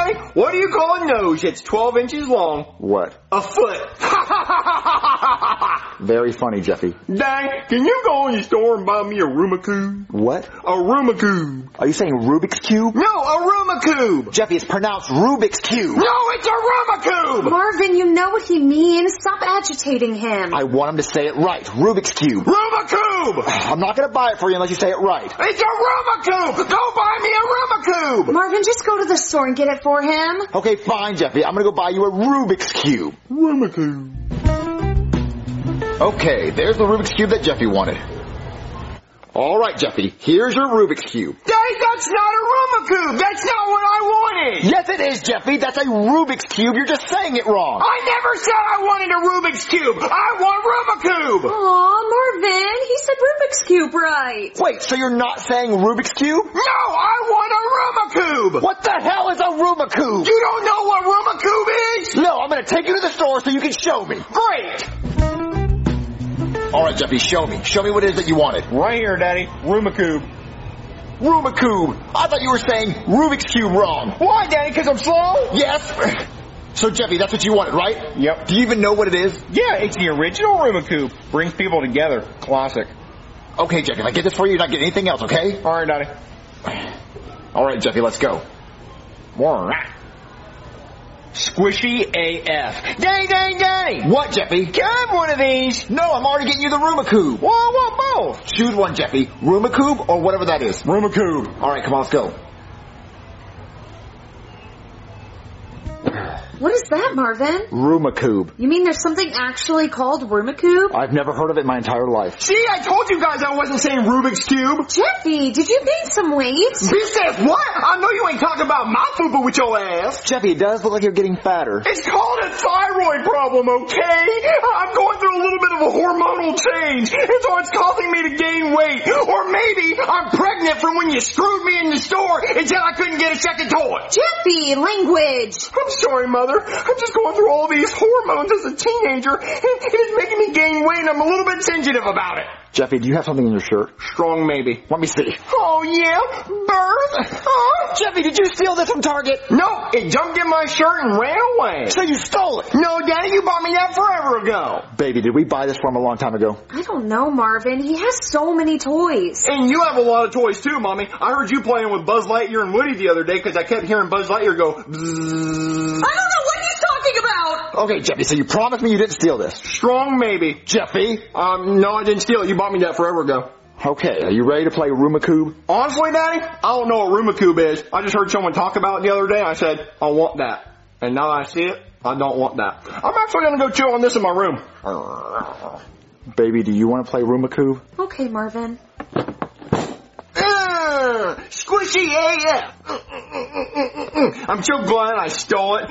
Daddy, what do you call a nose that's 12 inches long? What? A foot. Very funny, Jeffy. Daddy, can you go in the store and buy me a Rubik's Cube? What? A Rubik's Cube. Are you saying Rubik's Cube? No, a Rubik's Cube. Jeffy, it's pronounced Rubik's Cube. No, it's a Rubik's Cube. Marvin, you know what he means. Stop agitating him. I want him to say it right. Rubik's Cube. Rubik's Cube. I'm not going to buy it for you unless you say it right. It's a Rubik's Cube. Go buy me a Rubik's Cube. Marvin, just go to the store and get it for him. Okay, fine, Jeffy. I'm going to go buy you a Rubik's Cube. Rubik's Cube. Okay, there's the Rubik's Cube that Jeffy wanted. All right, Jeffy, here's your Rubik's Cube. Daddy, that's not a Rubik's Cube. That's not what I wanted. Yes, it is, Jeffy. That's a Rubik's Cube. You're just saying it wrong. I never said I wanted a Rubik's Cube. I want Rubik's Cube. Aw, Marvin, he said Rubik's Cube right. Wait, so you're not saying Rubik's Cube? No, I want a Rubik's Cube. What the hell is a Rubik's Cube? You don't know what Rubik's Cube is? No, I'm going to take you to the store so you can show me. Great. All right, Jeffy, show me. Show me what it is that you wanted. Right here, Daddy. Rubik's Cube. Rubik's Cube. I thought you were saying Rubik's Cube wrong. Why, Daddy? Because I'm slow? Yes. So, Jeffy, that's what you wanted, right? Yep. Do you even know what it is? Yeah, it's the original Rubik's Cube. Brings people together. Classic. Okay, Jeffy, if I get this for you, you're not getting anything else, okay? All right, Daddy. All right, Jeffy, let's go. Squishy AF. Daddy, Daddy, Daddy. What, Jeffy? Can I have one of these? No, I'm already getting you the Rubik's Cube. Well, I want both. Choose one, Jeffy. Rubik's Cube or whatever that is. Rubik's Cube. All right, come on, let's go. What is that, Marvin? Rubik's Cube. You mean there's something actually called Rubik's Cube? I've never heard of it my entire life. See, I told you guys I wasn't saying Rubik's Cube. Jeffy, did you gain some weight? Bitch says what? I know you ain't talking about my fupa with your ass. Jeffy, it does look like you're getting fatter. It's called a thyroid problem, okay? I'm going through a little bit of a hormonal change, and so it's causing me to gain weight. Or maybe I'm pregnant from when you screwed me in the store and said I couldn't get a second toy. Jeffy, language. I'm sorry, Mother. I'm just going through all these hormones as a teenager, and it is making me gain weight, and I'm a little bit sensitive about it. Jeffy, do you have something in your shirt? Strong maybe. Let me see. Oh, yeah? Birth? Huh? Jeffy, did you steal this from Target? No, it jumped in my shirt and ran away. So you stole it? No, Daddy, you bought me that forever ago. Baby, did we buy this from a long time ago? I don't know, Marvin. He has so many toys. And you have a lot of toys too, Mommy. I heard you playing with Buzz Lightyear and Woody the other day because I kept hearing Buzz Lightyear go bzzz. I don't know what he's talking about. Okay, Jeffy, so you promised me you didn't steal this. Strong maybe. Jeffy? No, I didn't steal it. You bought me that forever ago. Okay, are you ready to play Rubik's Cube? Honestly, Daddy, I don't know what Rubik's Cube is. I just heard someone talk about it the other day. I said, I want that. And now that I see it, I don't want that. I'm actually going to go chill on this in my room. Baby, do you want to play Rubik's Cube? Okay, Marvin. Squishy AF. I'm so glad I stole it.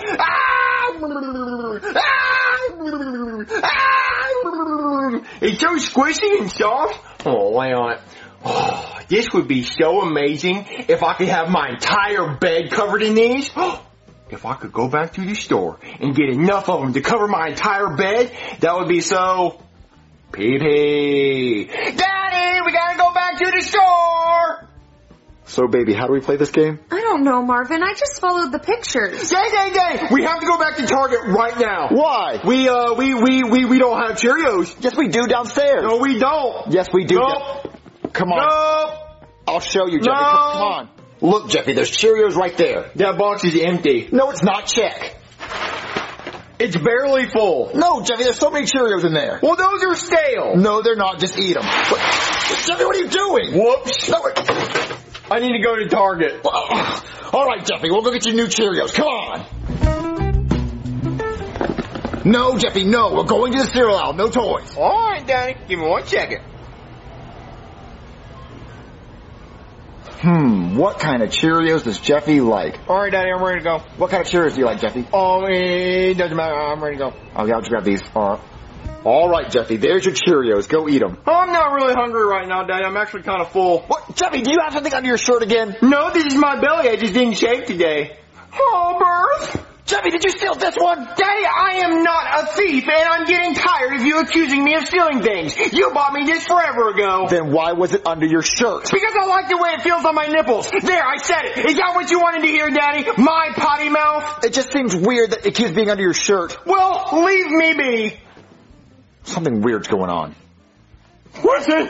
It's so squishy and soft. Oh, lay on it. Oh, this would be so amazing if I could have my entire bed covered in these. If I could go back to the store and get enough of them to cover my entire bed, that would be so... Pee-pee. Daddy, we gotta go back to the store! So, baby, how do we play this game? I don't know, Marvin. I just followed the pictures. Gang! We have to go back to Target right now. Why? We don't have Cheerios. Yes, we do downstairs. No, we don't. Yes, we do. Nope. Come on. Nope. I'll show you, Jeffy. No. Come on. Look, Jeffy, there's Cheerios right there. That box is empty. No, it's not. Check. It's barely full. No, Jeffy, there's so many Cheerios in there. Well, those are stale. No, they're not. Just eat them. Jeffy, what are you doing? Whoops. No, I need to go to Target. all right, Jeffy, we'll go get you new Cheerios. Come on. No, Jeffy, no. We're going to the cereal aisle. No toys. All right, Daddy. Give me 1 second. What kind of Cheerios does Jeffy like? All right, Daddy, I'm ready to go. What kind of Cheerios do you like, Jeffy? It doesn't matter. I'm ready to go. Okay, I'll just grab these. All right, Jeffy, there's your Cheerios. Go eat them. I'm not really hungry right now, Daddy. I'm actually kind of full. What? Jeffy, do you have something under your shirt again? No, this is my belly. I just didn't shave today. Oh, birth. Jeffy, did you steal this one? Daddy, I am not a thief, and I'm getting tired of you accusing me of stealing things. You bought me this forever ago. Then why was it under your shirt? Because I like the way it feels on my nipples. There, I said it. Is that what you wanted to hear, Daddy? My potty mouth? It just seems weird that it keeps being under your shirt. Well, leave me be. Something weird's going on. Listen.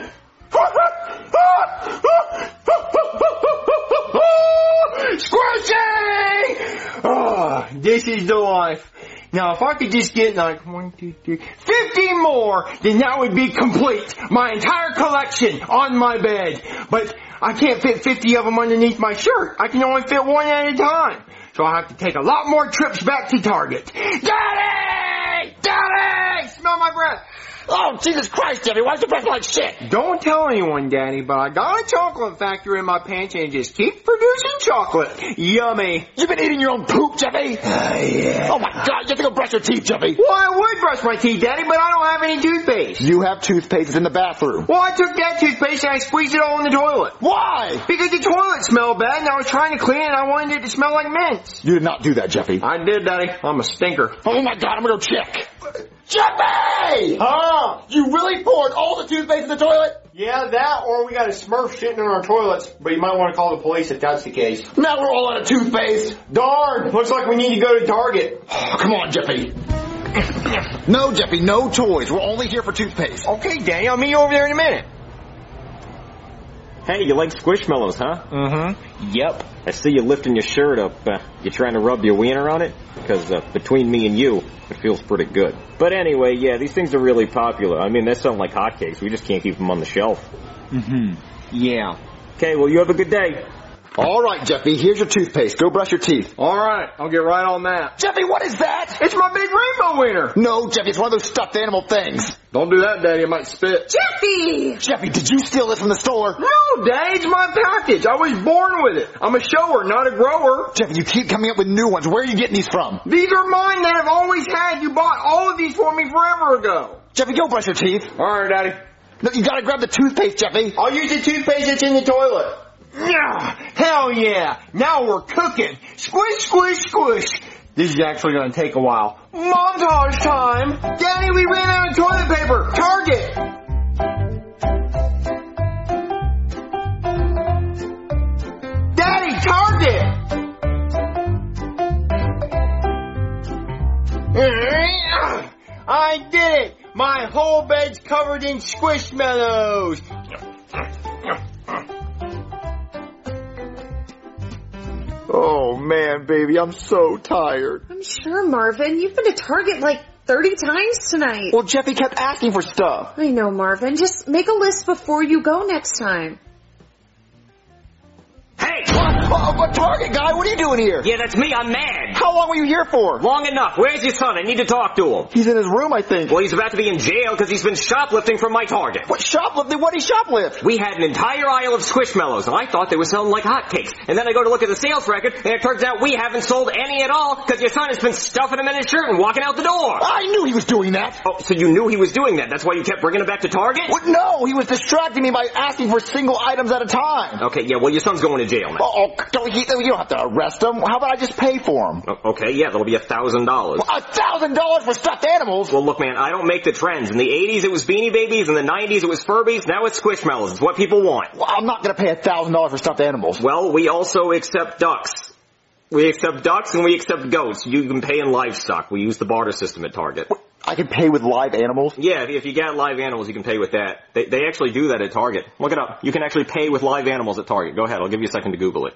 Squishy! Oh, this is the life. Now, if I could just get like 1, 2, 3, 50 more, then that would be complete. My entire collection on my bed. But I can't fit 50 of them underneath my shirt. I can only fit one at a time. So I have to take a lot more trips back to Target. Daddy! Daddy! Smell my breath. Oh, Jesus Christ, Jeffy, why's your breath like shit? Don't tell anyone, Daddy, but I got a chocolate factory in my pants and it just keeps producing chocolate. Yummy. You've been eating your own poop, Jeffy? Yeah. Oh my God, you have to go brush your teeth, Jeffy. Well, I would brush my teeth, Daddy, but I don't have any toothpaste. You have toothpaste in the bathroom. Well, I took that toothpaste and I squeezed it all in the toilet. Why? Because the toilet smelled bad and I was trying to clean it and I wanted it to smell like mint. You did not do that, Jeffy. I did, Daddy. I'm a stinker. Oh my God, I'm gonna go check. Jeffy! Huh? You really poured all the toothpaste in the toilet? Yeah, that or we got a Smurf shitting in our toilets, but you might want to call the police if that's the case. Now we're all out of toothpaste. Darn! Looks like we need to go to Target. Oh, come on, Jeffy. No, Jeffy, no toys. We're only here for toothpaste. Okay, Daddy, I'll meet you over there in a minute. Hey, you like Squishmallows, huh? Mm-hmm. Yep. I see you lifting your shirt up. You trying to rub your wiener on it? Because between me and you, it feels pretty good. But anyway, yeah, these things are really popular. I mean, they sound like hotcakes. We just can't keep them on the shelf. Mm-hmm. Yeah. Okay, well, you have a good day. All right, Jeffy, here's your toothpaste. Go brush your teeth. All right, I'll get right on that. Jeffy, what is that? It's my big rainbow winner. No, Jeffy, it's one of those stuffed animal things. Don't do that, Daddy. I might spit. Jeffy! Jeffy, did you steal this from the store? No, Daddy, it's my package. I was born with it. I'm a shower, not a grower. Jeffy, you keep coming up with new ones. Where are you getting these from? These are mine that I've always had. You bought all of these for me forever ago. Jeffy, go brush your teeth. All right, Daddy. No, you gotta grab the toothpaste, Jeffy. I'll use the toothpaste that's in the toilet. Yeah, hell yeah. Now we're cooking. Squish, squish, squish. This is actually going to take a while. Montage time. Daddy, we ran out of toilet paper. Target. Daddy, Target. I did it. My whole bed's covered in Squishmallows. Oh, man, baby, I'm so tired. I'm sure, Marvin. You've been to Target like 30 times tonight. Well, Jeffy kept asking for stuff. I know, Marvin. Just make a list before you go next time. Hey! What Target guy? What are you doing here? Yeah, that's me. I'm mad. How long were you here for? Long enough. Where's your son? I need to talk to him. He's in his room, I think. Well, he's about to be in jail because he's been shoplifting from my Target. What shoplifting? What did he shoplift? We had an entire aisle of Squishmallows, and I thought they were selling like hotcakes. And then I go to look at the sales record, and it turns out we haven't sold any at all because your son has been stuffing them in his shirt and walking out the door. I knew he was doing that. Oh, so you knew he was doing that. That's why you kept bringing him back to Target? What? No, he was distracting me by asking for single items at a time. Okay, yeah, well, your son's going to jail now. Oh, you don't have to arrest him. How about I just pay for him? Okay, yeah, that'll be $1,000. $1,000 for stuffed animals? Well, look, man, I don't make the trends. In the 80s, it was Beanie Babies. In the 90s, it was Furbies. Now it's Squishmallows. It's what people want. Well, I'm not going to pay $1,000 for stuffed animals. Well, we also accept ducks. We accept ducks and we accept goats. You can pay in livestock. We use the barter system at Target. I can pay with live animals? Yeah, if you got live animals, you can pay with that. They actually do that at Target. Look it up. You can actually pay with live animals at Target. Go ahead. I'll give you a second to Google it.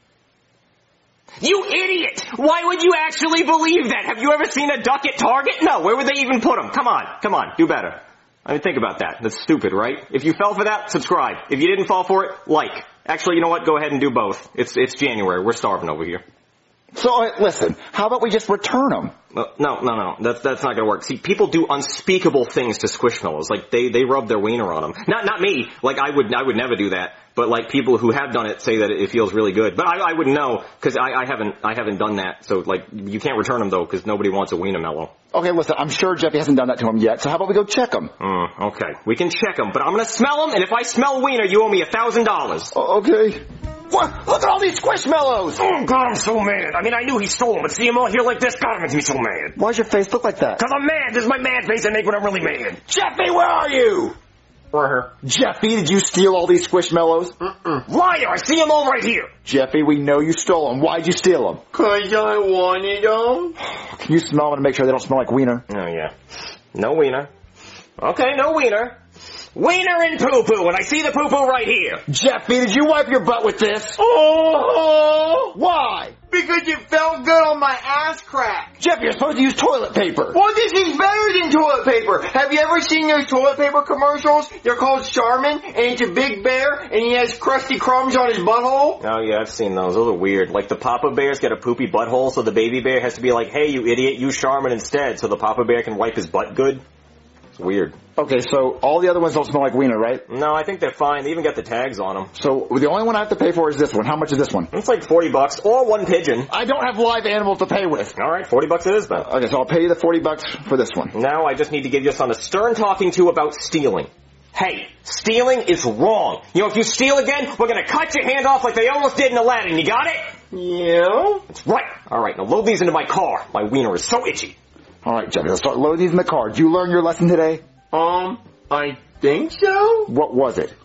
You idiot! Why would you actually believe that? Have you ever seen a duck at Target? No, where would they even put them? Come on, do better. I mean, think about that. That's stupid, right? If you fell for that, subscribe. If you didn't fall for it, like. Actually, you know what? Go ahead and do both. It's January. We're starving over here. So, listen, how about we just return them? No. That's not gonna work. See, people do unspeakable things to Squishmallows. Like, they rub their wiener on them. Not me. Like, I would never do that. But, like, people who have done it say that it feels really good. But I wouldn't know, because I haven't done that. So, like, you can't return them, though, because nobody wants a wiener mellow. Okay, listen, I'm sure Jeffy hasn't done that to him yet, so how about we go check him? Okay. We can check them, but I'm gonna smell them, and if I smell wiener, you owe me $1,000. Okay. What? Look at all these Squishmallows! Oh, God, I'm so mad. I mean, I knew he stole them, but see him all here like this, God, it makes me so mad. Why's your face look like that? Because I'm mad. This is my mad face I make when I'm really mad. Jeffy, where are you? Right here. Jeffy, did you steal all these Squishmallows? Liar, I see them all right here. Jeffy, we know you stole them. Why'd you steal them? 'Cause I wanted them. Can you smell them to make sure they don't smell like wiener? Oh, yeah. No wiener. Okay, no wiener. Wiener and poo-poo, and I see the poo-poo right here. Jeffy, did you wipe your butt with this? Oh! Why? Because it felt good on my ass crack. Jeffy, you're supposed to use toilet paper. Well, this is better than toilet paper. Have you ever seen those toilet paper commercials? They're called Charmin, and it's a big bear, and he has crusty crumbs on his butthole. Oh yeah, I've seen those. Those are weird. Like the Papa Bear's got a poopy butthole, so the baby bear has to be like, hey, you idiot, use Charmin instead, so the Papa Bear can wipe his butt good. It's weird. Okay, so all the other ones don't smell like wiener, right? No, I think they're fine. They even got the tags on them. So the only one I have to pay for is this one. How much is this one? It's like $40 or one pigeon. I don't have live animals to pay with. All right, $40 it is then. Okay, so I'll pay you the $40 for this one. Now I just need to give you son a stern talking to about stealing. Hey, stealing is wrong. You know, if you steal again, we're gonna cut your hand off like they almost did in Aladdin. You got it? Yeah. That's right. All right, now load these into my car. My wiener is so itchy. All right, Jeffy, let's start loading these in the car. Did you learn your lesson today? I think so. What was it?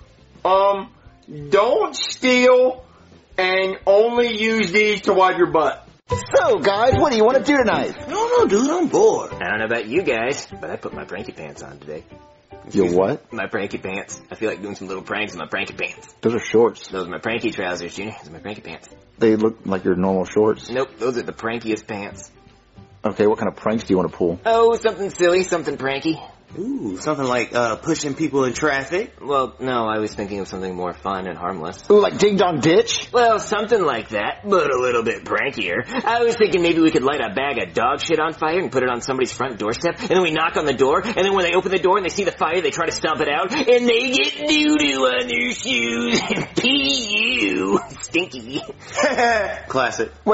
Don't steal and only use these to wipe your butt. So, guys, what do you want to do tonight? No, dude, I'm bored. I don't know about you guys, but I put my pranky pants on today. Your what? My pranky pants. I feel like doing some little pranks with my pranky pants. Those are shorts. Those are my pranky trousers, Junior. Those are my pranky pants. They look like your normal shorts. Nope, those are the prankiest pants. Okay, what kind of pranks do you want to pull? Oh, something silly, something pranky. Ooh, something like, pushing people in traffic. Well, no, I was thinking of something more fun and harmless. Ooh, like Ding Dong Ditch? Well, something like that, but a little bit prankier. I was thinking maybe we could light a bag of dog shit on fire and put it on somebody's front doorstep, and then we knock on the door, and then when they open the door and they see the fire, they try to stomp it out, and they get doo-doo on their shoes and pee-you. Stinky. Classic. Wait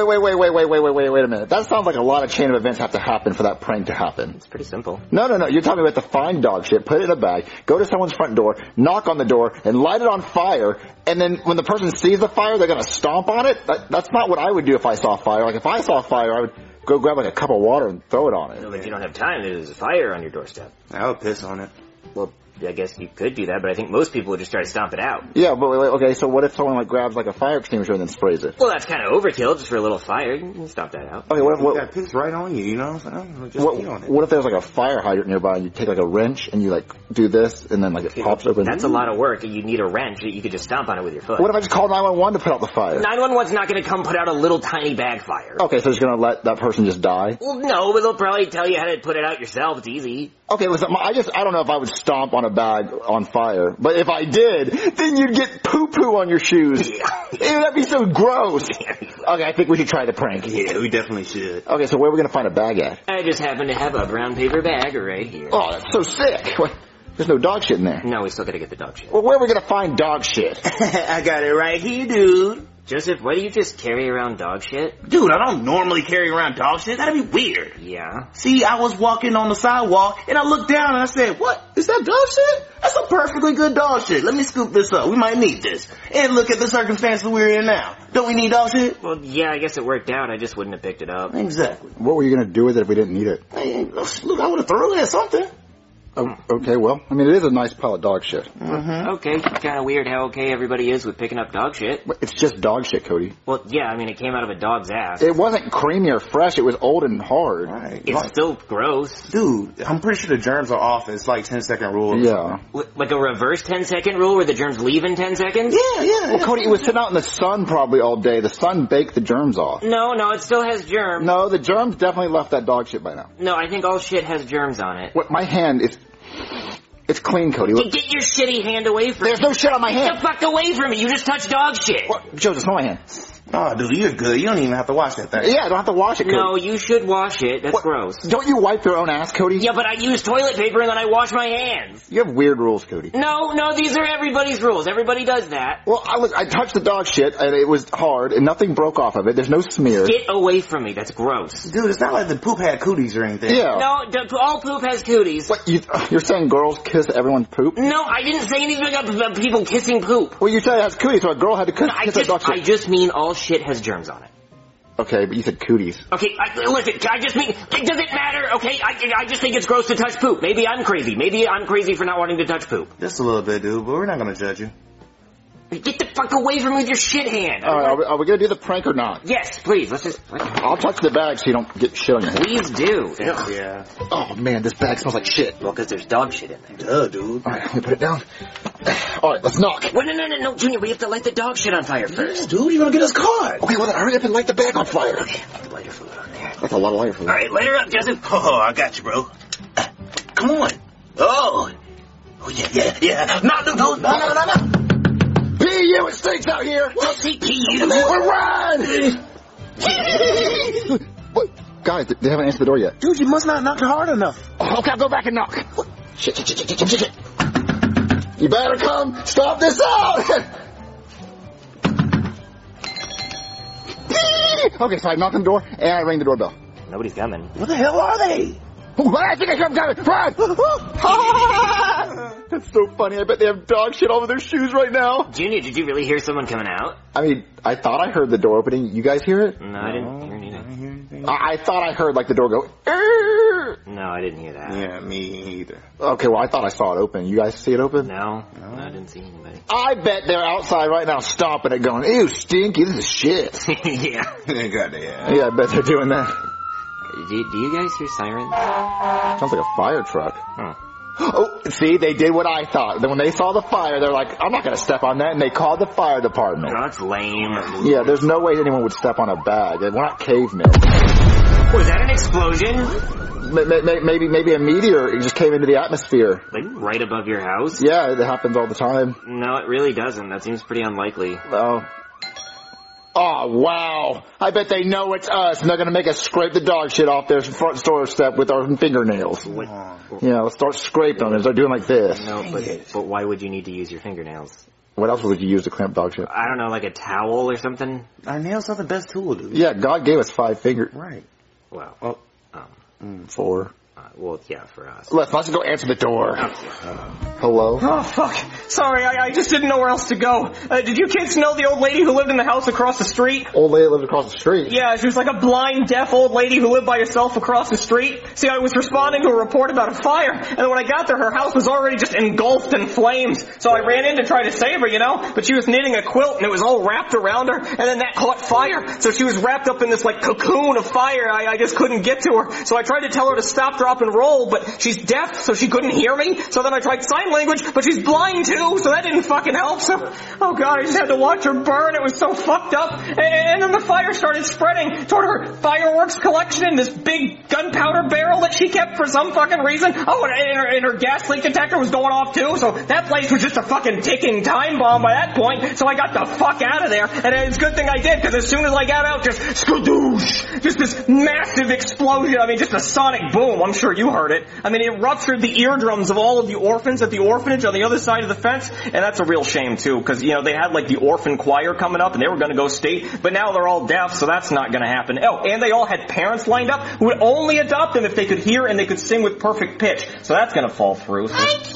a minute. That sounds like a lot of chain of events have to happen for that prank to happen. It's pretty simple. No. You're talking about to find dog shit, put it in a bag, go to someone's front door, knock on the door, and light it on fire, and then when the person sees the fire, they're gonna stomp on it? That's not what I would do if I saw fire. Like, if I saw fire, I would go grab like a cup of water and throw it on it. But you don't have time. There's a fire on your doorstep. I would piss on it. Well, I guess you could do that, but I think most people would just try to stomp it out. Yeah, but okay, so what if someone like grabs like a fire extinguisher and then sprays it? Well, that's kind of overkill just for a little fire. You can stomp that out. Okay, You got piss right on you, you know what I'm saying? Just pee on it. what if there's like a fire hydrant nearby and you take like a wrench and you like do this and then like it pops open? That's a lot of work. You need a wrench. You could just stomp on it with your foot. What if I just call 911 to put out the fire? 911's not going to come put out a little tiny bag fire. Okay, so it's gonna let that person just die? Well, no, but they'll probably tell you how to put it out yourself. It's easy. Okay, listen, I don't know if I would stomp on a bag on fire, but if I did, then you'd get poo-poo on your shoes. Ew, that'd be so gross. Okay, I think we should try the prank. Yeah, we definitely should. Okay, so where are we gonna find a bag at? I just happen to have a brown paper bag right here. Oh, that's so sick. Wait, there's no dog shit in there. No, we still got to get the dog shit. Well, where are we gonna find dog shit? I got it right here, dude. Joseph, why do you just carry around dog shit? Dude, I don't normally carry around dog shit. That'd be weird. Yeah. See, I was walking on the sidewalk, and I looked down and I said, what? Is that dog shit? That's a perfectly good dog shit. Let me scoop this up. We might need this. And look at the circumstances we're in now. Don't we need dog shit? Well, yeah, I guess it worked out. I just wouldn't have picked it up. Exactly. What were you gonna do with it if we didn't need it? Hey, look, I would have thrown it at something. Oh, okay, well, I mean, it is a nice pile of dog shit. Okay, kind of weird how okay everybody is with picking up dog shit. But it's just dog shit, Cody. Well, yeah, I mean, it came out of a dog's ass. It wasn't creamy or fresh, it was old and hard. Right. It's still gross. Dude, I'm pretty sure the germs are off. It's like 10-second rule. Yeah. Like a reverse 10-second rule where the germs leave in 10 seconds? Yeah. Well, Cody, it was sitting out in the sun probably all day. The sun baked the germs off. No, it still has germs. No, the germs definitely left that dog shit by now. No, I think all shit has germs on it. What, my hand is... It's clean, Cody. Look. Get your shitty hand away from There's no shit on my Get hand. the fuck away from me. You just touched dog shit. What? Joseph, smell my hand. Oh, dude, you're good. You don't even have to wash that thing. Yeah, I don't have to wash it, Cody. No, you should wash it. That's What? gross. Don't you wipe your own ass, Cody? Yeah, but I use toilet paper and then I wash my hands. You have weird rules, Cody. No, these are everybody's rules. Everybody does that. Well, I touched the dog shit, and it was hard, and nothing broke off of it. There's no smear. Get away from me. That's gross. Dude, it's not like the poop had cooties or anything. Yeah. No, all poop has cooties. What, you're saying girls kiss everyone's poop? No, I didn't say anything about people kissing poop. Well, you said it has cooties, so a girl had to kiss that dog I shit. just mean all shit has germs on it. Okay, but you said cooties. Okay, listen, I just mean, it doesn't matter, okay? I just think it's gross to touch poop. Maybe I'm crazy. Maybe I'm crazy for not wanting to touch poop. Just a little bit, dude, but we're not gonna judge you. Get the fuck away from me with your shit hand. Alright, are we gonna do the prank or not? Yes, please, let's just... I'll touch the bag so you don't get shit on your hand. Please do. Yeah. Oh man, this bag smells like shit. Well, because there's dog shit in there. Duh, dude. Alright, let me put it down. Alright, let's knock. Wait, no, Junior, we have to light the dog shit on fire first. Dude, you're gonna get us caught. Okay, well then hurry up and light the bag on fire. Lighter fluid on there. That's a lot of lighter fluid. Alright, light her up, Joseph. Oh, I got you, bro. Come on. Oh, yeah. No. P.U., it stinks out here! We're riding! What? Guys, they haven't answered the door yet. Dude, you must not knock hard enough. Oh, okay, I'll go back and knock. Shit. You better come stop this out! Okay, so I knock on the door, and I ring the doorbell. Nobody's coming. What the hell are they? I think I come down. Run! That's so funny. I bet they have dog shit all over their shoes right now. Junior, did you really hear someone coming out? I mean, I thought I heard the door opening. You guys hear it? No, I didn't hear anything. I thought I heard like the door go. No, I didn't hear that. Yeah, me either. Okay, well I thought I saw it open. You guys see it open? No, I didn't see anybody. I bet they're outside right now stomping it going, ew, stinky, this is shit. Yeah. Yeah, I bet they're doing that. Do you guys hear sirens? Sounds like a fire truck. Huh. Oh, see, they did what I thought. Then when they saw the fire, they're like, I'm not going to step on that, and they called the fire department. No, that's lame. Yeah, there's no way anyone would step on a bag. We're not cavemen. Was that an explosion? Maybe a meteor just came into the atmosphere. Like right above your house? Yeah, it happens all the time. No, it really doesn't. That seems pretty unlikely. Oh, wow. I bet they know it's us, and they're going to make us scrape the dog shit off their front doorstep with our fingernails. What? Yeah, let's start scraping them. They're doing like this. No, but why would you need to use your fingernails? What else would you use to clamp dog shit? I don't know, like a towel or something? Our nails are the best tool, dude. Yeah, God gave us 5 fingers. Right. Well, 4. well, yeah, for us. Let's go answer the door. Hello? Oh, fuck. Sorry, I just didn't know where else to go. Did you kids know the old lady who lived in the house across the street? Old lady lived across the street. Yeah, she was like a blind, deaf old lady who lived by herself across the street. See, I was responding to a report about a fire, and when I got there, her house was already just engulfed in flames. So I ran in to try to save her, but she was knitting a quilt, and it was all wrapped around her, and then that caught fire. So she was wrapped up in this, like, cocoon of fire. I just couldn't get to her. So I tried to tell her to stop, drop, and roll, but she's deaf, so she couldn't hear me. So then I tried sign language, but she's blind too, so that didn't fucking help. So, oh god, I just had to watch her burn. It was so fucked up. And then the fire started spreading toward her fireworks collection in this big gunpowder barrel that she kept for some fucking reason. Oh, and her gas leak detector was going off too, so that place was just a fucking ticking time bomb by that point. So I got the fuck out of there, and it's a good thing I did, because as soon as I got out, just skadoosh, just this massive explosion. I mean, just a sonic boom. I'm sure you heard it. I mean, it ruptured the eardrums of all of the orphans at the orphanage on the other side of the fence, and that's a real shame too, because, they had like the orphan choir coming up, and they were going to go state, but now they're all deaf, so that's not going to happen. Oh, and they all had parents lined up who would only adopt them if they could hear and they could sing with perfect pitch, so that's going to fall through.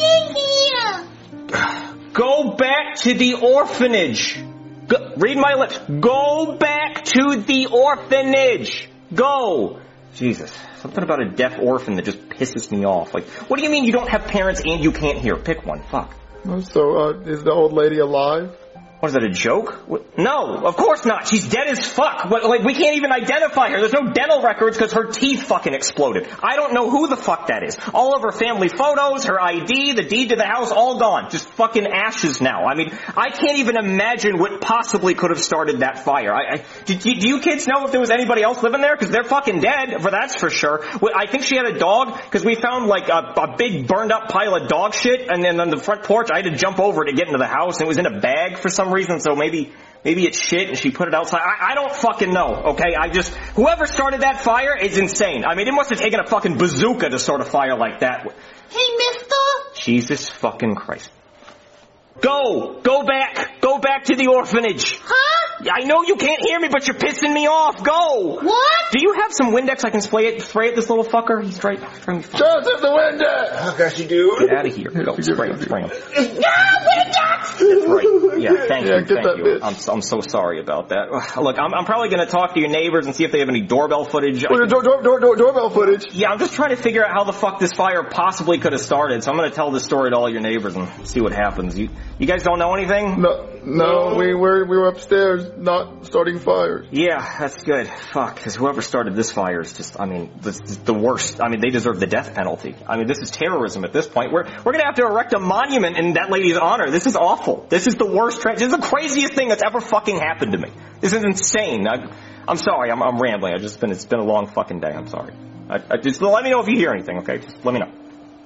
I can't hear. Go back to the orphanage. Read my lips. Go back to the orphanage. Go. Jesus. Something about a deaf orphan that just pisses me off. Like, what do you mean you don't have parents and you can't hear? Pick one. Fuck. So, is the old lady alive? What, is that a joke? No, of course not. She's dead as fuck. Like, we can't even identify her. There's no dental records because her teeth fucking exploded. I don't know who the fuck that is. All of her family photos, her ID, the deed to the house, all gone. Just fucking ashes now. I mean, I can't even imagine what possibly could have started that fire. Do you kids know if there was anybody else living there? Because they're fucking dead, that's for sure. I think she had a dog, because we found like a big burned up pile of dog shit, and then on the front porch I had to jump over to get into the house, and it was in a bag for some reason, so maybe Maybe it's shit and she put it outside. I don't fucking know, okay? Whoever started that fire is insane. I mean, it must have taken a fucking bazooka to start a fire like that. Hey, mister. Jesus fucking Christ. Go back to the orphanage. Huh? I know you can't hear me, but you're pissing me off. Go. What? Do you have some Windex I can spray at this little fucker? He's trying me. Joseph, the Windex! I got you, dude. Get out of here. Go, spray him. No, Windex! That's right. Yeah, thank you. Bitch. I'm so sorry about that. Look, I'm probably going to talk to your neighbors and see if they have any doorbell footage. Doorbell footage. Yeah, I'm just trying to figure out how the fuck this fire possibly could have started. So I'm going to tell this story to all your neighbors and see what happens. You guys don't know anything? No, we were upstairs, not starting fires. Yeah, that's good. Fuck, because whoever started this fire is just, this is the worst. They deserve the death penalty. This is terrorism at this point. We're gonna have to erect a monument in that lady's honor. This is awful. This is the worst this is the craziest thing that's ever fucking happened to me. This is insane. I'm sorry, I'm rambling. It's been a long fucking day. I'm sorry. Just let me know if you hear anything, okay? Just let me know.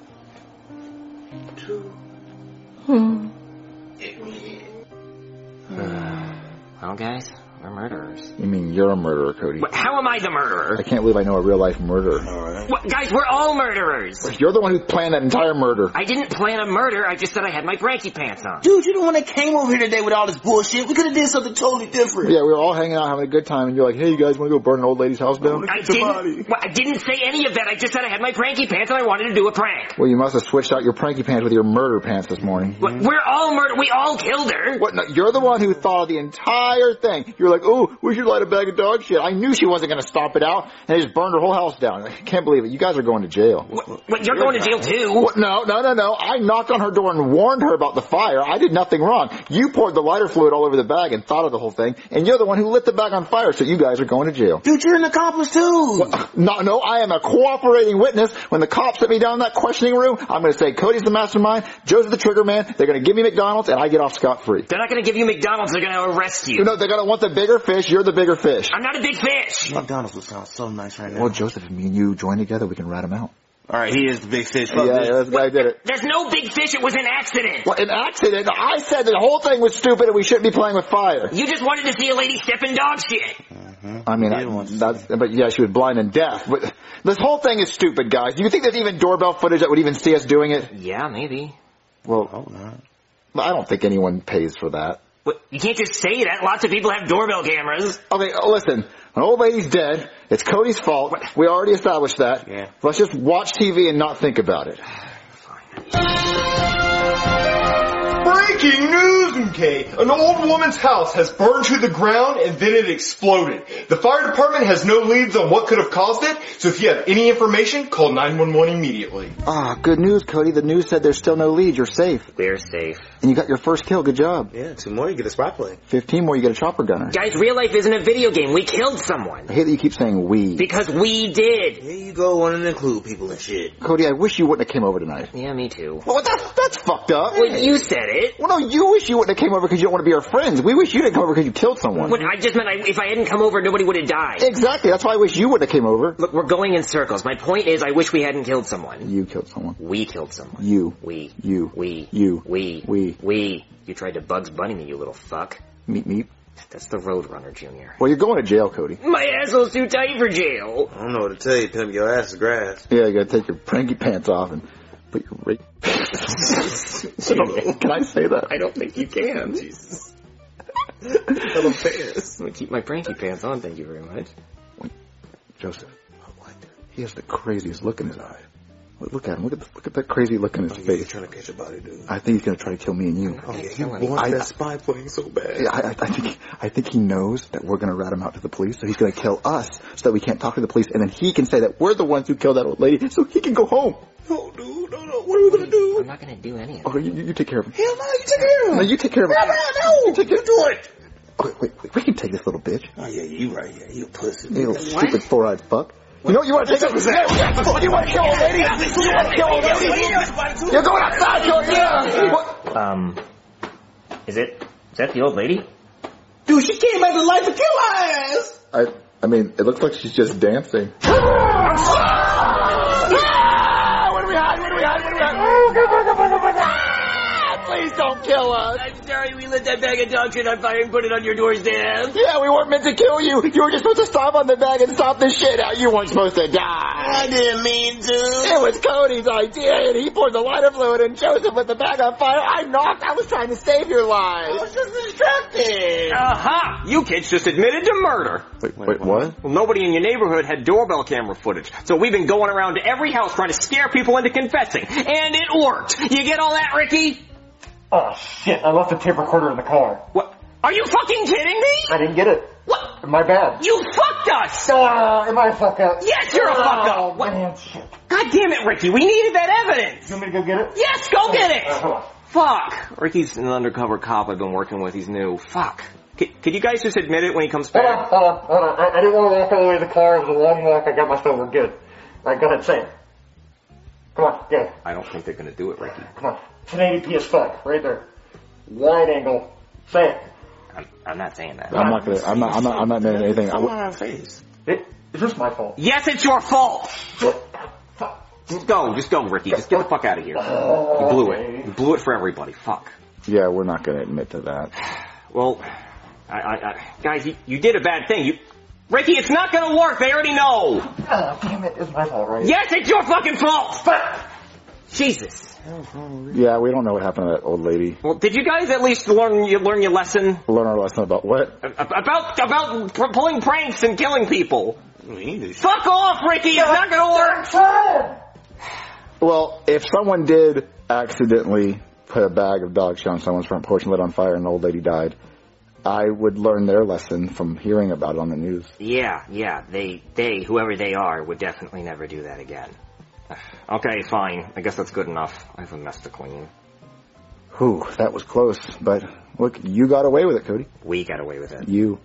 Well, guys, we're murderers. You mean you're a murderer, Cody? How am I the murderer? I can't believe I know a real-life murderer. Alright. Guys, we're all murderers. You're the one who planned that entire murder. I didn't plan a murder. I just said I had my Frankie pants on. Dude, you're the one that came over here today with all this bullshit. We could have did something totally different. Yeah, we were all hanging out having a good time, and you're like, hey, you guys want to go burn an old lady's house down? I didn't say any of that. I just said I had my Frankie pants and I wanted to do a prank. Well, you must have switched out your pranky pants with your murder pants this morning. We're all murder. We all killed her. What? No, you're the one who thought of the entire thing. You're like, oh, we should light a bag of dog shit. I knew she wasn't going to stomp it out, and they just burned her whole house down. I can't believe it. You guys are going to jail. What, you're going to jail too? What? No. I knocked on her door and warned her about the fire. I did nothing wrong. You poured the lighter fluid all over the bag and thought of the whole thing, and you're the one who lit the bag on fire, so you guys are going to jail. Dude, you're an accomplice too. No, I am a cooperating witness. When the cops set me down in that questioning room, I'm going to say Cody's the mastermind, Joe's the trigger man, they're going to give me McDonald's, and I get off scot-free. They're not going to give you McDonald's, they're going to arrest you. No, they're going to want the bigger fish, you're the bigger fish. I'm not a big fish. McDonald's would sound so nice right now. Well, Joseph, if me and you join together, we can rat him out. Alright, he is the big fish. Yeah, this guy did it. There's no big fish, it was an accident. What, an accident? I said the whole thing was stupid and we shouldn't be playing with fire. You just wanted to see a lady step in dog shit. But yeah, she was blind and deaf. But this whole thing is stupid, guys. Do you think there's even doorbell footage that would even see us doing it? Yeah, maybe. Well, I don't think anyone pays for that. What, you can't just say that. Lots of people have doorbell cameras. Okay, listen. An old lady's dead. It's Cody's fault. We already established that. Yeah. Let's just watch TV and not think about it. Breaking news, MK! An old woman's house has burned to the ground and then it exploded. The fire department has no leads on what could have caused it, so if you have any information, call 911 immediately. Good news, Cody. The news said there's still no lead. You're safe. We're safe. And you got your first kill. Good job. Yeah, 2 more, you get a spot play. 15 more, you get a chopper gunner. Guys, real life isn't a video game. We killed someone. I hate that you keep saying we. Because we did. Here you go, wanting to include people and shit. Cody, I wish you wouldn't have came over tonight. Yeah, me too. Well, that's fucked up. Well, you said it. Well, no, you wish you wouldn't have came over because you don't want to be our friends. We wish you didn't come over because you killed someone. What, I just meant if I hadn't come over, nobody would have died. Exactly. That's why I wish you wouldn't have came over. Look, we're going in circles. My point is, I wish we hadn't killed someone. You killed someone. We killed someone. You. We. You. We. You. We. You tried to Bugs Bunny me, you little fuck. Meep. That's the Roadrunner, Junior. Well, you're going to jail, Cody. My asshole's too tight for jail. I don't know what to tell you, pimp. Your ass is grass. Yeah, you gotta take your pranky pants off and put your rape. Can I say that? I don't think you can. Jesus. Hello, pants. I'm gonna keep my pranky pants on, thank you very much. Joseph, he has the craziest look in his eye. Look at him. Look at that crazy look in his face. He's trying to catch a body, dude. I think he's gonna try to kill me and you. Oh yeah, he wants that spy plane so bad. Yeah, I think he knows that we're gonna rat him out to the police, so he's gonna kill us so that we can't talk to the police, and then he can say that we're the ones who killed that old lady, so he can go home. No, dude, no. What are we gonna do? I'm not gonna do any of it. Okay, you take care of him. Hell no, you take care of him. No, you take care of him. No, you do it. Okay, wait, we can take this little bitch. Oh yeah, you right. Yeah, you a pussy. You little stupid four-eyed fuck. You know what you want to take up? You want to kill old lady? You want to kill old lady? You're going outside, George. Is that the old lady? Dude, she came back to life to kill our ass. I mean, it looks like she's just dancing. Where do we hide? Please don't kill us. I'm sorry we lit that bag of dog shit on fire and put it on your doorstep. Yeah, we weren't meant to kill you. You were just supposed to stomp on the bag and stomp the shit out. You weren't supposed to die. I didn't mean to. It was Cody's idea, and he poured the lighter fluid and Joseph with the bag on fire. I knocked. I was trying to save your I lives. was just distracted. Aha! You kids just admitted to murder. Wait, what? Well, nobody in your neighborhood had doorbell camera footage, so we've been going around to every house trying to scare people into confessing, and it worked. You get all that, Ricky? Oh shit, I left the tape recorder in the car. What? Are you fucking kidding me? I didn't get it. What? My bad. You fucked us! Am I a fuck up? Yes, you're a fuck up! Oh, What? man, shit. God damn it, Ricky, we needed that evidence! You want me to go get it? Yes, go get it! Hold on. Fuck. Ricky's an undercover cop I've been working with, he's new. Fuck. Could you guys just admit it when he comes Hold back? on. I didn't want to walk all the way to the car. It was a long walk. I got my phone. We're good. All right, go ahead, say it. Come on, get it. I don't think they're gonna do it, Ricky. Come on. 1080p as fuck. Right there. Wide angle. Say it. I'm not saying that. I'm not doing anything. face. Is this my fault? Yes, it's your fault! Just go, Ricky. Just get the fuck out of here. You blew it. You blew it for everybody. Fuck. Yeah, we're not gonna admit to that. Well, guys, you did a bad thing. Ricky, it's not gonna work. They already know. Oh, damn it. It's my fault, right? Yes, it's your fucking fault. Jesus. Yeah, we don't know what happened to that old lady. Well, did you guys at least learn your lesson? Learn our lesson about what? About pulling pranks and killing people. Fuck off, Ricky. It's not gonna work. Well, if someone did accidentally put a bag of dog shit on someone's front porch and lit on fire and the old lady died, I would learn their lesson from hearing about it on the news. Yeah, they, whoever they are, would definitely never do that again. Okay, fine. I guess that's good enough. I have a mess to clean. Whew, that was close. But look, you got away with it, Cody. We got away with it. You.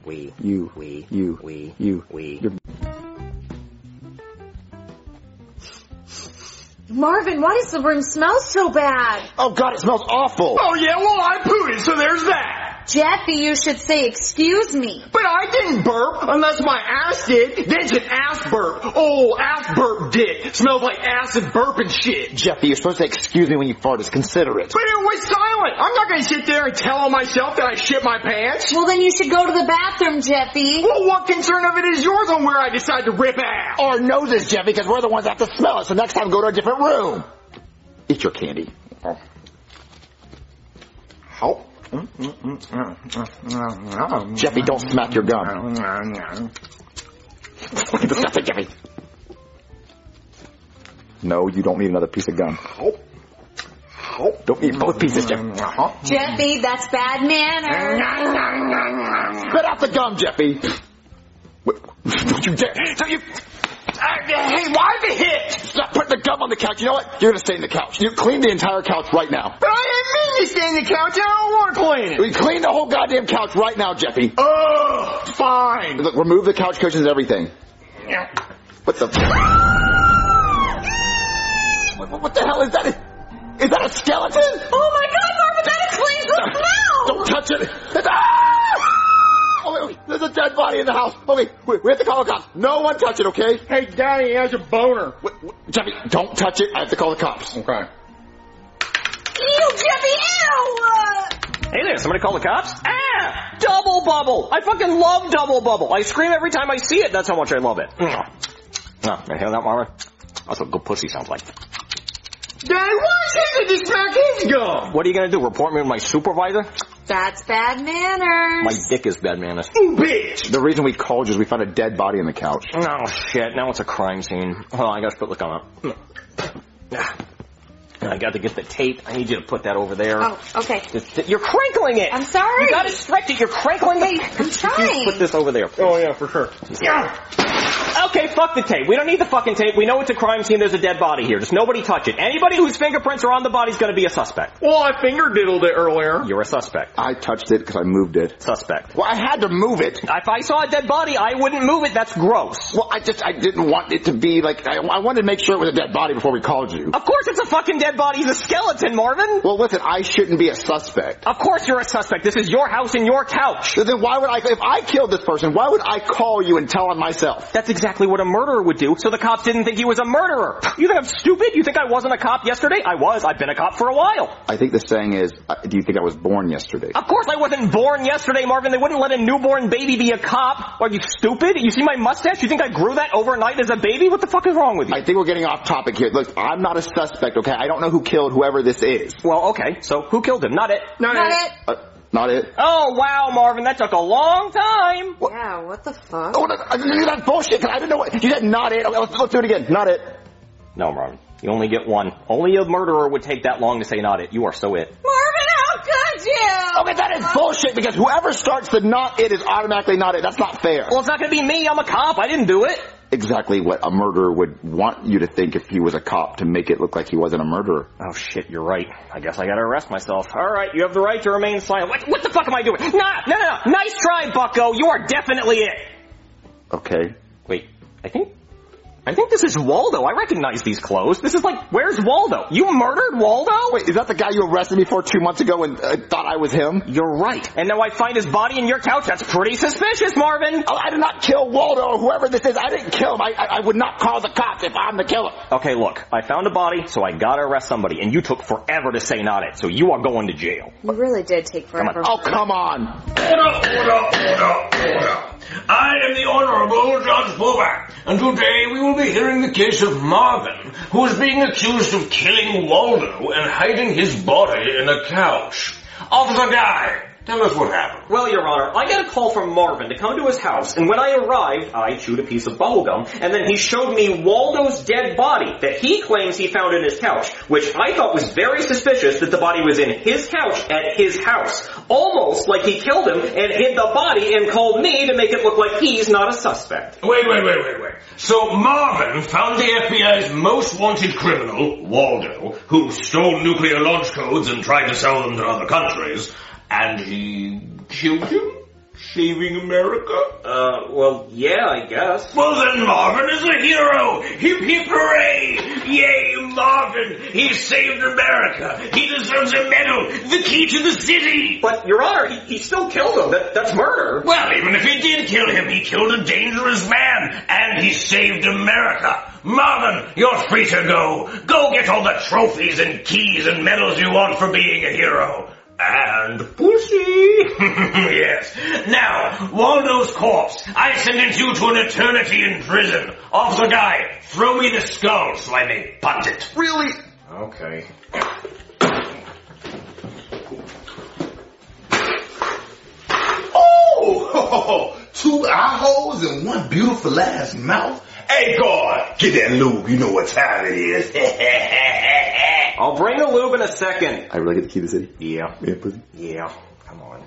Marvin, why does the room smell so bad? Oh God, it smells awful. Oh yeah, well I pooed, so there's that. Jeffy, you should say excuse me. But I didn't burp unless my ass did. That's an ass burp. Oh, ass burp dick. Smells like acid burp and shit. Jeffy, you're supposed to excuse me when you fart. It's considerate. But it was silent. I'm not gonna sit there and tell on myself that I shit my pants. Well, then you should go to the bathroom, Jeffy. Well, what concern of it is yours on where I decide to rip ass? Our noses, Jeffy, because we're the ones that have to smell it. So next time, go to a different room. Eat your candy. How? Jeffy, don't smack your gum. Look at the stuff, Jeffy. No, you don't need another piece of gum. Don't eat both pieces, Jeffy. Jeffy, that's bad manners. Spit out the gum, Jeffy. Don't you dare. Don't you... Hey, why the hit? Stop putting the gum on the couch. You know what? You're going to stay in the couch. You clean the entire couch right now. But I didn't mean to stay in the couch. I don't want to clean it. We clean the whole goddamn couch right now, Jeffy. Oh, fine. Look, remove the couch cushions and everything. What the... What the hell is that? Is that a skeleton? Oh my God, Marvin, that explains the smell! Don't touch it. Oh, wait, there's a dead body in the house. Okay, we have to call the cops. No one touch it, okay? Hey, Daddy has a boner. Jeffy, don't touch it. I have to call the cops. Okay. Ew, Jeffy, ew! Hey there, somebody call the cops? Ah! Double Bubble! I fucking love Double Bubble. I scream every time I see it. That's how much I love it. Oh, you hear that, Marvin? That's what good pussy sounds like. Daddy, why is he to smack his gum? What are you gonna do, report me with my supervisor? That's bad manners. My dick is bad manners. Ooh, bitch. The reason we called you is we found a dead body in the couch. Oh, shit. Now it's a crime scene. Hold on, I gotta put the gun up. I got to get the tape. I need you to put that over there. Oh, okay. You're crinkling it. I'm sorry. You gotta stretch it. You're crinkling it. I'm trying. Put this over there. Oh, yeah, for sure. Yeah. Okay, fuck the tape. We don't need the fucking tape. We know it's a crime scene. There's a dead body here. Just nobody touch it. Anybody whose fingerprints are on the body is going to be a suspect. Well, I finger diddled it earlier. You're a suspect. I touched it because I moved it. Suspect. Well, I had to move it. If I saw a dead body, I wouldn't move it. That's gross. Well, I didn't want it to be like, I wanted to make sure it was a dead body before we called you. Of course it's a fucking dead body. He's a skeleton, Marvin. Well, listen, I shouldn't be a suspect. Of course you're a suspect. This is your house and your couch. So then why would if I killed this person, why would I call you and tell on myself? That's exactly exactly what a murderer would do, so the cops didn't think he was a murderer. You think I'm stupid? You think I wasn't a cop yesterday? I was. I've been a cop for a while. I think the saying is, do you think I was born yesterday? Of course I wasn't born yesterday, Marvin. They wouldn't let a newborn baby be a cop. Are you stupid? You see my mustache? You think I grew that overnight as a baby? What the fuck is wrong with you? I think we're getting off topic here. Look, I'm not a suspect, okay? I don't know who killed whoever this is. Well, okay. So who killed him? Not it. Not it. Not it. Oh, wow, Marvin. That took a long time. Yeah, what the fuck? Oh, that's bullshit. I didn't know what... You said not it. Okay, let's do it again. Not it. No, Marvin. You only get one. Only a murderer would take that long to say not it. You are so it. Marvin, how could you? Okay, that is bullshit because whoever starts the not it is automatically not it. That's not fair. Well, it's not going to be me. I'm a cop. I didn't do it. Exactly what a murderer would want you to think if he was a cop to make it look like he wasn't a murderer. Oh, shit, you're right. I guess I gotta arrest myself. All right, you have the right to remain silent. What the fuck am I doing? No. Nice try, bucko. You are definitely it. Okay. Wait, I think this is Waldo. I recognize these clothes. This is like, where's Waldo? You murdered Waldo? Wait, is that the guy you arrested me for 2 months ago and thought I was him? You're right. And now I find his body in your couch. That's pretty suspicious, Marvin. Oh, I did not kill Waldo or whoever this is. I didn't kill him. I would not call the cops if I'm the killer. Okay, look. I found a body, so I gotta arrest somebody. And you took forever to say not it. So you are going to jail. You really did take forever. Oh, come on. Order. I am the Honorable Judge Bobak, and today we will be hearing the case of Marvin, who is being accused of killing Waldo and hiding his body in a couch. Officer Guy, tell us what happened. Well, Your Honor, I got a call from Marvin to come to his house, and when I arrived, I chewed a piece of bubblegum, and then he showed me Waldo's dead body that he claims he found in his couch, which I thought was very suspicious that the body was in his couch at his house. Almost like he killed him and hid the body and called me to make it look like he's not a suspect. Wait. So Marvin found the FBI's most wanted criminal, Waldo, who stole nuclear launch codes and tried to sell them to other countries, and he killed him? Saving America? Well, yeah, I guess. Well then Marvin is a hero! Hip hip hooray! Yay, Marvin! He saved America! He deserves a medal! The key to the city! But, Your Honor, he still killed him. That's murder. Well, even if he did kill him, he killed a dangerous man! And he saved America! Marvin, you're free to go! Go get all the trophies and keys and medals you want for being a hero! And pussy! Yes. Now, Waldo's corpse. I sentence you to an eternity in prison. Officer Guy, throw me the skull so I may punt it. Really? Okay. Oh, 2 eye holes and 1 beautiful ass mouth. Hey, God, get that lube. You know what time it is. I'll bring the lube in a second. I really get the key to the city? Yeah. Yeah, pussy. Yeah. Come on.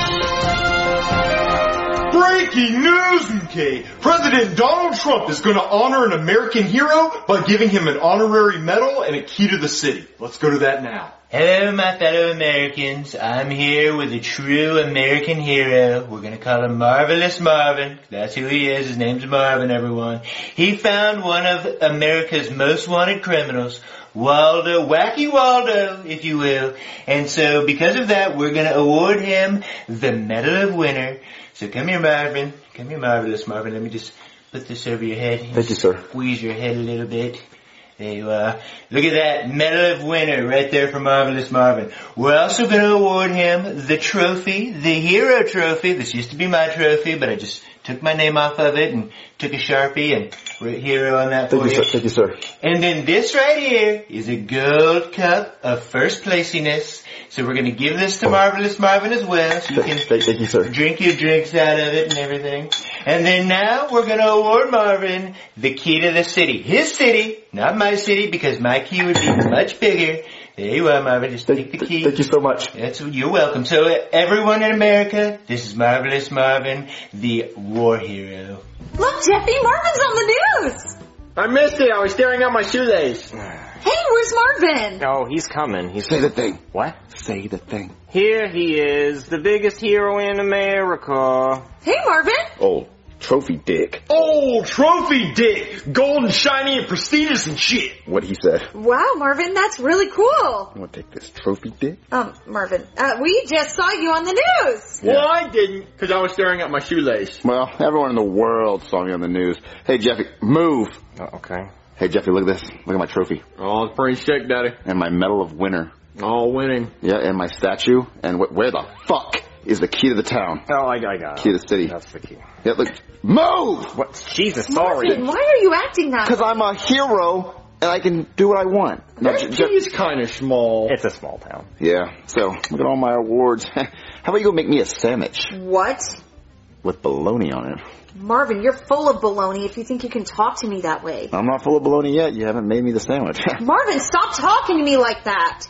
Breaking news, McKay! President Donald Trump is going to honor an American hero by giving him an honorary medal and a key to the city. Let's go to that now. Hello, my fellow Americans. I'm here with a true American hero. We're gonna call him Marvelous Marvin. That's who he is. His name's Marvin, everyone. He found one of America's most wanted criminals, Waldo, Wacky Waldo, if you will. And so, because of that, we're gonna award him the Medal of Winner. So come here, Marvin. Come here, Marvelous Marvin. Let me just put this over your head. Thank you, sir. Squeeze your head a little bit. There you are. Look at that Medal of Winner right there for Marvelous Marvin. We're also going to award him the trophy, the Hero Trophy. This used to be my trophy, but I just took my name off of it and took a Sharpie and wrote Hero on that for you. Thank you, sir. And then this right here is a gold cup of first placiness. So we're going to give this to Marvelous Marvin as well, so you can Thank you, sir. drink your drinks out of it and everything. And then now we're going to award Marvin the key to the city. His city, not my city, because my key would be much bigger. There you are, Marvin. Just take the key. Thank you so much. You're welcome. So everyone in America, this is Marvelous Marvin, the war hero. Look, Jeffy, Marvin's on the news! I missed it. I was staring at my shoelace. Hey, where's Marvin? Oh, he's coming. Say the thing. What? Say the thing. Here he is, the biggest hero in America. Hey, Marvin. Oh, Trophy dick. Oh, trophy dick. Gold and shiny and prestigious and shit. What he said. Wow, Marvin, that's really cool. You want to take this trophy dick? Marvin, we just saw you on the news. Yeah. Well, I didn't, because I was staring at my shoelace. Well, everyone in the world saw me on the news. Hey, Jeffy, move. Okay. Hey, Jeffy, look at this. Look at my trophy. Oh, it's pretty sick, Daddy. And my Medal of Winner. Oh, winning. Yeah, and my statue. And where the fuck is the key to the town? Oh, I got it. Key to the city. That's the key. Yeah, look. Move! What? Jesus, sorry. Marvin, why are you acting that way? Because I'm a hero and I can do what I want. Now, That key is kind of small. It's a small town. Yeah, so look at all my awards. How about you go make me a sandwich What? with bologna on it? Marvin, you're full of baloney if you think you can talk to me that way. I'm not full of bologna yet. You haven't made me the sandwich. Marvin, stop talking to me like that.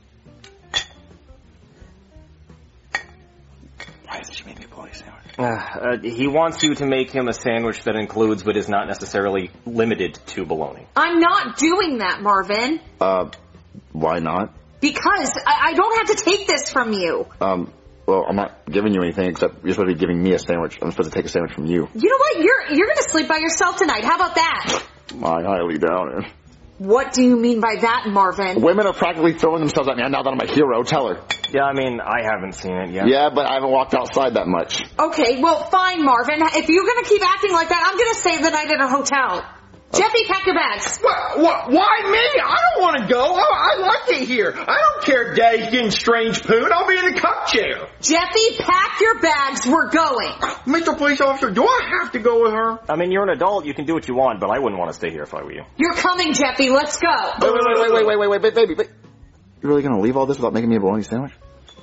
Why doesn't she make me a bologna sandwich? He wants you to make him a sandwich that includes but is not necessarily limited to bologna. I'm not doing that, Marvin. Why not? Because I don't have to take this from you. Well, I'm not giving you anything except you're supposed to be giving me a sandwich. I'm supposed to take a sandwich from you. You know what? You're going to sleep by yourself tonight. How about that? I highly doubt it. What do you mean by that, Marvin? Women are practically throwing themselves at me now that I'm a hero. Tell her. Yeah, I mean, I haven't seen it yet. Yeah, but I haven't walked outside that much. Okay, well, fine, Marvin. If you're going to keep acting like that, I'm going to stay the night at a hotel. Jeffy, pack your bags. What? Why me? I don't want to go. I like it here. I don't care if Daddy's getting strange poon. I'll be in the cup chair. Jeffy, pack your bags. We're going. Mr. Police Officer, do I have to go with her? I mean, you're an adult. You can do what you want, but I wouldn't want to stay here if I were you. You're coming, Jeffy. Let's go. Wait, baby. You really gonna leave all this without making me a bologna sandwich?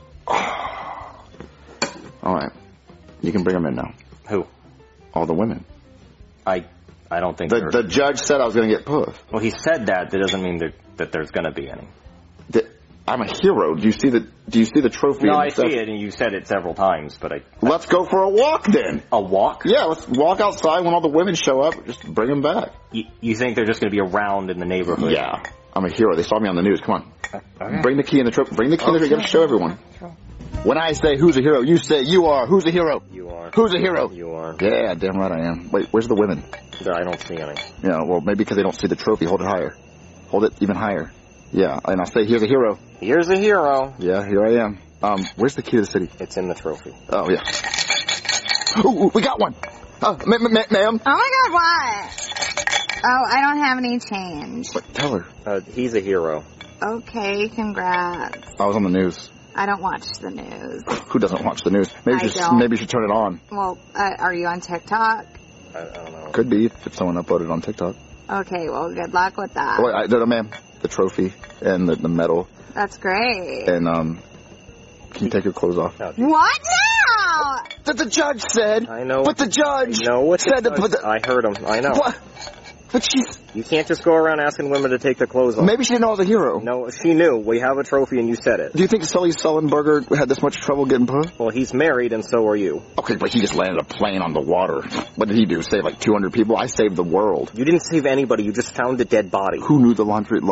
Alright. You can bring them in now. Who? All the women. I don't think the judge said I was gonna get pussed. Well, he said that. That doesn't mean that there's gonna be any. I'm a hero. Do you see the trophy? No, I see it, and you said it several times, but Let's go for a walk then. A walk? Yeah, let's walk outside when all the women show up. Just bring them back. You think they're just gonna be around in the neighborhood? Yeah. I'm a hero. They saw me on the news. Come on. Okay. Bring the key in the trophy. Bring the key in the trophy. You gotta show everyone. When I say who's a hero, you say you are. Who's a hero? You are. Who's a hero? You are. Yeah, damn right I am. Wait, where's the women? I don't see any. Yeah, well, maybe because they don't see the trophy. Hold it higher. Hold it even higher. Yeah, and I'll say, here's a hero. Here's a hero. Yeah, here I am. Where's the key to the city? It's in the trophy. Oh, yeah. Ooh, we got one. Ma'am. Oh my God, what? Oh, I don't have any change. But tell her. He's a hero. Okay, congrats. I was on the news. I don't watch the news. Who doesn't watch the news? Maybe you should turn it on. Well, are you on TikTok? I don't know. Could be if someone uploaded on TikTok. Okay, well, good luck with that. Wait, no, ma'am. The trophy and the medal. That's great. And, can you take your clothes off? What now? That the judge said. I know. But the judge said I heard him. I know. What? But You can't just go around asking women to take their clothes off. Maybe she didn't know I was a hero. No, she knew. We have a trophy and you said it. Do you think Sully Sullenberger had this much trouble getting put? Well, he's married and so are you. Okay, but he just landed a plane on the water. What did he do? Save like 200 people? I saved the world. You didn't save anybody. You just found a dead body. Who knew the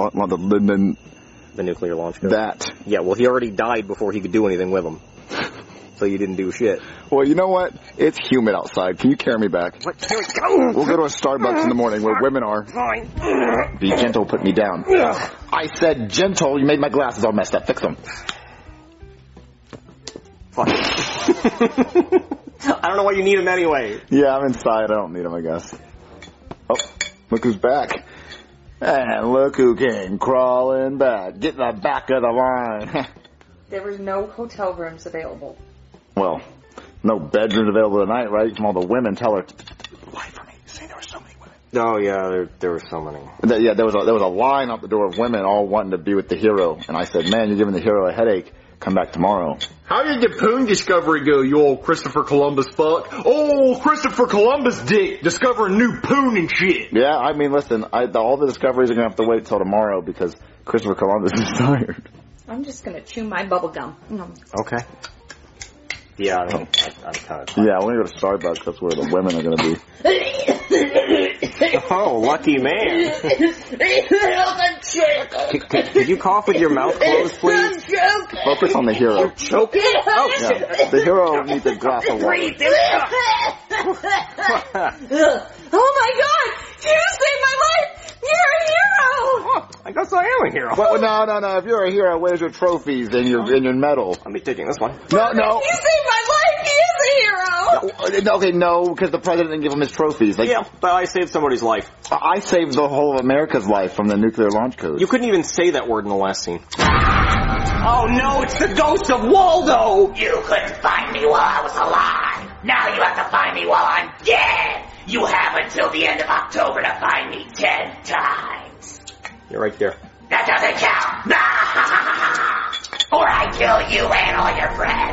The nuclear launch code? That. Yeah, well, he already died before he could do anything with them. So you didn't do shit. Well, you know what? It's humid outside. Can you carry me back? What? Here we go. We'll go to a Starbucks in the morning where women are. Fine. Be gentle, put me down. I said gentle. You made my glasses all messed up. Fix them. Fuck. I don't know why you need them anyway. Yeah, I'm inside. I don't need them, I guess. Oh, look who's back. And look who came crawling back. Get in the back of the line. There were no hotel rooms available. Well, no bedrooms available tonight, right? From all the women. Tell her. Lie for me. Say there were so many women. Oh, yeah, there were so many. Yeah, there was a line out the door of women all wanting to be with the hero. And I said, man, you're giving the hero a headache. Come back tomorrow. How did the poon discovery go, you old Christopher Columbus fuck? Oh, Christopher Columbus dick, discovering new poon and shit. Yeah, I mean, listen, all the discoveries are going to have to wait till tomorrow because Christopher Columbus is tired. I'm just going to chew my bubble gum. Okay. Yeah, I'm kind of tired. Yeah, we're going to go to Starbucks. That's where the women are going to be. Oh, lucky man. Could you cough with your mouth closed, please? Focus on the hero. Choking? Oh, yeah, the hero needs a glass of water. Oh my God! You saved my life! You're a hero! I guess I am a hero. Well, no. If you're a hero, where's your trophies and your medal? Let me taking this one. No. You saved my life! He is a hero! Okay, no, because the president didn't give him his trophies. Like, Yeah, but I saved somebody's life. I saved the whole of America's life from the nuclear launch code. You couldn't even say that word in the last scene. Oh no, it's the ghost of Waldo! You couldn't find me while I was alive. Now you have to find me while I'm dead. You have until the end of October to find me 10 times. You're right there. That doesn't count. Or I kill you and all your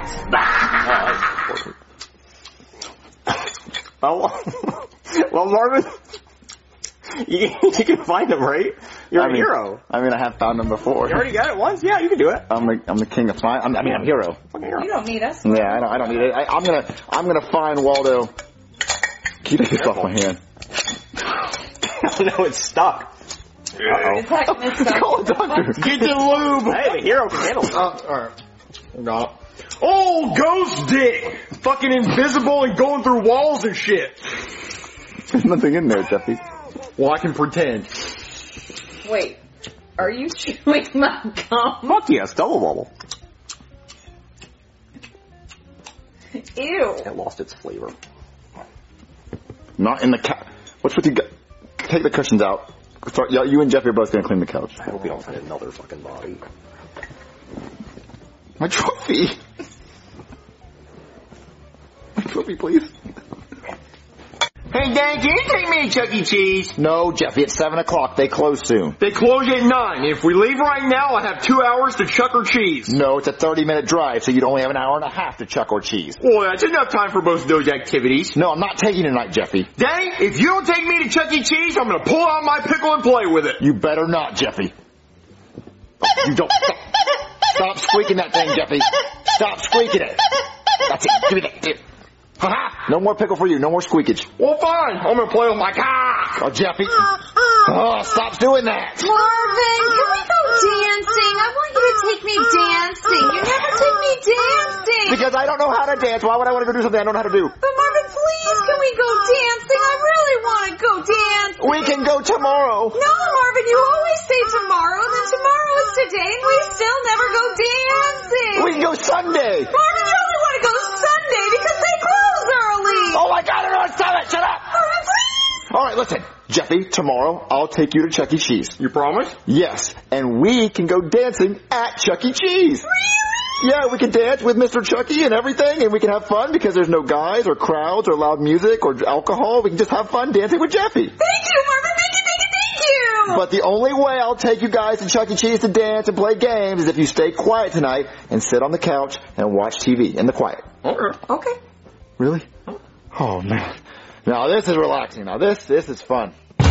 friends. Well, Marvin, you can find him, right? You're a hero. I have found him before. You already got it once? Yeah, you can do it. I'm the king of fine. I'm a hero. You don't need us. Yeah, I don't need it. I'm gonna find Waldo. Can you take this off my hand? No, it's stuck. Uh-oh. It's stuck. Call a doctor. Get the lube. Hey, the hero can handle it. Alright. No. Oh, ghost dick! Fucking invisible and going through walls and shit. There's nothing in there, Jeffy. Well, I can pretend. Wait, are you chewing my gum? Fuck yes, double bubble. Ew. It lost its flavor. Not in the couch. What's with you? Take the cushions out. You and Jeffy are both gonna clean the couch. I hope you don't find another fucking body. My trophy. My trophy, please. Hey, Dad, can you take me to Chuck E. Cheese? No, Jeffy, it's 7 o'clock. They close soon. They close at 9. If we leave right now, I have 2 hours to Chuck or Cheese. No, it's a 30-minute drive, so you'd only have an hour and a half to Chuck or Cheese. Well, that's enough time for both of those activities. No, I'm not taking you tonight, Jeffy. Daddy, if you don't take me to Chuck E. Cheese, I'm gonna pull out my pickle and play with it. You better not, Jeffy. You don't. Stop squeaking that thing, Jeffy. Stop squeaking it. That's it. Give me that. Ha-ha! No more pickle for you. No more squeakage. Well, fine. I'm gonna play with my cock. Oh, Jeffy. Oh, stop doing that. Marvin, can we go dancing? I want you to take me dancing. You never take me dancing. Because I don't know how to dance. Why would I want to go do something I don't know how to do? But Marvin, please, can we go dancing? I really want to go dancing. We can go tomorrow. No, Marvin, you always say tomorrow, and then tomorrow is today, and we still never go dancing. We can go Sunday. Marvin, you only want to go Sunday because they close early. Oh my God, I don't understand it. Shut up. Marvin, please. All right, listen. Jeffy, tomorrow I'll take you to Chuck E. Cheese. You promise? Yes, and we can go dancing at Chuck E. Cheese. Really? Yeah, we can dance with Mr. Chucky and everything, and we can have fun because there's no guys or crowds or loud music or alcohol. We can just have fun dancing with Jeffy. Thank you, Marvin. Thank you. But the only way I'll take you guys to Chuck E. Cheese to dance and play games is if you stay quiet tonight and sit on the couch and watch TV in the quiet. Okay. Really? Oh, man. Now, this is relaxing. Now, this is fun.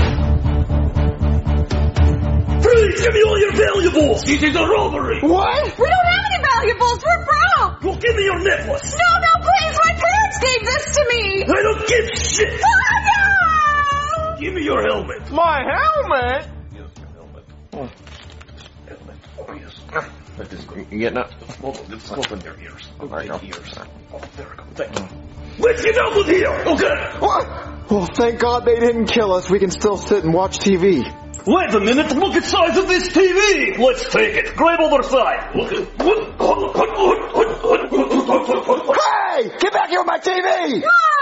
Freeze! Give me all your valuables! This is a robbery! What? We don't have any valuables. We're broke. Well, give me your necklace! No, please. My parents gave this to me. I don't give shit! Oh, no. Give me your helmet! My helmet? Yes, your helmet. Oh. Helmet. Oh, yes. You getting up? Well, let's open their ears. Right, Their ears. Oh, there we go. Thank you. Let's get out of here! Okay! What? Well, thank God they didn't kill us. We can still sit and watch TV. Wait a minute, look at the size of this TV! Let's take it. Grab over side. Look at... Hey! Get back here with my TV!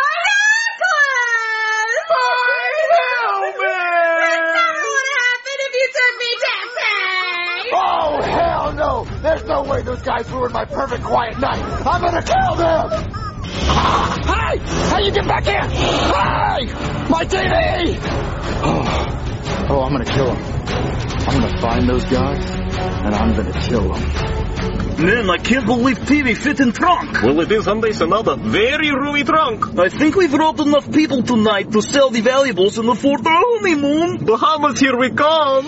Oh, hell no! There's no way those guys ruined my perfect quiet night! I'm gonna kill them! Hey! Hey, you get back here! Hey! My TV! Oh, I'm gonna kill them. I'm gonna find those guys, and I'm gonna kill them. Man, I can't believe TV fit in trunk. Well, it is another very roomy trunk. I think we've robbed enough people tonight to sell the valuables and afford our honeymoon. Bahamas, here we come.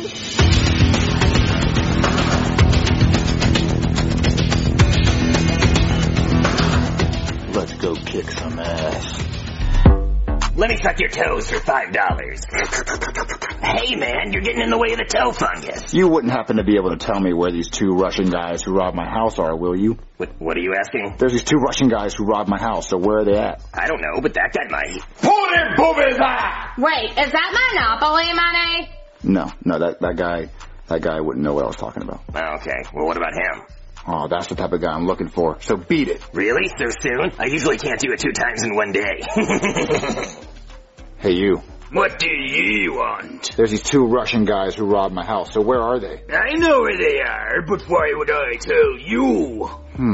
Let's go kick some ass. Let me suck your toes for $5. Hey, man, you're getting in the way of the toe fungus. You wouldn't happen to be able to tell me where these 2 Russian guys who robbed my house are, will you? What are you asking? There's these 2 Russian guys who robbed my house, so where are they at? I don't know, but that guy might. Pull them boobies out! Wait, is that Monopoly money? No, that guy wouldn't know what I was talking about. Okay, well, what about him? Oh, that's the type of guy I'm looking for, so beat it. Really? So soon? I usually can't do it 2 times in one day. Hey, you. What do you want? There's these 2 Russian guys who robbed my house, so where are they? I know where they are, but why would I tell you?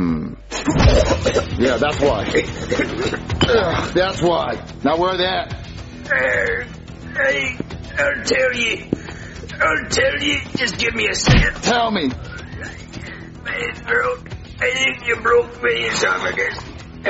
Yeah, that's why. That's why. Now where are they at? I'll tell you. Just give me a second. Tell me. My throat. I think you broke my esophagus.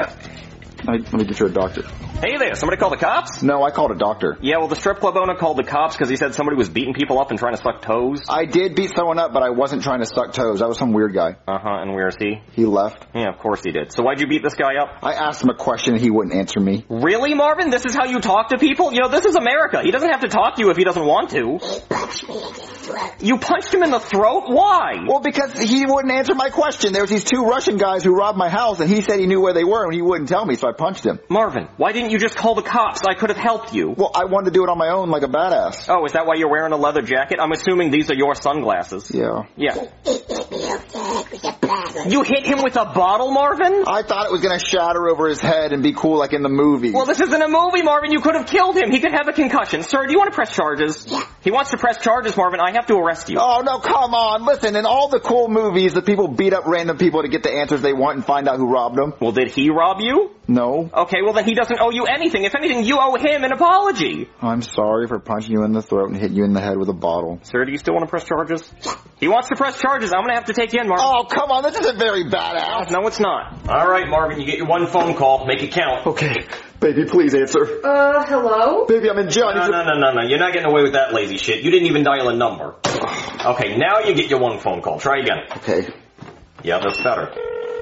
Let me get you a doctor. Hey there, somebody call the cops? No, I called a doctor. Yeah, well, the strip club owner called the cops because he said somebody was beating people up and trying to suck toes. I did beat someone up, but I wasn't trying to suck toes. That was some weird guy. And where is he? He left. Yeah, of course he did. So why'd you beat this guy up? I asked him a question and he wouldn't answer me. Really, Marvin? This is how you talk to people? You know, this is America. He doesn't have to talk to you if he doesn't want to. He punched me in the throat. You punched him in the throat? Why? Well, because he wouldn't answer my question. There was these 2 Russian guys who robbed my house and he said he knew where they were and he wouldn't tell me, so I punched him. Marvin, why didn't you just call the cops? I could have helped you. Well, I wanted to do it on my own like a badass. Oh, is that why you're wearing a leather jacket? I'm assuming these are your sunglasses. Yeah. Yeah. He hit me over the head with a bottle. You hit him with a bottle, Marvin? I thought it was going to shatter over his head and be cool like in the movie. Well, this isn't a movie, Marvin. You could have killed him. He could have a concussion. Sir, do you want to press charges? Yeah. He wants to press charges, Marvin. I have to arrest you. Oh, no, come on. Listen, in all the cool movies, the people beat up random people to get the answers they want and find out who robbed them. Well, did he rob you? No. Okay, well then he doesn't owe you anything. If anything, you owe him an apology. I'm sorry for punching you in the throat and hitting you in the head with a bottle. Sir, do you still want to press charges? He wants to press charges. I'm going to have to take you in, Marvin. Oh, come on. This isn't very badass. No, it's not. All right, Marvin, you get your 1 phone call. Make it count. Okay. Baby, please answer. Hello? Baby, I'm in jail. No. You're not getting away with that lazy shit. You didn't even dial a number. Okay, now you get your 1 phone call. Try again. Okay. Yeah, that's better.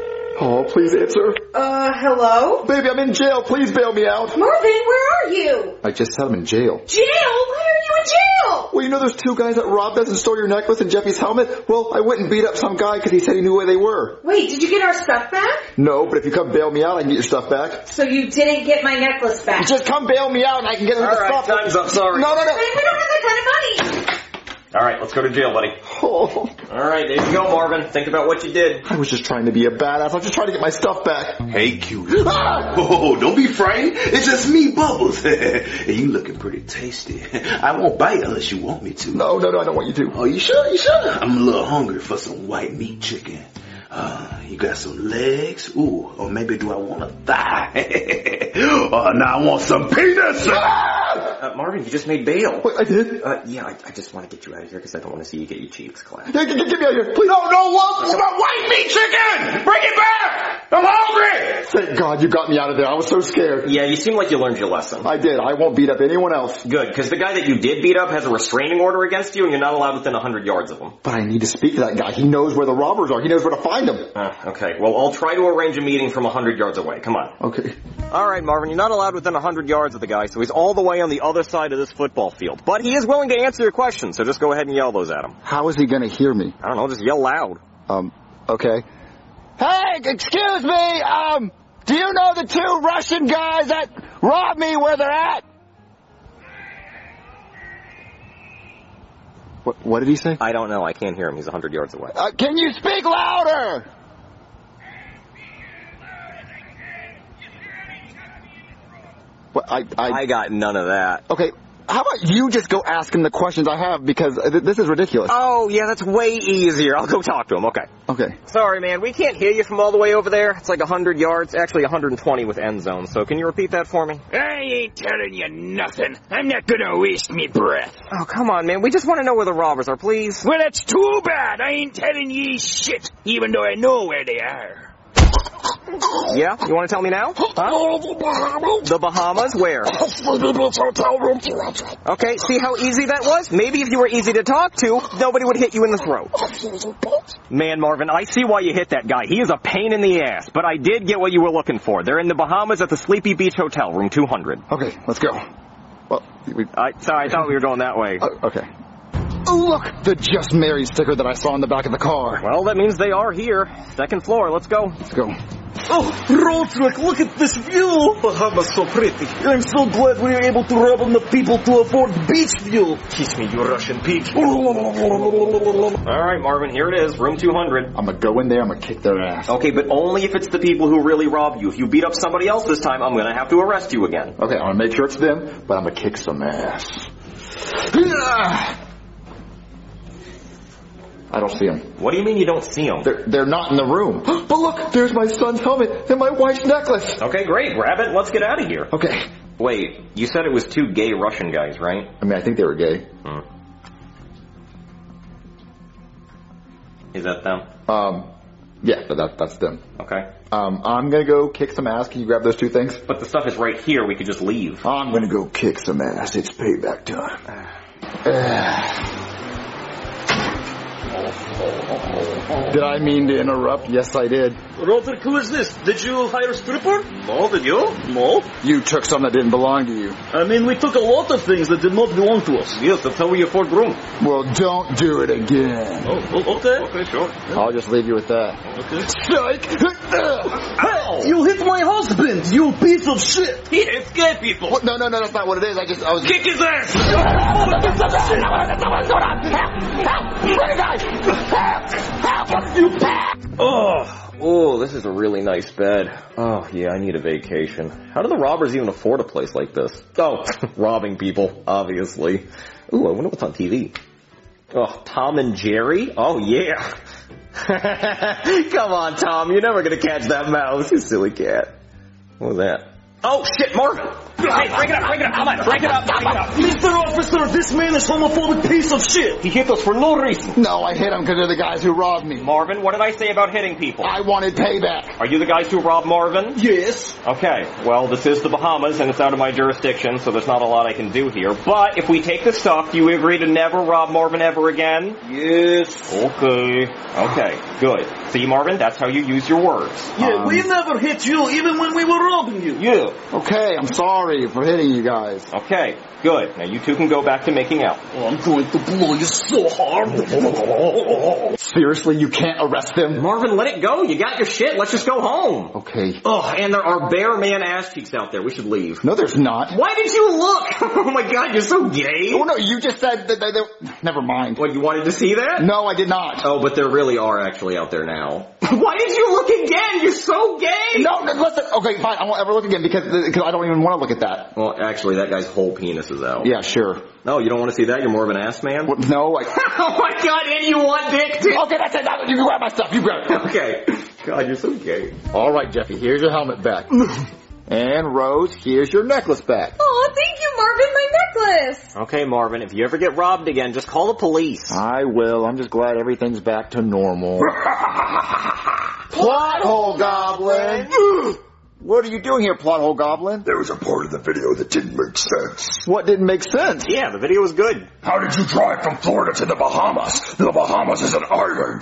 Oh, please answer. Hello? Baby, I'm in jail. Please bail me out. Marvin, where are you? I just said I'm in jail. Jail? Why are you in jail? Well, you know there's 2 guys that robbed us and stole your necklace and Jeffy's helmet? Well, I went and beat up some guy because he said he knew where they were. Wait, did you get our stuff back? No, but if you come bail me out, I can get your stuff back. So you didn't get my necklace back? Just come bail me out and I can get the stuff. All right, time's up. Sorry. No. We don't have that kind of money. All right, let's go to jail, buddy. Oh. All right, there you go, Marvin. Think about what you did. I was just trying to be a badass. I was just trying to get my stuff back. Hey, cutie. Oh, don't be frightened. It's just me, Bubbles. And you looking pretty tasty. I won't bite unless you want me to. No, I don't want you to. Oh, you sure? You sure? I'm a little hungry for some white meat chicken. You got some legs? Ooh, or maybe do I want a thigh? Oh, now I want some penis! Marvin, you just made bail. Wait, I did? Yeah, I just want to get you out of here because I don't want to see you get your cheeks clapped. Get me out of here, please. No, my white meat chicken! Bring it back! I'm hungry! Thank God you got me out of there. I was so scared. Yeah, you seem like you learned your lesson. I did. I won't beat up anyone else. Good, because the guy that you did beat up has a restraining order against you and you're not allowed within 100 yards of him. But I need to speak to that guy. He knows where the robbers are. He knows where to find them. Okay, well, I'll try to arrange a meeting from 100 yards away. Come on. Okay. All right, Marvin, you're not allowed within 100 yards of the guy, so he's all the way on the other side of this football field. But he is willing to answer your questions, so just go ahead and yell those at him. How is he going to hear me? I don't know, just yell loud. Okay. Hey, excuse me, do you know the 2 Russian guys that robbed me where they're at? What did he say? I don't know, I can't hear him, he's 100 yards away. Can you speak louder? I got none of that. Okay, how about you just go ask him the questions I have, because this is ridiculous. Oh, yeah, that's way easier. I'll go talk to him, okay. Okay. Sorry, man, we can't hear you from all the way over there. It's like 100 yards, actually 120 with end zone, so can you repeat that for me? I ain't telling you nothing. I'm not gonna waste me breath. Oh, come on, man, we just want to know where the robbers are, please. Well, that's too bad. I ain't telling ye shit, even though I know where they are. Yeah? You want to tell me now? Huh? The Bahamas? Where? Sleepy Beach Hotel Room 200. Okay, see how easy that was? Maybe if you were easy to talk to, nobody would hit you in the throat. Excuse you, bitch. Man, Marvin, I see why you hit that guy. He is a pain in the ass, but I did get what you were looking for. They're in the Bahamas at the Sleepy Beach Hotel, room 200. Okay, let's go. Well, sorry, I thought we were going that way. Okay. Look, the Just Married sticker that I saw in the back of the car. Well, that means they are here. Second floor, let's go. Let's go. Oh, Roderick, look at this view! Bahamas so pretty. I'm so glad we were able to rob on the people to afford beach view. Kiss me, you Russian pig. Alright, Marvin, here it is, room 200. I'm gonna go in there, I'm gonna kick their ass. Okay, but only if it's the people who really robbed you. If you beat up somebody else this time, I'm gonna have to arrest you again. Okay, I'm gonna make sure it's them, but I'm gonna kick some ass. I don't see them. What do you mean you don't see them? They're not in the room. But look, there's my son's helmet and my wife's necklace. Okay, great. Grab it. Let's get out of here. Okay. Wait, you said it was two gay Russian guys, right? I mean, I think they were gay. Is that them? Yeah, but that's them. Okay. I'm gonna go kick some ass. Can you grab those two things? But the stuff is right here. We could just leave. I'm gonna go kick some ass. It's payback time. Did I mean to interrupt? Yes, I did. Roderick, who is this? Did you hire a stripper? No, did you? No. You took something that didn't belong to you. I mean, we took a lot of things that did not belong to us. Yes, that's how we afford room. Well, don't do it again. Oh, okay. Okay, sure. I'll just leave you with that. Okay. Strike! Ow! You hit my husband, you piece of shit! He hates gay people. What? No, that's not what it is. I was... Kick his ass! Oh, this is a really nice bed. Oh, yeah, I need a vacation. How do the robbers even afford a place like this? Oh, robbing people, obviously. Ooh, I wonder what's on TV. Oh, Tom and Jerry? Oh, yeah. Come on, Tom, you're never gonna catch that mouse, you silly cat. What was that? Oh, shit, Marvin! Hey, break it up, come on, break it up. Mr. Officer, this man is homophobic piece of shit! He hit us for no reason. No, I hit him because they're the guys who robbed me. Marvin, what did I say about hitting people? I wanted payback. Are you the guys who robbed Marvin? Yes. Okay, well, this is the Bahamas, and it's out of my jurisdiction, so there's not a lot I can do here. But if we take the stuff, do you agree to never rob Marvin ever again? Yes. Okay, good. See, Marvin, that's how you use your words. Yeah, we never hit you, even when we were robbing you. Yeah. Okay, I'm sorry for hitting you guys. Okay, good. Now you two can go back to making out. Oh, I'm going to blow you so hard. Seriously, you can't arrest them? Marvin, let it go. You got your shit. Let's just go home. Okay. Oh, and there are bare man ass cheeks out there. We should leave. No, there's not. Why did you look? Oh my god, you're so gay. Oh no, you just said that they... Never mind. What, you wanted to see that? No, I did not. Oh, but there really are actually out there now. Why did you look again? You're so gay. No, listen. Okay, fine. I won't ever look again because I don't even want to look at that. Well, actually, that guy's whole penis is out. Yeah, sure. No, you don't want to see that? You're more of an ass man? What? No, oh my god, and you want dick too? Okay, that's it. You can grab my stuff. You grab it. Okay. God, you're so gay. All right, Jeffy, here's your helmet back. And Rose, here's your necklace back. Oh, thank you, Marvin, my necklace. Okay, Marvin, if you ever get robbed again, just call the police. I will. I'm just glad everything's back to normal. Plot hole goblin! What are you doing here, plot hole goblin? There was a part of the video that didn't make sense. What didn't make sense? Yeah, the video was good. How did you drive from Florida to the Bahamas? The Bahamas is an island.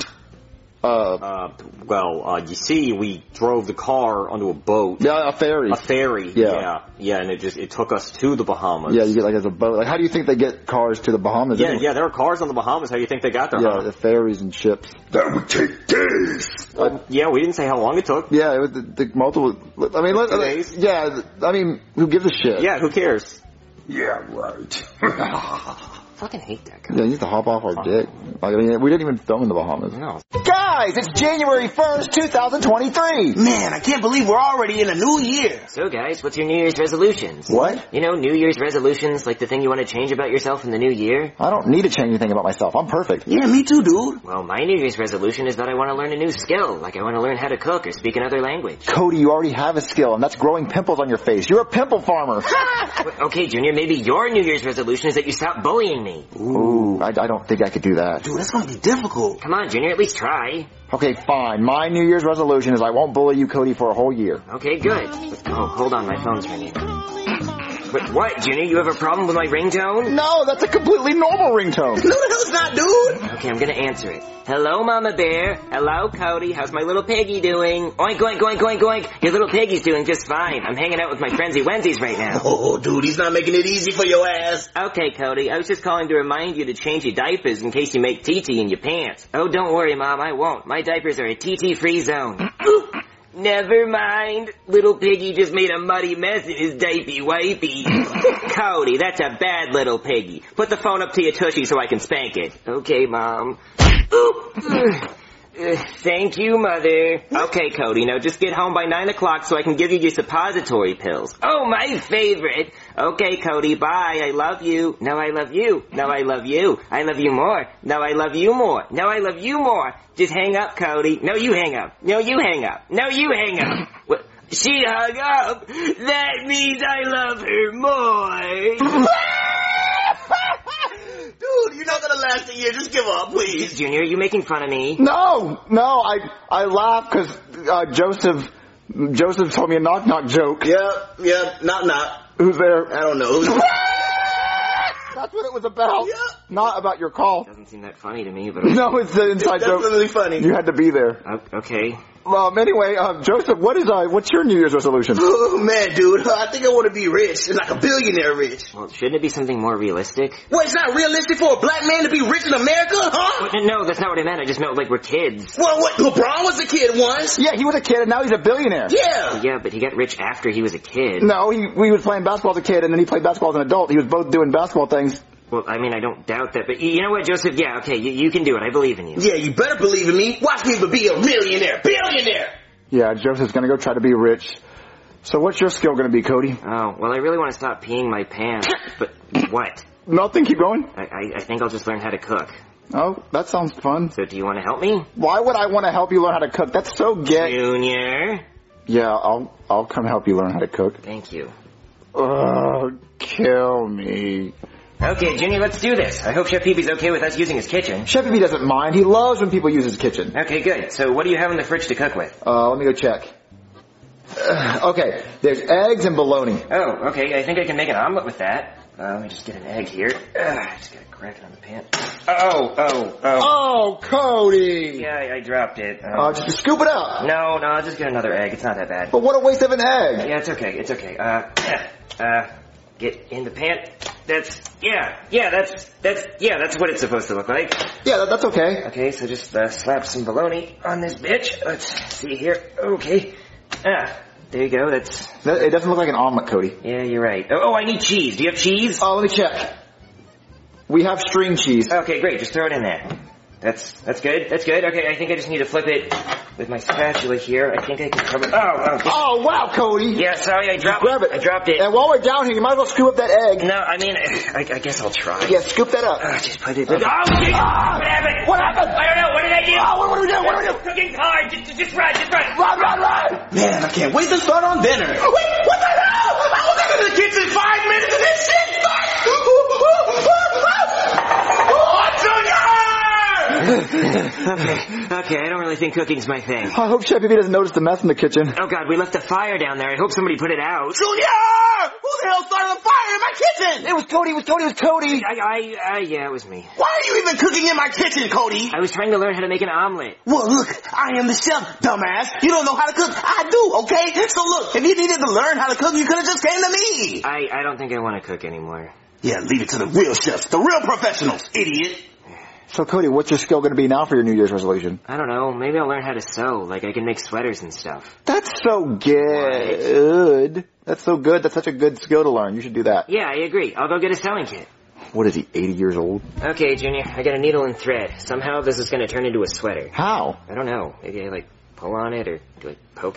You see, we drove the car onto a boat. Yeah, a ferry. A ferry. Yeah, and it took us to the Bahamas. Yeah, you get as a boat. How do you think they get cars to the Bahamas? Yeah, there are cars on the Bahamas. How do you think they got there? Yeah, the ferries and ships. That would take days. Yeah, we didn't say how long it took. Yeah, it was the multiple. I mean, days. Yeah, I mean, who gives a shit? Yeah, who cares? Yeah, right. Fucking hate that guy. Yeah, he needs to hop off our dick. I mean, we didn't even film in the Bahamas. No. Guys, it's January 1st, 2023. Man, I can't believe we're already in a new year. So guys, what's your New Year's resolutions? What? You know, New Year's resolutions, like the thing you want to change about yourself in the new year? I don't need to change anything about myself. I'm perfect. Yeah, me too, dude. Well, my New Year's resolution is that I want to learn a new skill, like I want to learn how to cook or speak another language. Cody, you already have a skill, and that's growing pimples on your face. You're a pimple farmer. Okay, Junior, maybe your New Year's resolution is that you stop bullying me. Ooh, I don't think I could do that. Dude, that's gonna be difficult. Come on, Junior, at least try. okay? Okay, fine. My New Year's resolution is I won't bully you, Cody, for a whole year. Okay, good. Oh, hold on, my phone's ringing. But what, Junior? You have a problem with my ringtone? No, that's a completely normal ringtone. No, the hell it's not, dude. Okay, I'm gonna answer it. Hello, Mama Bear. Hello, Cody. How's my little piggy doing? Oink, oink, oink, oink, oink. Your little piggy's doing just fine. I'm hanging out with my Frenzy Wenzies right now. Oh, dude, he's not making it easy for your ass. Okay, Cody. I was just calling to remind you to change your diapers in case you make TT in your pants. Oh, don't worry, Mom. I won't. My diapers are a TT-free zone. Never mind. Little piggy just made a muddy mess in his diaper-wipey. Cody, that's a bad little piggy. Put the phone up to your tushy so I can spank it. Okay, Mom. Thank you, Mother. Okay, Cody, now just get home by 9 o'clock so I can give you your suppository pills. Oh, my favorite. Okay, Cody, bye. I love you. No, I love you. No, I love you. I love you more. No, I love you more. No, I love you more. Just hang up, Cody. No, you hang up. No, you hang up. No, you hang up. What? She hung up. That means I love her more. Dude, you're not gonna last a year. Just give up, please. Junior, are you making fun of me? No, I laughed because Joseph told me a knock-knock joke. Yeah, knock-knock. Who's there? I don't know. That's what it was about. Yeah. Not about your call. Doesn't seem that funny to me, but... No, it's an inside joke. It's definitely funny. You had to be there. Okay. Anyway, Joseph, what's your New Year's resolution? Oh, man, dude, I think I want to be rich. Like a billionaire rich. Well, shouldn't it be something more realistic? What, it's not realistic for a black man to be rich in America, huh? No, that's not what I meant. I just meant like we're kids. Well, what, LeBron was a kid once? Yeah, he was a kid and now he's a billionaire. Yeah. Yeah, but he got rich after he was a kid. No, he was playing basketball as a kid and then he played basketball as an adult. He was both doing basketball things. Well, I mean, I don't doubt that, but you know what, Joseph? Yeah, okay, you can do it. I believe in you. Yeah, you better believe in me. Watch me be a millionaire, billionaire. Yeah, Joseph's gonna go try to be rich. So what's your skill gonna be, Cody? Oh, well, I really want to stop peeing my pants, but what? Nothing, keep going. I think I'll just learn how to cook. Oh, that sounds fun. So do you want to help me? Why would I want to help you learn how to cook? That's so gay. Junior? Yeah, I'll come help you learn how to cook. Thank you. Kill me. Okay, Junior, let's do this. I hope Chef Pee-Pee's okay with us using his kitchen. Chef Pee-Pee doesn't mind. He loves when people use his kitchen. Okay, good. So what do you have in the fridge to cook with? Let me go check. Okay, there's eggs and bologna. Oh, okay. I think I can make an omelet with that. Let me just get an egg here. I just gotta crack it on the pan. Oh, Cody! Yeah, I dropped it. Just scoop it up. No, I'll just get another egg. It's not that bad. But what a waste of an egg. Yeah, it's okay. Get in the pan. That's what it's supposed to look like. Yeah, that's okay. Okay, so just slap some bologna on this bitch. Let's see here. Okay. There you go. It doesn't look like an omelet, Cody. Yeah, you're right. Oh, I need cheese. Do you have cheese? Let me check. We have string cheese. Okay, great. Just throw it in there. That's good. Okay, I think I just need to flip it with my spatula here. I think I can cover it. Oh, wow, Cody. Yeah, sorry, I dropped it. I dropped it. And while we're down here, you might as well scoop up that egg. No, I mean, I guess I'll try. Yeah, scoop that up. Just put it... What happened? What happened? I don't know. What did I do? What do we do? Cooking hard. Just run. Run! Man, I can't wait to start on dinner. Wait, what the hell? I was in the kitchen 5 minutes and this shit starts. Okay, I don't really think cooking's my thing. I hope Chef Pee-Pee doesn't notice the mess in the kitchen. Oh God, we left a fire down there. I hope somebody put it out. Junior! Who the hell started a fire in my kitchen? It was Cody. Yeah, it was me. Why are you even cooking in my kitchen, Cody? I was trying to learn how to make an omelet. Well, look, I am the chef, dumbass. You don't know how to cook. I do, okay? So look, if you needed to learn how to cook, you could have just came to me. I don't think I want to cook anymore. Yeah, leave it to the real chefs, the real professionals, idiot. So, Cody, what's your skill going to be now for your New Year's resolution? I don't know. Maybe I'll learn how to sew. Like, I can make sweaters and stuff. That's so good. What? That's so good. That's such a good skill to learn. You should do that. Yeah, I agree. I'll go get a sewing kit. What is he, 80 years old? Okay, Junior. I got a needle and thread. Somehow this is going to turn into a sweater. How? I don't know. Maybe I, pull on it, or do I poke it?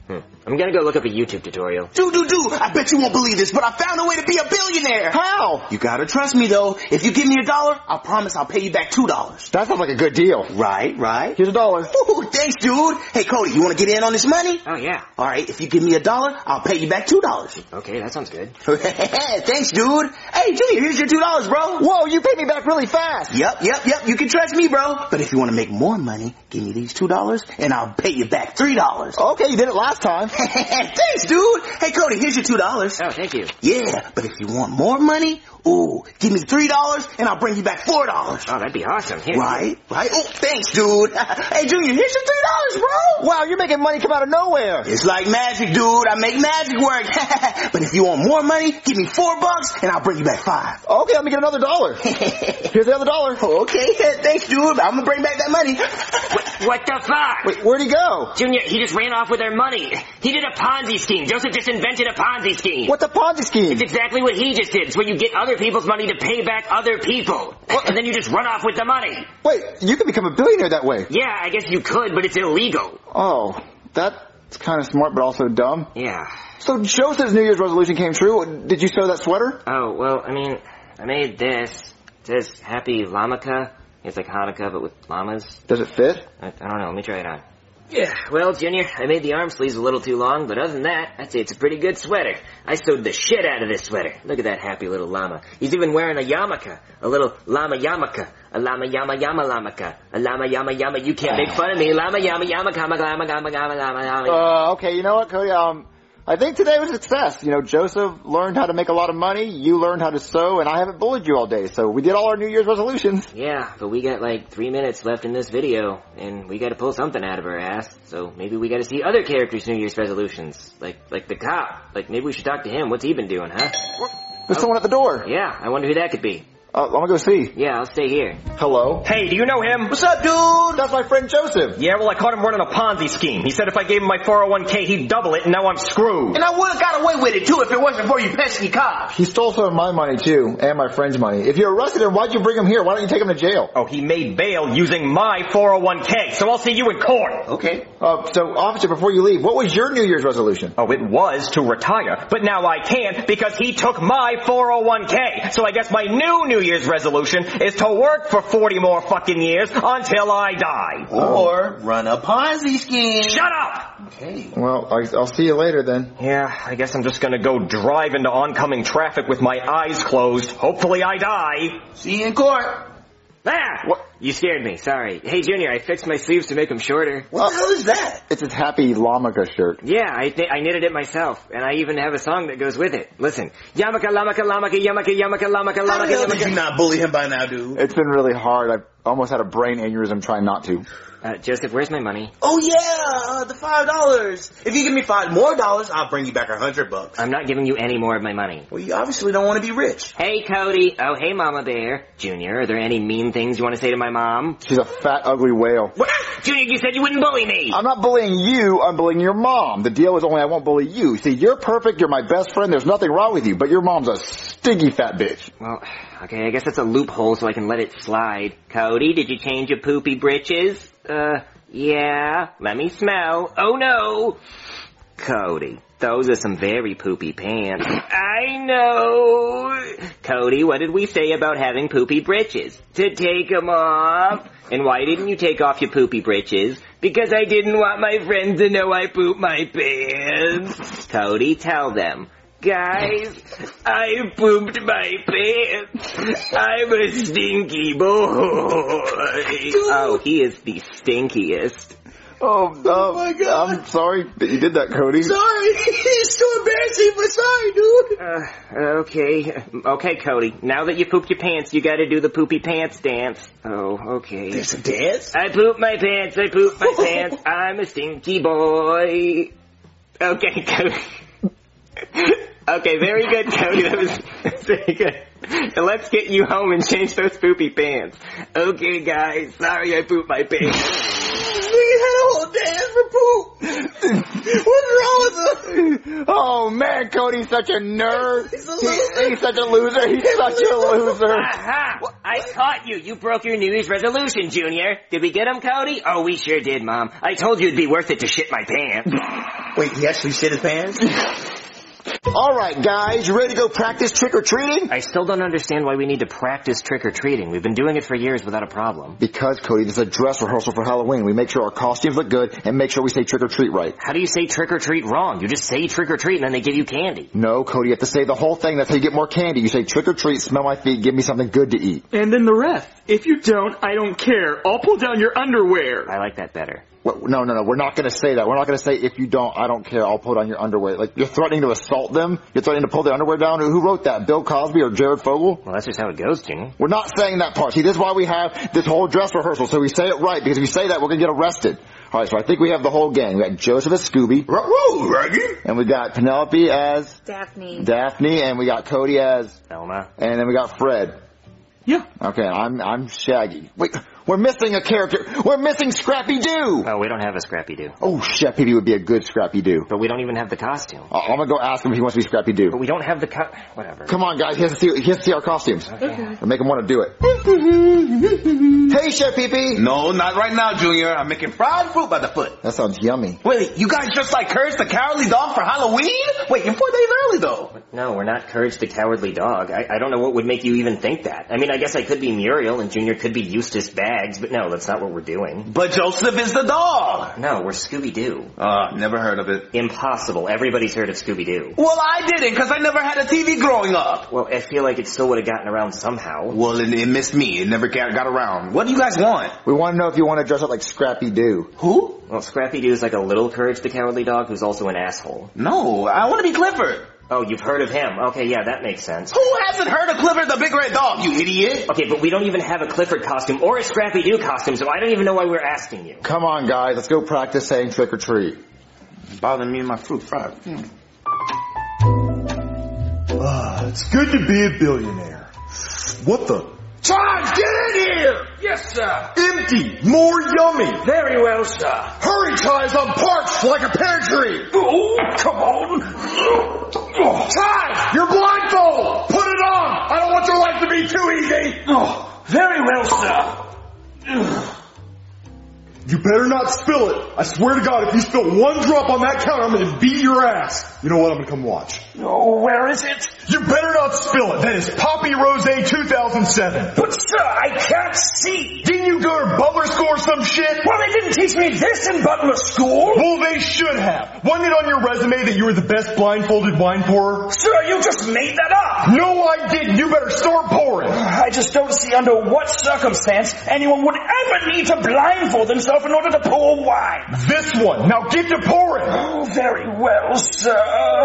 I'm gonna go look up a YouTube tutorial. Dude, I bet you won't believe this, but I found a way to be a billionaire. How? You gotta trust me though. If you give me $1, I promise I'll pay you back $2. That sounds like a good deal. Right. Here's $1. Ooh, thanks, dude. Hey, Cody, you wanna get in on this money? Oh, yeah. Alright, if you give me $1, I'll pay you back $2. Okay, that sounds good. Thanks, dude. Hey, Junior, here's your $2, bro. Whoa, you paid me back really fast. Yep. You can trust me, bro. But if you want to make more money, give me these $2 and I'll pay you back $3. Okay, you did it last time. Thanks, dude. Hey, Cody, here's your $2. Oh, thank you. Yeah, but if you want more money, give me $3 and I'll bring you back $4. Oh, that'd be awesome. Here. Right. Oh, thanks, dude. Hey, Junior, here's your $3, bro. Wow, you're making money come out of nowhere. It's like magic, dude. I make magic work. But if you want more money, give me $4 and I'll bring you back $5. Okay, let me get another $1. Here's the other $1. Okay, thanks, dude. I'm gonna bring back that money. What the fuck? Wait, where'd he go? Junior, he just ran off with our money. He did a Ponzi scheme. Joseph just invented a Ponzi scheme. What's a Ponzi scheme? It's exactly what he just did. It's where you get other people's money to pay back other people. And then you just run off with the money. Wait, you can become a billionaire that way. Yeah, I guess you could, but it's illegal. Oh, that's kind of smart, but also dumb. Yeah. So Joseph's New Year's resolution came true. Did you sew that sweater? Oh, well, I mean, I made this. It says Happy Lamaka. It's like Hanukkah, but with llamas. Does it fit? I don't know. Let me try it on. Yeah, well, Junior, I made the arm sleeves a little too long, but other than that, I'd say it's a pretty good sweater. I sewed the shit out of this sweater. Look at that happy little llama. He's even wearing a yarmulke. A little llama yarmulke. A llama yama yama lamaka. A llama yama yama. You can't make fun of me. Llama yama yama kama llama llama llama llama. Okay, you know what, Cody? I think today was a success. You know, Joseph learned how to make a lot of money, you learned how to sew, and I haven't bullied you all day, so we did all our New Year's resolutions. Yeah, but we got like 3 minutes left in this video, and we gotta pull something out of our ass, so maybe we gotta see other characters' New Year's resolutions. Like the cop. Like, maybe we should talk to him. What's he been doing, huh? There's someone at the door. Yeah, I wonder who that could be. I'm gonna go see. Yeah, I'll stay here. Hello? Hey, do you know him? What's up, dude? That's my friend Joseph. Yeah, well, I caught him running a Ponzi scheme. He said if I gave him my 401k, he'd double it, and now I'm screwed. And I would've got away with it, too, if it wasn't for you pesky cops. He stole some of my money, too, and my friend's money. If you arrested him, why'd you bring him here? Why don't you take him to jail? Oh, he made bail using my 401k, so I'll see you in court. Okay. So, officer, before you leave, what was your New Year's resolution? Oh, it was to retire, but now I can't because he took my 401k. So I guess my New Year's resolution is to work for 40 more fucking years until I die. Or run a Ponzi scheme. Shut up! Okay. Well, I'll see you later then. Yeah, I guess I'm just gonna go drive into oncoming traffic with my eyes closed. Hopefully I die. See you in court. Ah! What? You scared me. Sorry. Hey, Junior, I fixed my sleeves to make them shorter. What the hell is that? It's his Happy Lamaka shirt. Yeah, I knitted it myself, and I even have a song that goes with it. Listen. Yamaka, lamaka, lamaka, yamaka, yamaka, lamaka, lamaka, How the hell did you not bully him by now, dude? It's been really hard. I've almost had a brain aneurysm trying not to. Joseph, where's my money? Oh yeah, the $5. If you give me $5 more, I'll bring you back $100. I'm not giving you any more of my money. Well, you obviously don't want to be rich. Hey, Cody. Oh, hey, Mama Bear. Junior, are there any mean things you want to say to my mom? She's a fat, ugly whale. What? Junior, you said you wouldn't bully me. I'm not bullying you, I'm bullying your mom. The deal is only I won't bully you. See, you're perfect, you're my best friend, there's nothing wrong with you, but your mom's a stinky fat bitch. Well, okay, I guess that's a loophole so I can let it slide. Cody, did you change your poopy britches? Yeah. Let me smell. Oh no. Cody, those are some very poopy pants. I know. Cody, what did we say about having poopy britches? To take them off. And why didn't you take off your poopy britches? Because I didn't want my friends to know I pooped my pants. Cody, tell them. Guys, I pooped my pants. I'm a stinky boy. Oh, he is the stinkiest. Oh my God. I'm sorry that you did that, Cody. Sorry. It's so embarrassing, but sorry, dude. Okay, Cody. Now that you pooped your pants, you gotta do the poopy pants dance. Oh, okay. There's a dance? I pooped my pants, pants. I'm a stinky boy. Okay, Cody. Okay, very good, Cody. That was very good. And let's get you home and change those poopy pants. Okay, guys. Sorry I pooped my pants. We had a whole dance for poop. What's wrong with him? Oh, man, Cody's such a nerd. He's such a loser. He's such a loser. Aha! I caught you. You broke your New Year's resolution, Junior. Did we get him, Cody? Oh, we sure did, Mom. I told you it'd be worth it to shit my pants. Wait, he actually shit his pants? Alright guys, you ready to go practice trick-or-treating? I still don't understand why we need to practice trick-or-treating. We've been doing it for years without a problem. Because, Cody, this is a dress rehearsal for Halloween. We make sure our costumes look good and make sure we say trick-or-treat right. How do you say trick-or-treat wrong? You just say trick-or-treat and then they give you candy. No, Cody, you have to say the whole thing. That's how you get more candy. You say trick-or-treat, smell my feet, give me something good to eat. And then the rest. If you don't, I don't care. I'll pull down your underwear. I like that better. No, we're not going to say that. We're not going to say, if you don't, I don't care, I'll pull down your underwear. Like, you're threatening to assault them? You're threatening to pull their underwear down? Who wrote that? Bill Cosby or Jared Fogle? Well, that's just how it goes, Junior. We're not saying that part. See, this is why we have this whole dress rehearsal, so we say it right, because if we say that, we're going to get arrested. Alright, so I think we have the whole gang. We got Joseph as Scooby. Woo, Reggie. And we got Penelope as... Daphne. And we got Cody as... Elma. And then we got Fred. Yeah. Okay, I'm Shaggy. Wait, we're missing a character. We're missing Scrappy-Doo. Oh, we don't have a Scrappy-Doo. Oh, Chef Pee-Pee would be a good Scrappy-Doo. But we don't even have the costume. I'm gonna go ask him if he wants to be Scrappy-Doo. But we don't have the whatever. Come on, guys. He has to see our costumes. Okay. Or make him want to do it. Hey, Chef Pee-Pee. No, not right now, Junior. I'm making fried fruit by the foot. That sounds yummy. Wait, you guys just like Courage the Cowardly Dog for Halloween? Wait, you're 4 days early, though. No, we're not Courage the Cowardly Dog. I don't know what would make you even think that. I mean, I guess I could be Muriel and Junior could be Eustace Baggs, but no, that's not what we're doing. But Joseph is the dog. No, we're Scooby-Doo. Never heard of it. Impossible. Everybody's heard of Scooby-Doo. Well, I didn't, because I never had a TV growing up. Well, I feel like it still would have gotten around somehow. Well, it missed me. It never got around. What do you guys want? We want to know if you want to dress up like Scrappy-Doo. Who? Well, Scrappy-Doo is like a little Courage the Cowardly Dog who's also an asshole. No, I want to be Clifford. Oh, you've heard of him. Okay, yeah, that makes sense. Who hasn't heard of Clifford the Big Red Dog, you idiot? Okay, but we don't even have a Clifford costume or a Scrappy-Doo costume, so I don't even know why we're asking you. Come on, guys. Let's go practice saying trick or treat. It's bothering me in my fruit fried. It's good to be a billionaire. What the? Chives, get in here! Yes, sir. Empty! More yummy! Very well, sir. Hurry, Chives, I'm parched like a pear tree! Oh, come on. Chives, you're blindfolded! Put it on! I don't want your life to be too easy! Oh, very well, sir. You better not spill it. I swear to God, if you spill one drop on that counter, I'm gonna beat your ass. You know what? I'm gonna come watch. Oh, where is it? You better not spill it. That is Poppy Rosé 2007. But sir, I can't see. Didn't you go to Butler School or some shit? Well, they didn't teach me this in Butler School. Well, they should have. Wasn't it on your resume that you were the best blindfolded wine pourer? Sir, you just made that up. No, I didn't. You better start pouring. I just don't see under what circumstance anyone would ever need to blindfold themselves in order to pour wine. This one. Now get to pouring. Oh, very well, sir.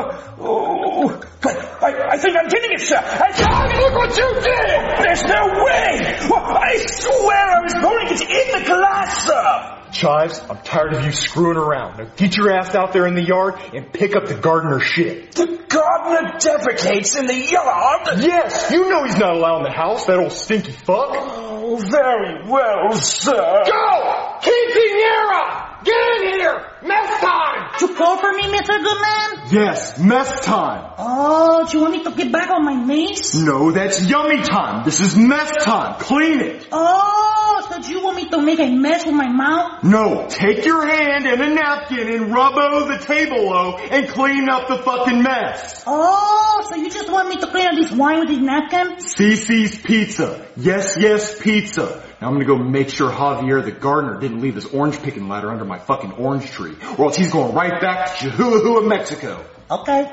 Oh, I think I'm getting it, sir. Look what you did! There's no way! Well, I swear I was pouring it in the glass, sir. Chives, I'm tired of you screwing around. Now get your ass out there in the yard and pick up the gardener's shit. The gardener defecates in the yard? Yes, you know he's not allowed in the house, that old stinky fuck. Oh, very well, sir. Go! Quinceañera! Get in here! Mess time! You call for me, Mr. Goodman? Yes, mess time. Oh, do you want me to get back on my knees? No, that's yummy time. This is mess time. Clean it. Oh, so do you want me to make a mess with my mouth? No, take your hand and a napkin and rub-o the table-o and clean up the fucking mess. Oh, so you just want me to clean up this wine with this napkin? CC's Pizza. Yes, yes, pizza. Now I'm gonna go make sure Javier the gardener didn't leave his orange picking ladder under my fucking orange tree, or else he's going right back to Chihuahua, Mexico. Okay.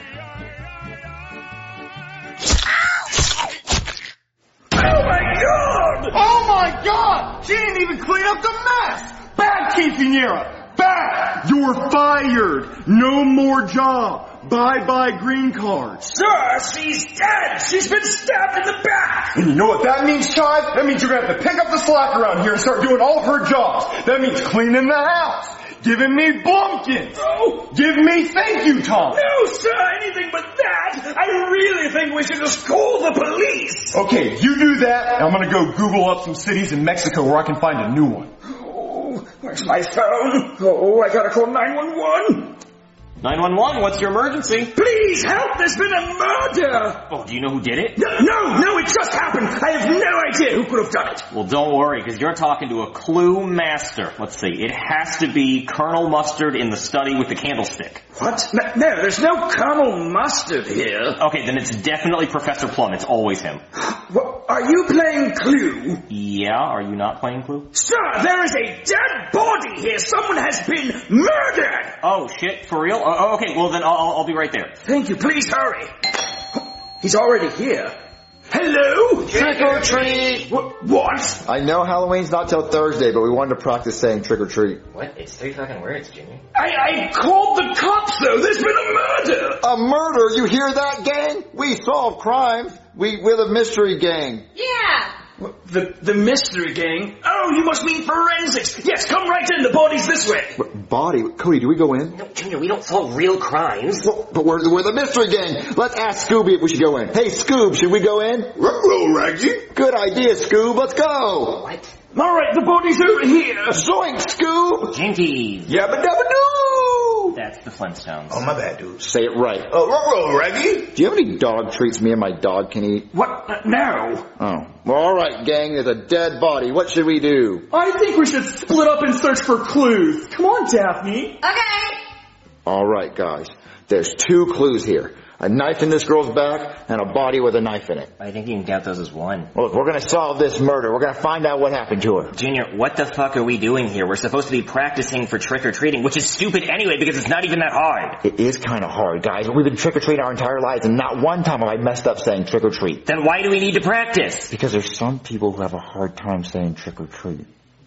Oh my God! Oh my God! She didn't even clean up the mess! Bad quinceañera! Bad! You're fired! No more job! Bye-bye green card. Sir, she's dead! She's been stabbed in the back! And you know what that means, Chive? That means you're gonna have to pick up the slack around here and start doing all her jobs. That means cleaning the house, giving me bumpkins. Oh! Give me thank you, Tom. No, sir, anything but that! I really think we should just call the police! Okay, you do that, and I'm gonna go Google up some cities in Mexico where I can find a new one. Oh, where's my phone? Oh, I gotta call 911. 911, what's your emergency? Please help, there's been a murder! Oh, do you know who did it? No, it just happened. I have no idea who could have done it. Well, don't worry, because you're talking to a clue master. Let's see, it has to be Colonel Mustard in the study with the candlestick. What? No, there's no Colonel Mustard here. Okay, then it's definitely Professor Plum. It's always him. What, are you playing Clue? Yeah, are you not playing Clue? Sir, there is a dead body here. Someone has been murdered. Oh, shit, for real? Okay, well then I'll be right there. Thank you, please hurry. He's already here. Hello? Trick or treat! What? I know Halloween's not till Thursday, but we wanted to practice saying trick or treat. What? It's 3 fucking words, Junior. I called the cops, though. There's been a murder. A murder? You hear that, gang? We solve crimes. We're the mystery gang. Yeah. The mystery gang? Oh, you must mean forensics. Yes, come right in. The body's this way. Body? Cody, do we go in? No, Junior, we don't solve real crimes. Well, but we're the mystery gang. Let's ask Scooby if we should go in. Hey, Scoob, should we go in? Ruh-roh, Raggy. Good idea, Scoob. Let's go. What? All right, the body's over here. Zoink, Scoob. Jinkies. Yabba-dabba-doo. That's the Flintstones. Oh, my bad, dude. Say it right. Ruh-roh, Raggy. Do you have any dog treats me and my dog can eat? What? No. Oh. Well, all right, gang. There's a dead body. What should we do? I think we should split up and search for clues. Come on, Daphne. Okay. All right, guys. There's 2 clues here. A knife in this girl's back and a body with a knife in it. I think you can count those as one. Well, look, we're going to solve this murder. We're going to find out what happened to her. Junior, what the fuck are we doing here? We're supposed to be practicing for trick-or-treating, which is stupid anyway because it's not even that hard. It is kind of hard, guys. We've been trick-or-treating our entire lives and not one time have I messed up saying trick-or-treat. Then why do we need to practice? Because there's some people who have a hard time saying trick-or-treat.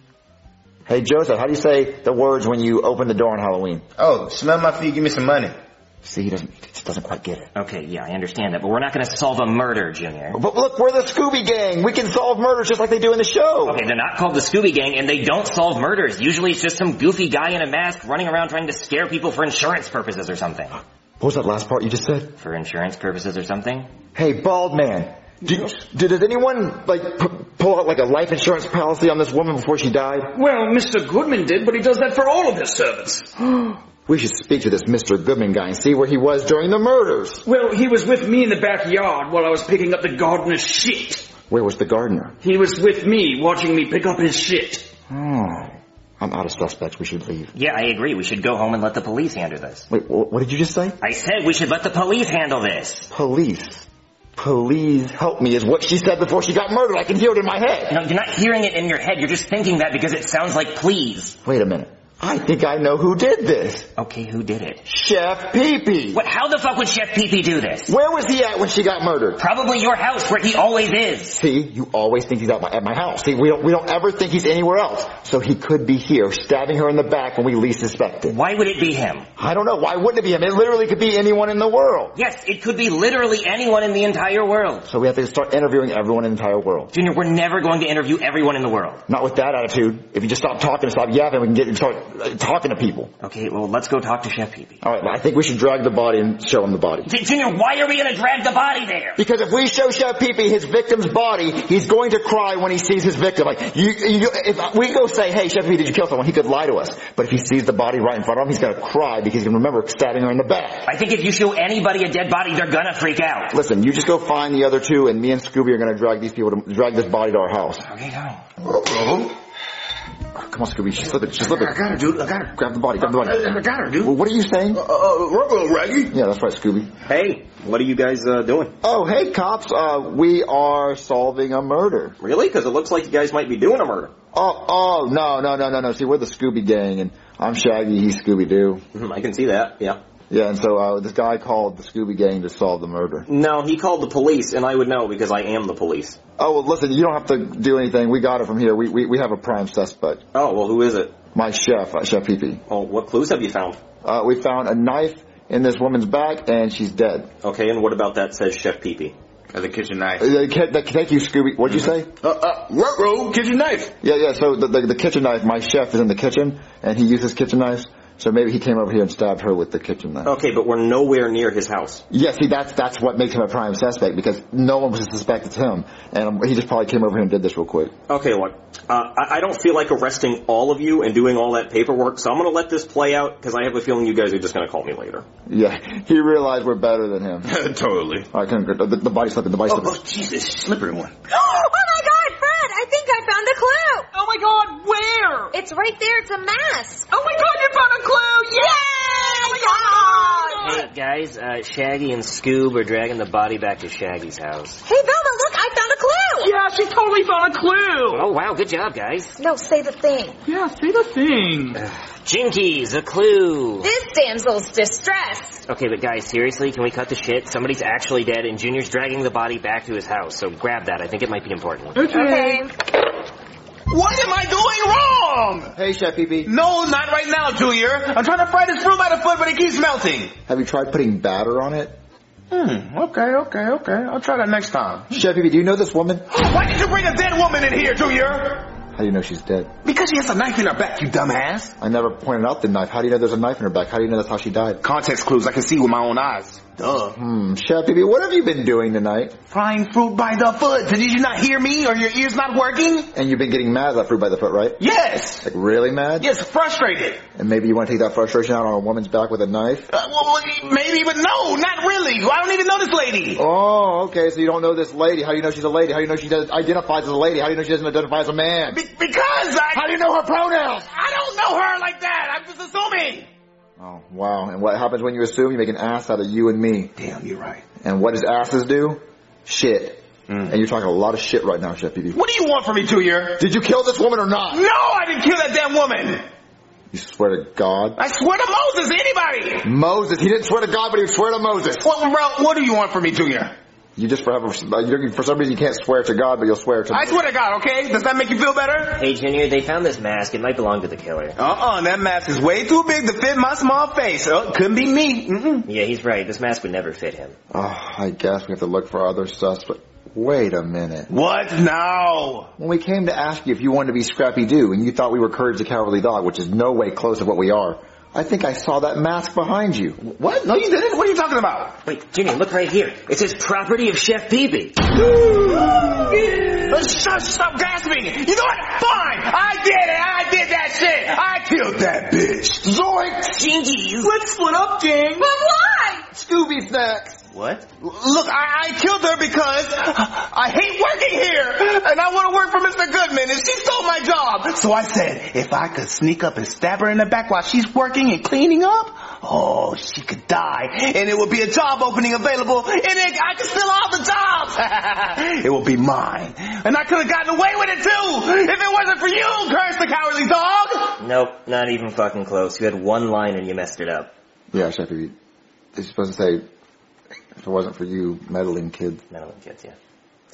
Hey, Joseph, how do you say the words when you open the door on Halloween? Oh, smell my feet, give me some money. See, he doesn't quite get it. Okay, yeah, I understand that, but we're not going to solve a murder, Junior. But look, we're the Scooby Gang. We can solve murders just like they do in the show. Okay, they're not called the Scooby Gang, and they don't solve murders. Usually it's just some goofy guy in a mask running around trying to scare people for insurance purposes or something. What was that last part you just said? For insurance purposes or something? Hey, bald man. Did anyone, pull out, a life insurance policy on this woman before she died? Well, Mr. Goodman did, but he does that for all of his servants. We should speak to this Mr. Goodman guy and see where he was during the murders. Well, he was with me in the backyard while I was picking up the gardener's shit. Where was the gardener? He was with me, watching me pick up his shit. Oh. I'm out of suspects. We should leave. Yeah, I agree. We should go home and let the police handle this. Wait, what did you just say? I said we should let the police handle this. Police? Please help me is what she said before she got murdered. I can hear it in my head. No, you're not hearing it in your head. You're just thinking that because it sounds like please. Wait a minute. I think I know who did this. Okay, who did it? Chef Pee-Pee. What? How the fuck would Chef Pee-Pee do this? Where was he at when she got murdered? Probably your house, where he always is. See, you always think he's at my house. See, we don't ever think he's anywhere else. So he could be here, stabbing her in the back when we least suspect it. Why would it be him? I don't know. Why wouldn't it be him? It literally could be anyone in the world. Yes, it could be literally anyone in the entire world. So we have to start interviewing everyone in the entire world. Junior, we're never going to interview everyone in the world. Not with that attitude. If you just stop talking and stop yapping, we can start talking to people. Okay, well, let's go talk to Chef Pee-Pee. All right, well, I think we should drag the body and show him the body. Junior, why are we going to drag the body there? Because if we show Chef Pee-Pee his victim's body, he's going to cry when he sees his victim. If we go say, hey, Chef Pee-Pee, did you kill someone? He could lie to us. But if he sees the body right in front of him, he's going to cry because he can remember stabbing her in the back. I think if you show anybody a dead body, they're going to freak out. Listen, you just go find the other 2, and me and Scooby are going to drag this body to our house. Okay, fine. Come on, Scooby. She's slipping. I got her, dude. I got her. Grab the body. I got her, dude. Well, what are you saying? Raggy. Yeah, that's right, Scooby. Hey, what are you guys doing? Oh, hey, cops. We are solving a murder. Really? Because it looks like you guys might be doing a murder. Oh, no. See, we're the Scooby Gang, and I'm Shaggy, he's Scooby-Doo. I can see that, yeah. Yeah, and so this guy called the Scooby Gang to solve the murder. No, he called the police, and I would know because I am the police. Oh, well, listen, you don't have to do anything. We got it from here. We have a prime suspect. Oh, well, who is it? My chef, Chef Pee-Pee. Oh, what clues have you found? We found a knife in this woman's back, and she's dead. Okay, and what about that says Chef Pee-Pee? The kitchen knife. Thank you, Scooby. What'd you say? Kitchen knife. Yeah, so the kitchen knife, my chef is in the kitchen, and he uses kitchen knives So maybe he came over here and stabbed her with the kitchen knife. Okay, but we're nowhere near his house. Yeah, see, that's what makes him a prime suspect, because no one was to suspect it's him. And he just probably came over here and did this real quick. Okay, look, I don't feel like arresting all of you and doing all that paperwork, so I'm going to let this play out, because I have a feeling you guys are just going to call me later. Yeah, he realized we're better than him. Totally. All right, come on, the body slipping, the body slipping. Oh, Jesus, slippery one. Oh my God, Fred! I think I found a clue! Oh my God, where? It's right there, it's a mask! Oh my God, you found a clue! Yay! Oh my God! Hey, guys, Shaggy and Scoob are dragging the body back to Shaggy's house. Hey, Velma, look, I found a clue! Yeah, she totally found a clue! Oh, wow, good job, guys. No, say the thing. Yeah, say the thing. Jinkies, a clue. This damsel's distressed. Okay, but guys, seriously, can we cut the shit? Somebody's actually dead and Junior's dragging the body back to his house, so grab that. I think it might be important. Okay. What am I doing wrong? Hey, Chef Pee-Pee. No, not right now, Junior. I'm trying to fry this fruit by the foot, but it keeps melting. Have you tried putting batter on it? Okay. I'll try that next time. Chef Pee-Pee, do you know this woman? Why did you bring a dead woman in here, Junior? How do you know she's dead? Because she has a knife in her back, you dumbass. I never pointed out the knife. How do you know there's a knife in her back? How do you know that's how she died? Context clues I can see with my own eyes. Duh. Chef Pee-Pee, what have you been doing tonight? Frying fruit by the foot. Did you not hear me or your ears not working? And you've been getting mad at that fruit by the foot, right? Yes. Like really mad? Yes, frustrated. And maybe you want to take that frustration out on a woman's back with a knife? Well, maybe, but no, not really. I don't even know this lady. Oh, okay, so you don't know this lady. How do you know she's a lady? How do you know she identifies as a lady? How do you know she doesn't identify as a man? Because How do you know her pronouns? I don't know her like that. I'm just assuming. Oh, wow. And what happens when you assume? You make an ass out of you and me. Damn, you're right. And what does asses do? Shit. And you're talking a lot of shit right now, Chef Pee-Pee. What do you want from me, Junior? Did you kill this woman or not? No, I didn't kill that damn woman. You swear to God? I swear to Moses, anybody. Moses. He didn't swear to God, but he would swear to Moses. Well, bro, what do you want from me, Junior? You just for some reason you can't swear to God, but you'll swear to I swear to God, okay? Does that make you feel better? Hey, Junior, they found this mask. It might belong to the killer. That mask is way too big to fit my small face. Couldn't be me. Yeah, he's right. This mask would never fit him. Oh, I guess we have to look for other suspects. Wait a minute. What now? When we came to ask you if you wanted to be Scrappy-Doo, and you thought we were Courage the Cowardly Dog, which is no way close to what we are, I think I saw that mask behind you. What? No, you didn't. What are you talking about? Wait, Junior, look right here. It says property of Chef Pee-Pee. Stop gasping. You know what? Fine. I did it. I did that shit. I killed that bitch. Zoink! Jinkies. Let's split up, gang. But why? Scooby Snacks! What? Look, I killed her because I hate working here, and I want to work for Mr. Goodman, and she stole my job. So I said, if I could sneak up and stab her in the back while she's working and cleaning up, she could die, and it would be a job opening available, and I could steal all the jobs. It will be mine, and I could have gotten away with it too, if it wasn't for you, Curse the Cowardly Dog. Nope, not even fucking close. You had one line and you messed it up. Yeah, Chef Pee-Pee. You're supposed to say, if it wasn't for you, meddling kids. Meddling kids, yeah.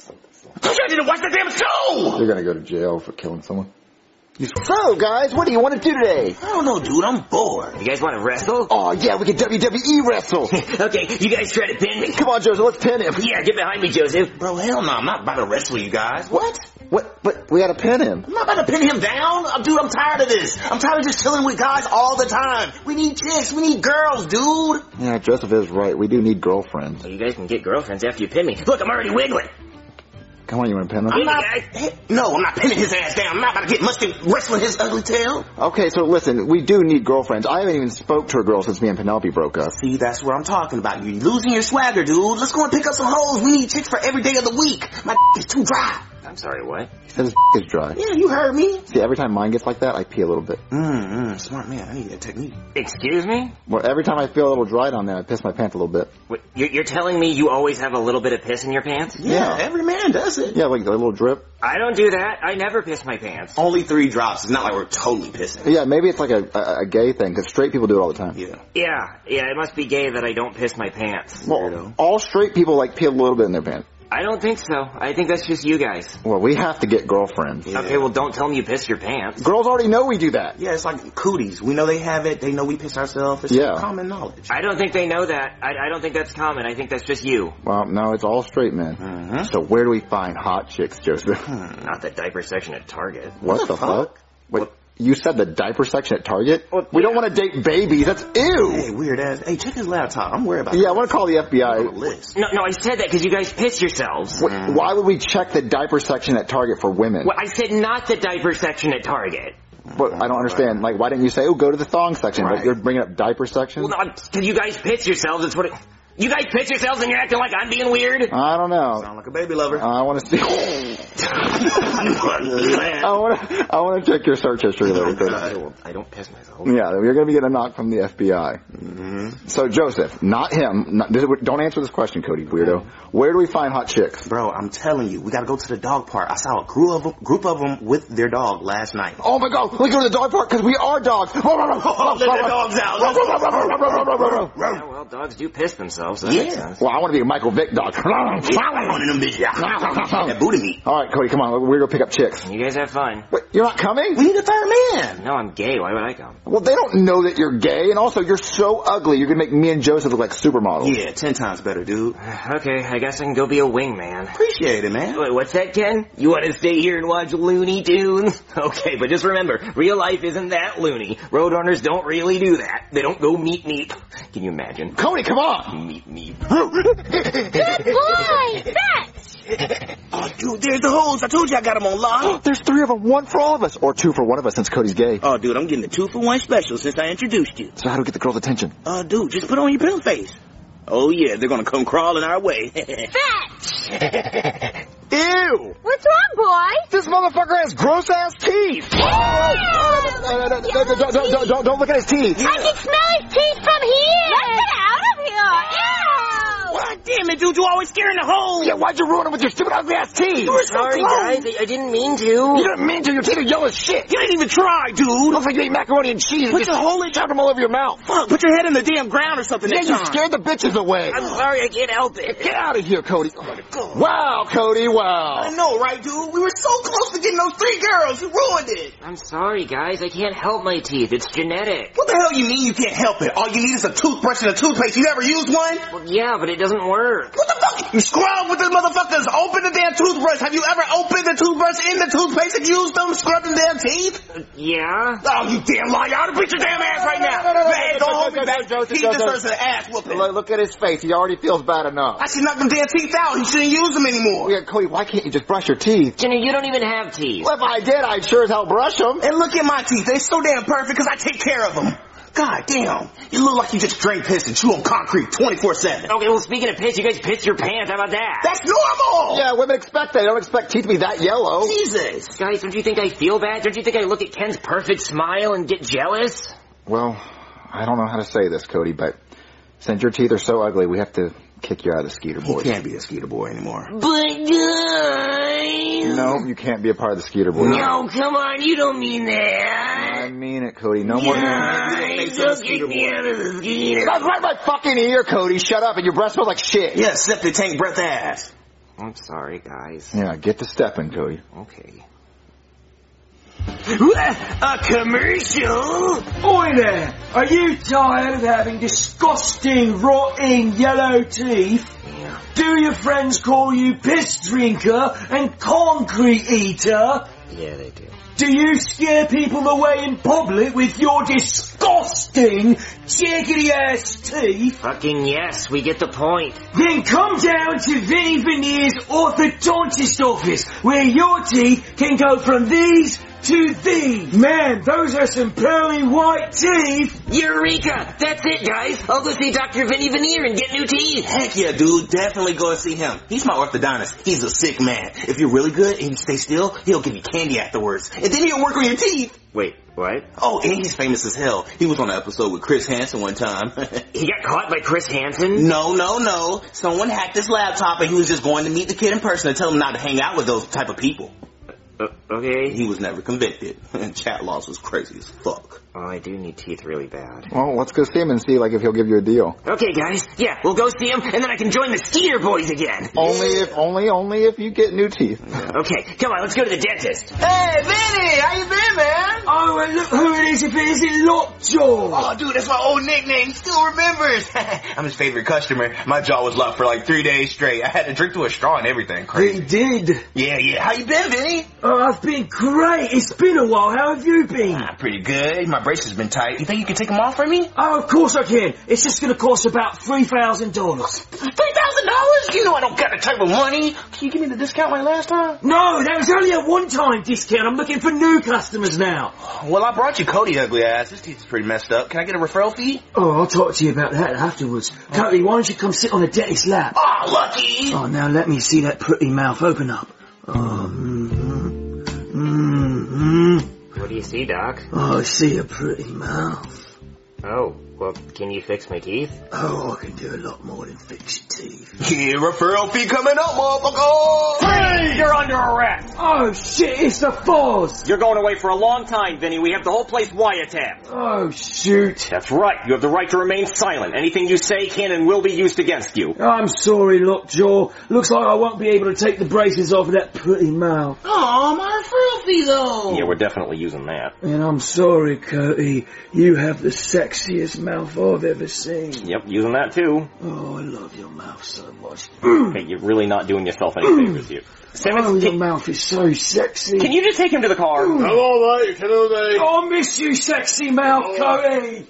I didn't watch the damn show! You're gonna go to jail for killing someone. So, guys, what do you want to do today? I don't know, dude. I'm bored. You guys want to wrestle? Oh, yeah, we can WWE wrestle. Okay, you guys try to pin me. Come on, Joseph, let's pin him. Yeah, get behind me, Joseph. Bro, hell no. I'm not about to wrestle you guys. What? What? But we gotta pin him. I'm not about to pin him down. Dude, I'm tired of this. I'm tired of just chilling with guys all the time. We need chicks. We need girls, dude. Yeah, Joseph is right. We do need girlfriends. Well, you guys can get girlfriends after you pin me. Look, I'm already wiggling. Come on, you want to pin him? I'm not pinning his ass down. I'm not about to get musty wrestling his ugly tail. Okay, so listen, we do need girlfriends. I haven't even spoke to a girl since me and Penelope broke up. See, that's what I'm talking about. You're losing your swagger, dude. Let's go and pick up some hoes. We need chicks for every day of the week. My is too dry. I'm sorry, what? He said his is dry. Yeah, you heard me. See, every time mine gets like that, I pee a little bit. Smart man. I need that technique. Excuse me? Well, every time I feel a little dry down there, I piss my pants a little bit. Wait, you're telling me you always have a little bit of piss in your pants? Yeah, every man does it. Yeah, like a little drip. I don't do that. I never piss my pants. Only 3 drops. It's not like we're totally pissing. Yeah, maybe it's like a gay thing, because straight people do it all the time. Yeah, it must be gay that I don't piss my pants. Well, all straight people like pee a little bit in their pants. I don't think so. I think that's just you guys. Well, we have to get girlfriends. Yeah. Okay, well, don't tell them you piss your pants. Girls already know we do that. Yeah, it's like cooties. We know they have it. They know we piss ourselves. It's common knowledge. I don't think they know that. I don't think that's common. I think that's just you. Well, no, it's all straight men. So where do we find hot chicks, Joseph? Not the diaper section at Target. What the fuck? Wait, You said the diaper section at Target? We don't want to date babies. That's ew. Hey, weird ass. Hey, check his laptop. I'm worried about Yeah, I want to call the FBI. No, I said that because you guys piss yourselves. Why would we check the diaper section at Target for women? Well, I said not the diaper section at Target. But I don't understand. Like, why didn't you say, go to the thong section? But you're bringing up diaper section? Well, no, because you guys piss yourselves. That's what it... You guys piss yourselves and you're acting like I'm being weird? I don't know. Sound like a baby lover. I want to see. I want to check your search history later. I don't piss myself. Yeah, you're going to be getting a knock from the FBI. Mm-hmm. So, Joseph, not him. Don't answer this question, Cody, weirdo. Where do we find hot chicks? Bro, I'm telling you, we gotta go to the dog park. I saw a group of them with their dog last night. Oh my God, we go to the dog park because we are dogs. Let the dogs out. Yeah, well, dogs do piss themselves. So that makes sense. Well, I want to be a Michael Vick dog. One of them bitches. That booty meat. All right, Cody, come on. We're going to pick up chicks. You guys have fun. Wait, you're not coming? We need a third man. No, I'm gay. Why would I come? Well, they don't know that you're gay, and also you're so ugly. You're going to make me and Joseph look like supermodels. Yeah, 10 times better, dude. Okay, I guess I can go be a wingman. Appreciate it, man. Wait, what's that, Ken? You want to stay here and watch Looney Tunes? Okay, but just remember, real life isn't that loony. Roadrunners don't really do that. They don't go meep meep. Can you imagine? Cody, come on! Meep meep. Good boy! Fetch! Oh, dude, there's the hose. I told you I got them on lock. There's 3 of them, 1 for all of us. Or 2 for one of us since Cody's gay. Oh, dude, I'm getting a 2-for-1 special since I introduced you. So how do we get the girl's attention? Dude, just put on your pill face. Oh, yeah, they're gonna come crawling our way. Fetch! Ew! What's wrong, boy? This motherfucker has gross-ass teeth! Don't look at his teeth! I can smell his teeth from here! Let's get out of here! Ew! God damn it, dude, you always scaring the hole! Yeah, why'd you ruin it with your stupid ugly-ass teeth? You were so Sorry, close. guys. I didn't mean to. You didn't mean to. Your teeth are yellow as shit. You didn't even try, dude. Looks like you ate macaroni and cheese. Put your whole Shove them all over your mouth. Fuck, put your head in the damn ground or something Yeah, next you time. scared the bitches away. I'm sorry, I can't help it. Get out of here, Cody. Wow, Cody, wow. I know, right, dude? We were so close to getting those 3 girls. You ruined it. I'm sorry, guys. I can't help my teeth. It's genetic. What the hell you mean you can't help it? All you need is a toothbrush and a toothpaste. You ever used one? Well, yeah, but it doesn't work. What the fuck? You scrub with the motherfuckers. Open the damn toothbrush. Have you ever opened the toothbrush in the toothpaste and used them scrubbing damn teeth? Yeah? Oh, you damn liar. I ought to beat your damn ass right now. Man, don't hold me back. He deserves an ass whooping. Look at his face. He already feels bad enough. I should knock them damn teeth out. He shouldn't use them anymore. Yeah, Cody, why can't you just brush your teeth? Jenny, you don't even have teeth. Well, if I did, I'd sure as hell brush them. And look at my teeth. They're so damn perfect because I take care of them. God damn. You look like you just drink piss and chew on concrete 24/7. Okay, well, speaking of piss, you guys piss your pants. How about that? That's normal! Yeah, women expect that. They don't expect teeth to be that yellow. Jesus. Guys, don't you think I feel bad? Don't you think I look at Ken's perfect smile and get jealous? Well, I don't know how to say this, Cody, but since your teeth are so ugly, we have to kick you out of the Skeeter Boys. You can't be a Skeeter Boy anymore. But guys... No, you can't be a part of the Skeeter Boys. No, come on, you don't mean that. I mean it, Cody. No more. Guys, don't kick me out of the Skeeter. That's right, my fucking ear, Cody. Shut up, and your breath smells like shit. Yeah, septic tank breath ass. I'm sorry, guys. Yeah, get to stepping, Cody. Okay. A commercial? Oi there! Are you tired of having disgusting, rotting, yellow teeth? Yeah. Do your friends call you piss drinker and concrete eater? Yeah, they do. Do you scare people away in public with your disgusting, jaggedy-ass teeth? Fucking yes, we get the point. Then come down to Vinny Veneer's orthodontist office, where your teeth can go from these to these. Man, those are some pearly white teeth. Eureka! That's it, guys. I'll go see Dr. Vinny Veneer and get new teeth. Heck yeah, dude. Definitely go and see him. He's my orthodontist. He's a sick man. If you're really good and you stay still, he'll give you candy afterwards. And then he'll work on your teeth. Wait, what? Oh, and he's famous as hell. He was on an episode with Chris Hansen one time. He got caught by Chris Hansen? No. Someone hacked his laptop and he was just going to meet the kid in person and tell him not to hang out with those type of people. Okay. He was never convicted. And chat loss was crazy as fuck. Oh, I do need teeth really bad. Well, let's go see him and see, if he'll give you a deal. Okay, guys. Yeah, we'll go see him, and then I can join the Skeeter Boys again. Only if you get new teeth. Okay, come on, let's go to the dentist. Hey, Vinny, how you been, man? Oh, Oh, and look who it is if it isn't Lockjaw. Oh, dude, that's my old nickname. He still remembers. I'm his favorite customer. My jaw was locked for like 3 days straight. I had to drink through a straw and everything. Crazy. He did. Yeah. How you been, Vinny? Oh, I've been great. It's been a while. How have you been? Pretty good. My brace has been tight. You think you can take them off for me? Oh, of course I can. It's just going to cost about $3,000. $3,000? You know I don't got that type of money. Can you give me the discount like last time? No, that was only a one-time discount. I'm looking for new customers now. Well, I brought you Cody, ugly ass. His teeth is pretty messed up. Can I get a referral fee? Oh, I'll talk to you about that afterwards. Cody, why don't you come sit on the dentist's lap? Oh, lucky! Oh, now let me see that pretty mouth open up. What do you see, Doc? Oh, I see a pretty mouth. Oh, well, can you fix my teeth? Oh, I can do a lot more than fix your teeth. Yeah, referral fee coming up, motherfucker! Freeze! You're under arrest! Oh, shit, it's the Foz! You're going away for a long time, Vinny. We have the whole place wiretapped. Oh, shoot. That's right. You have the right to remain silent. Anything you say can and will be used against you. I'm sorry, Lockjaw. Looks like I won't be able to take the braces off of that pretty mouth. Oh, my referral fee, though. Yeah, we're definitely using that. And I'm sorry, Cody. You have the sexiest mouth I've ever seen. Yep, using that too. Oh, I love your mouth so much. Hey, you're really not doing yourself any favors here. Simmons, your mouth is so sexy. Can you just take him to the car? Hello, mate. Hello, mate. I miss you, sexy mouth, Cody.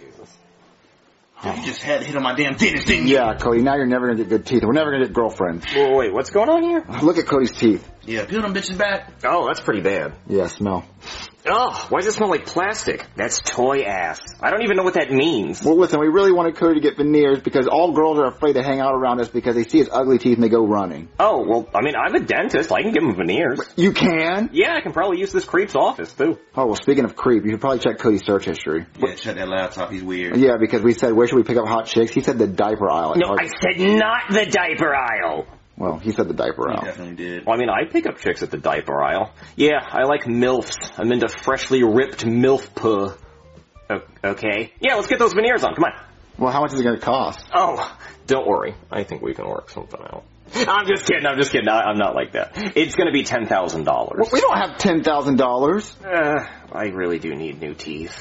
You just had to hit on my damn dentist, didn't you? Yeah, Cody, now you're never gonna get good teeth. We're never gonna get girlfriends. Whoa, wait, what's going on here? Look at Cody's teeth. Yeah, peel them bitches back. Oh, that's pretty bad. Yeah, smell. Oh, why does it smell like plastic? That's toy ass. I don't even know what that means. Well, listen, we really wanted Cody to get veneers because all girls are afraid to hang out around us because they see his ugly teeth and they go running. Oh, well, I mean, I'm a dentist. I can give him veneers. You can? Yeah, I can probably use this creep's office, too. Oh, well, speaking of creep, you should probably check Cody's search history. Yeah, check that laptop. He's weird. Yeah, because we said, where should we pick up hot chicks? He said the diaper aisle. No, I said not the diaper aisle. Well, he said the diaper aisle. He definitely did. Well, I mean, I pick up chicks at the diaper aisle. Yeah, I like MILFs. I'm into freshly ripped MILF puh. Okay. Yeah, let's get those veneers on. Come on. Well, how much is it going to cost? Oh, don't worry. I think we can work something out. I'm just kidding. I'm not like that. It's going to be $10,000. Well, we don't have $10,000. I really do need new teeth.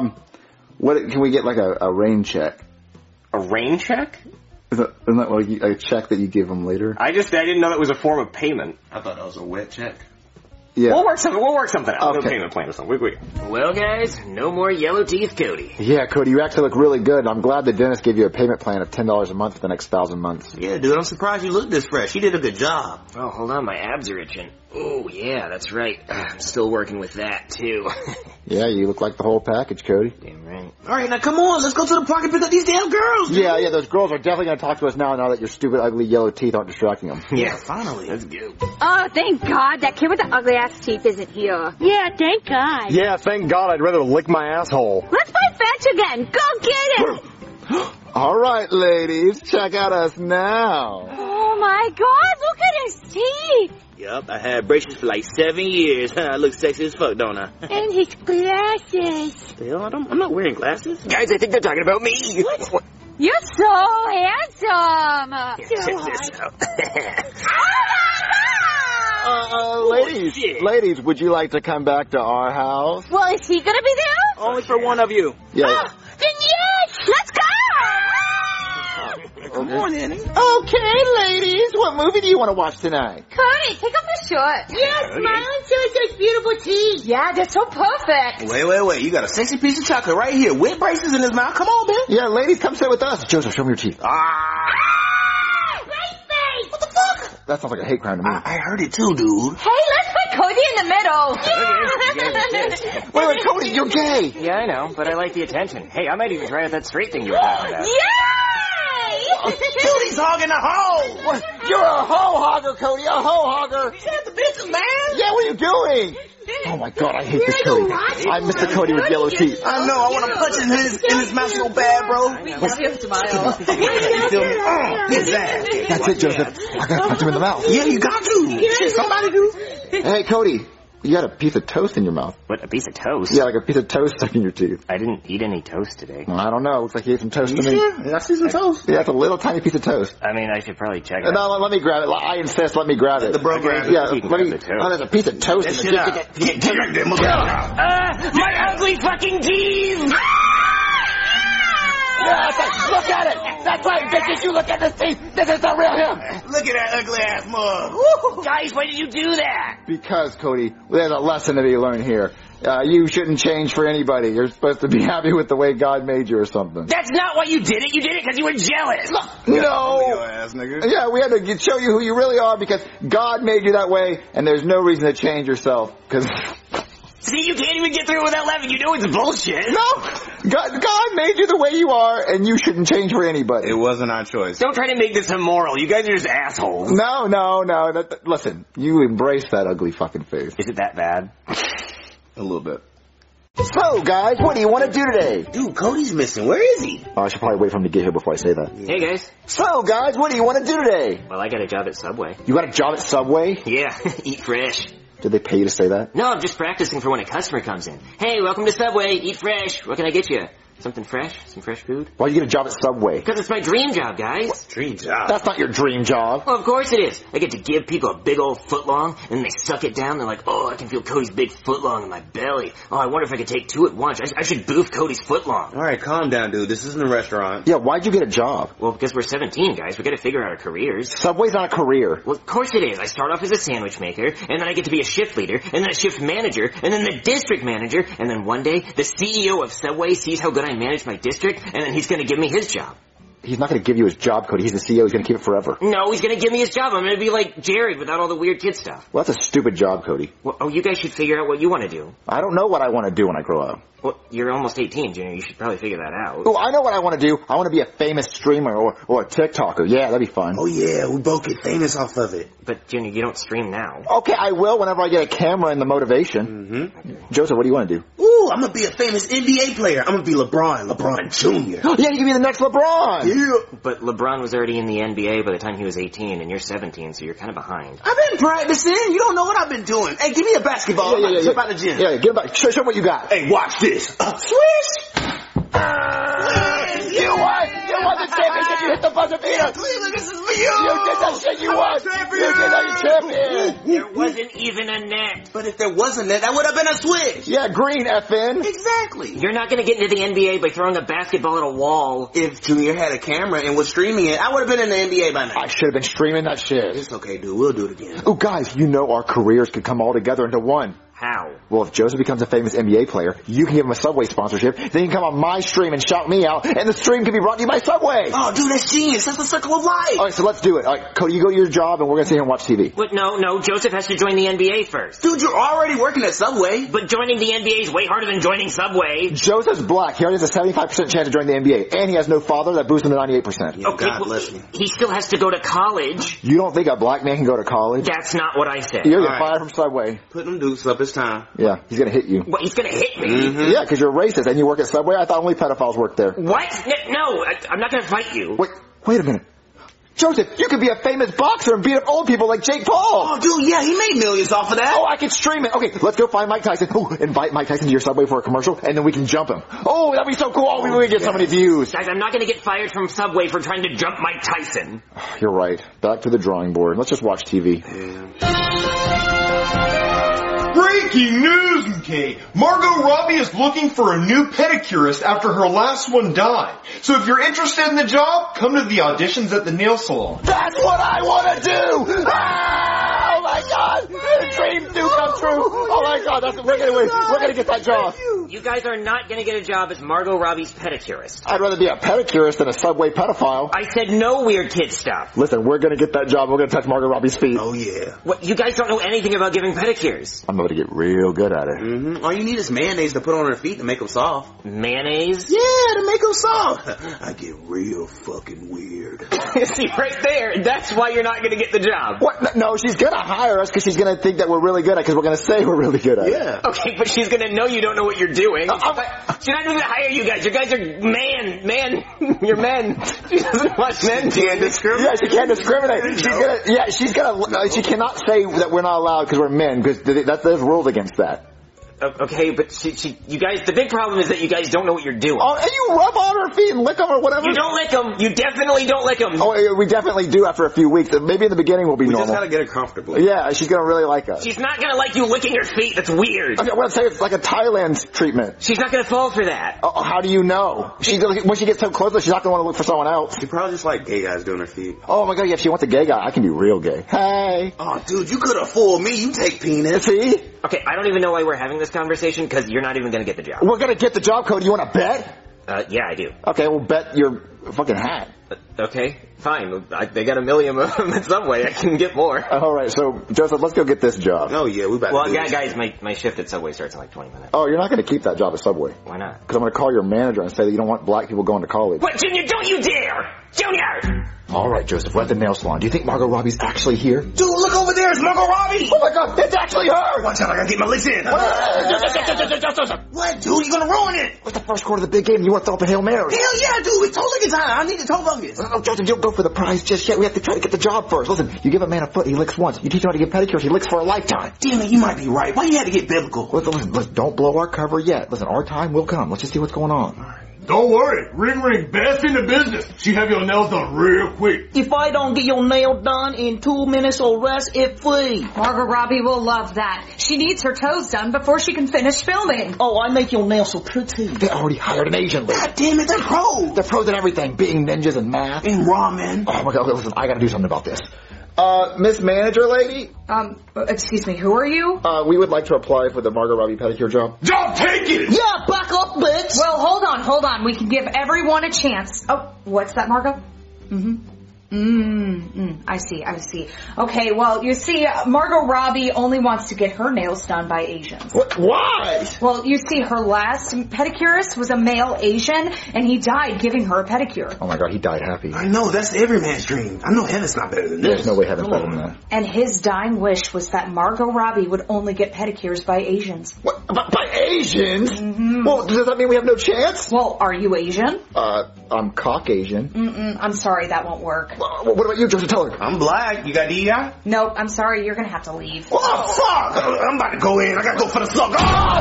What can we get like a rain check? A rain check? Isn't that like a check that you give them later? I didn't know that was a form of payment. I thought that was a wet check. Yeah. We'll work something out. Okay. No payment plan or something. Wait. Well, guys, no more yellow teeth, Cody. Yeah, Cody, you actually look really good. I'm glad the dentist gave you a payment plan of $10 a month for the next 1,000 months. Yeah, dude, I'm surprised you look this fresh. You did a good job. Oh, hold on, my abs are itching. Oh, yeah, that's right. I'm still working with that, too. Yeah, you look like the whole package, Cody. Damn right. All right, now come on. Let's go to the park and pick up these damn girls. Dude. Yeah, those girls are definitely going to talk to us now that your stupid, ugly, yellow teeth aren't distracting them. Yeah, finally. Let's go. Oh, thank God. That kid with the ugly ass teeth isn't here. Yeah, thank God. Yeah, thank God. I'd rather lick my asshole. Let's play fetch again. Go get it. All right, ladies, check out us now. Oh, my God. Look at his teeth. Yup, I had braces for like 7 years. I look sexy as fuck, don't I? And his glasses. The hell, I'm not wearing glasses. Guys, I think they're talking about me. What? You're so handsome. Check this out. Ladies, would you like to come back to our house? Well, is he going to be there? Only for one of you. Yeah. Then yes, let's go. Come on, Annie. Okay, ladies, what movie do you want to watch tonight? Cody, take off your shirt. Yes, Smiley shows such beautiful teeth. Yeah, they're so perfect. Wait. You got a sexy piece of chocolate right here with braces in his mouth. Come on, man. Yeah, ladies, come sit with us. Joseph, show me your teeth. What the fuck? That sounds like a hate crime to me. I heard it too, dude. Hey, let's put Cody in the middle. Wait, Cody, you're gay. Yeah, I know, but I like the attention. Hey, I might even try out that straight thing you were talking about. Cody's hogging the hole. You're a hoe hogger, Cody, a hoe hogger. Shut the business, man. Yeah, what are you doing? Oh my God, I hate this Cody. I'm Mr. Cody with yellow teeth. I know, I want to punch in his mouth so bad, bro. We love him, Smile. You feel me? His ass. That's it, Joseph. I gotta punch him in the mouth. Yeah, you got to. Shit, somebody do. Hey, Cody, you got a piece of toast in your mouth. What, a piece of toast? Yeah, like a piece of toast stuck in your teeth. I didn't eat any toast today. Well, I don't know. Looks like you ate some toast to me. Yeah, I see some toast. Yeah, it's a little tiny piece of toast. I mean, I should probably check it out. No, let me grab it. I insist. Let me grab it. The bro grab it. Yeah, You can let me. grab the toast. Oh, there's a piece of toast in the Get right there, motherfucker. My ugly ugly fucking teeth! Yeah, look at it! That's right, bitches, you look at this teeth! This is the real him! Look at that ugly ass mug. Guys, why did you do that? Because, Cody, there's a lesson to be learned here. You shouldn't change for anybody. You're supposed to be happy with the way God made you or something. That's not why you did it. You did it because you were jealous. No! Your ass, nigga. Yeah, we had to show you who you really are because God made you that way, and there's no reason to change yourself. Because see, you can't even get through it without laughing. You know it's bullshit. no, God made you the way you are, and you shouldn't change for anybody. It wasn't our choice. Don't try to make this immoral. You guys are just assholes. No. Listen, you embrace that ugly fucking face. Is it that bad? A little bit. So, guys, what do you want to do today? Dude, Cody's missing. Where is he? I should probably wait for him to get here before I say that. Hey, guys. So, guys, what do you want to do today? Well, I got a job at Subway. You got a job at Subway? Yeah, eat fresh. Did they pay you to say that? No, I'm just practicing for when a customer comes in. Hey, welcome to Subway. Eat fresh. What can I get you? Something fresh? Some fresh food? Why'd you get a job at Subway? Because it's my dream job, guys. What dream job? That's not your dream job. Well, of course it is. I get to give people a big old footlong, and they suck it down. They're like, oh, I can feel Cody's big footlong in my belly. Oh, I wonder if I could take two at once. I should boof Cody's footlong. All right, calm down, dude. This isn't a restaurant. Yeah, why'd you get a job? Well, because we're 17, guys. We gotta figure out our careers. Subway's not a career. Well, of course it is. I start off as a sandwich maker, and then I get to be a shift leader, and then a shift manager, and then the district manager, and then one day, the CEO of Subway sees how good I manage my district, and then he's gonna give me his job. He's not going to give you his job, Cody. He's the CEO. He's going to keep it forever. No, he's gonna give me his job. I'm gonna be like Jared without all the weird kid stuff. Well, that's a stupid job, Cody. Well, oh, you guys should figure out what you want to do. I don't know what I want to do when I grow up. Well, you're almost 18, Junior. You should probably figure that out. Oh, I know what I want to do. I want to be a famous streamer or a TikToker. Yeah, that'd be fun. Oh, yeah, we both get famous off of it. But, Junior, you don't stream now. Okay, I will whenever I get a camera and the motivation. Mm-hmm. Joseph, what do you want to do? Ooh, I'm going to be a famous NBA player. I'm going to be LeBron Jr. Yeah, you can be the next LeBron. Yeah. But LeBron was already in the NBA by the time he was 18, and you're 17, so you're kind of behind. I've been practicing. You don't know what I've been doing. Hey, give me a basketball. Yeah. Jump out the gym. Yeah, get back. Show what you got. Hey, watch this. Swish! You won the championship. You hit the buzzer beater. Cleveland, this is for you. You did that shit. You won. You did that. You champion. There wasn't even a net. But if there wasn't net, that would have been a switch. Yeah, green, FN. Exactly. You're not going to get into the NBA by throwing a basketball at a wall. If Junior had a camera and was streaming it, I would have been in the NBA by now. I should have been streaming that shit. It's okay, dude. We'll do it again. Oh, guys, you know our careers could come all together into one. How? Well, if Joseph becomes a famous NBA player, you can give him a Subway sponsorship, then you can come on my stream and shout me out, and the stream can be brought to you by Subway. Oh, dude, that's genius. That's the circle of life. All right, so let's do it. All right, Cody, you go to your job, and we're going to sit here and watch TV. But no, Joseph has to join the NBA first. Dude, you're already working at Subway. But joining the NBA is way harder than joining Subway. Joseph's black. He already has a 75% chance of joining the NBA, and he has no father. That boosts him to 98%. Yeah, okay, God bless me. He still has to go to college. You don't think a black man can go to college? That's not what I said. You're getting fired from Subway. Put them dukes up. It's time. Yeah, he's going to hit you. What, he's going to hit me? Mm-hmm. Yeah, because you're racist, and you work at Subway. I thought only pedophiles worked there. What? No, I'm not going to fight you. Wait a minute. Joseph, you could be a famous boxer and beat up old people like Jake Paul. Oh, dude, yeah, he made millions off of that. Oh, I can stream it. Okay, let's go find Mike Tyson. Oh, invite Mike Tyson to your Subway for a commercial, and then we can jump him. Oh, that'd be so cool. Oh, we would get so many views. Guys, I'm not going to get fired from Subway for trying to jump Mike Tyson. You're right. Back to the drawing board. Let's just watch TV. Breaking news, MK! Margot Robbie is looking for a new pedicurist after her last one died. So if you're interested in the job, come to the auditions at the nail salon. That's what I want to do! Ah, oh my God! The dreams do come true! Oh my God, we're gonna get that job. You guys are not going to get a job as Margot Robbie's pedicurist. I'd rather be a pedicurist than a Subway pedophile. I said no weird kid stuff. Listen, we're gonna get that job. We're gonna touch Margot Robbie's feet. Oh yeah. What? You guys don't know anything about giving pedicures. I'm gonna get real good at it. Mm-hmm. All you need is mayonnaise to put on her feet to make them soft. Mayonnaise? Yeah, to make them soft. I get real fucking weird. See, right there, that's why you're not going to get the job. What? No, she's gonna hire us because she's gonna think that we're really good at it because we're gonna say we're really good at it. Yeah. Okay, but she's going to know you don't know what you're doing. She's not even going to hire you guys. You guys are you're men. She doesn't want men. She can't discriminate. Yeah, she can't discriminate. She cannot say that we're not allowed because we're men because there's rules against that. Okay, but you guys, the big problem is that you guys don't know what you're doing. Oh, and you rub on her feet and lick them or whatever. You don't lick them. You definitely don't lick them. Oh, we definitely do after a few weeks. Maybe in the beginning we'll be normal. We just gotta get her comfortable. Yeah, she's gonna really like us. She's not gonna like you licking her feet. That's weird. Okay, what I'm saying, it's like a Thailand treatment. She's not gonna fall for that. Oh, how do you know? When she gets so close, she's not gonna want to look for someone else. She probably just like gay guys doing her feet. Oh my god, yeah, if she wants a gay guy, I can be real gay. Hey. Oh, dude, you could have fooled me. You take penis. See? Okay, I don't even know why we're having this conversation, because you're not even gonna get the job. We're gonna get the job, Cody. You wanna bet? Yeah, I do. Okay, we'll bet your fucking hat. Okay, fine. They got 1 million of them in some way. I can get more. Alright, so, Joseph, let's go get this job. Oh, yeah, we better Well, guys, my shift at Subway starts in like 20 minutes. Oh, you're not gonna keep that job at Subway. Why not? Because I'm gonna call your manager and say that you don't want black people going to college. What, Junior? Don't you dare! Junior! Alright, Joseph, we're at the nail salon. Do you think Margot Robbie's actually here? Dude, look over there. It's Margot Robbie. Oh my god, it's actually her! Watch out, I gotta get my licks in. What, dude? You're gonna ruin it. What's the first quarter of the big game? You want to throw up a Hail Mary? Hell yeah, dude. We totally get time. I need the toe fungus. Oh, Joseph, you don't go for the prize just yet. We have to try to get the job first. Listen, you give a man a foot, he licks once. You teach him how to get pedicures, he licks for a lifetime. Damn it, you might be right. Why you had to get biblical? Listen, don't blow our cover yet. Listen, our time will come. Let's just see what's going on. Don't worry. Ring, best in the business. She have your nails done real quick. If I don't get your nail done in 2 minutes or less, it's free. Margot Robbie will love that. She needs her toes done before she can finish filming. Oh, I make your nails so pretty. They already hired an Asian lady. God damn it, they're pros. They're pros at everything, being ninjas and math. And ramen. Oh my god, listen, I gotta do something about this. Miss Manager Lady? Excuse me, who are you? We would like to apply for the Margot Robbie pedicure job. Don't take it! Yeah, back up, bitch! Well, hold on. We can give everyone a chance. Oh, what's that, Margot? I see. Okay, well, you see, Margot Robbie only wants to get her nails done by Asians. Why? Well, you see, her last pedicurist was a male Asian, and he died giving her a pedicure. Oh my god, he died happy. I know, that's every man's dream. I know heaven's not better than this. There's no way heaven's better than that. And his dying wish was that Margot Robbie would only get pedicures by Asians. What? By Asians? Mm-hmm. Well, does that mean we have no chance? Well, are you Asian? I'm Caucasian. I'm sorry, that won't work. What about you, Joseph? Tell her. I'm black. You got DEI? Nope, I'm sorry, you're gonna have to leave. Oh, fuck! I'm about to go in. I gotta go for the slug.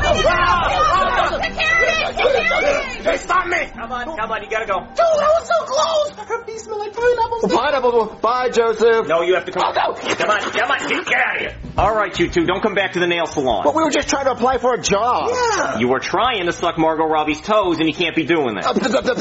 Hey, stop me! Come on, you gotta go. Dude, that was so close! Her feet smell like pineapples. Pineapples. Bye, Joseph. No, you have to come. Oh, no. Come on, get out of here. Alright, you two, don't come back to the nail salon. But we were just trying to apply for a job. Yeah. You were trying to suck Margot Robbie's toes, and you can't be doing that.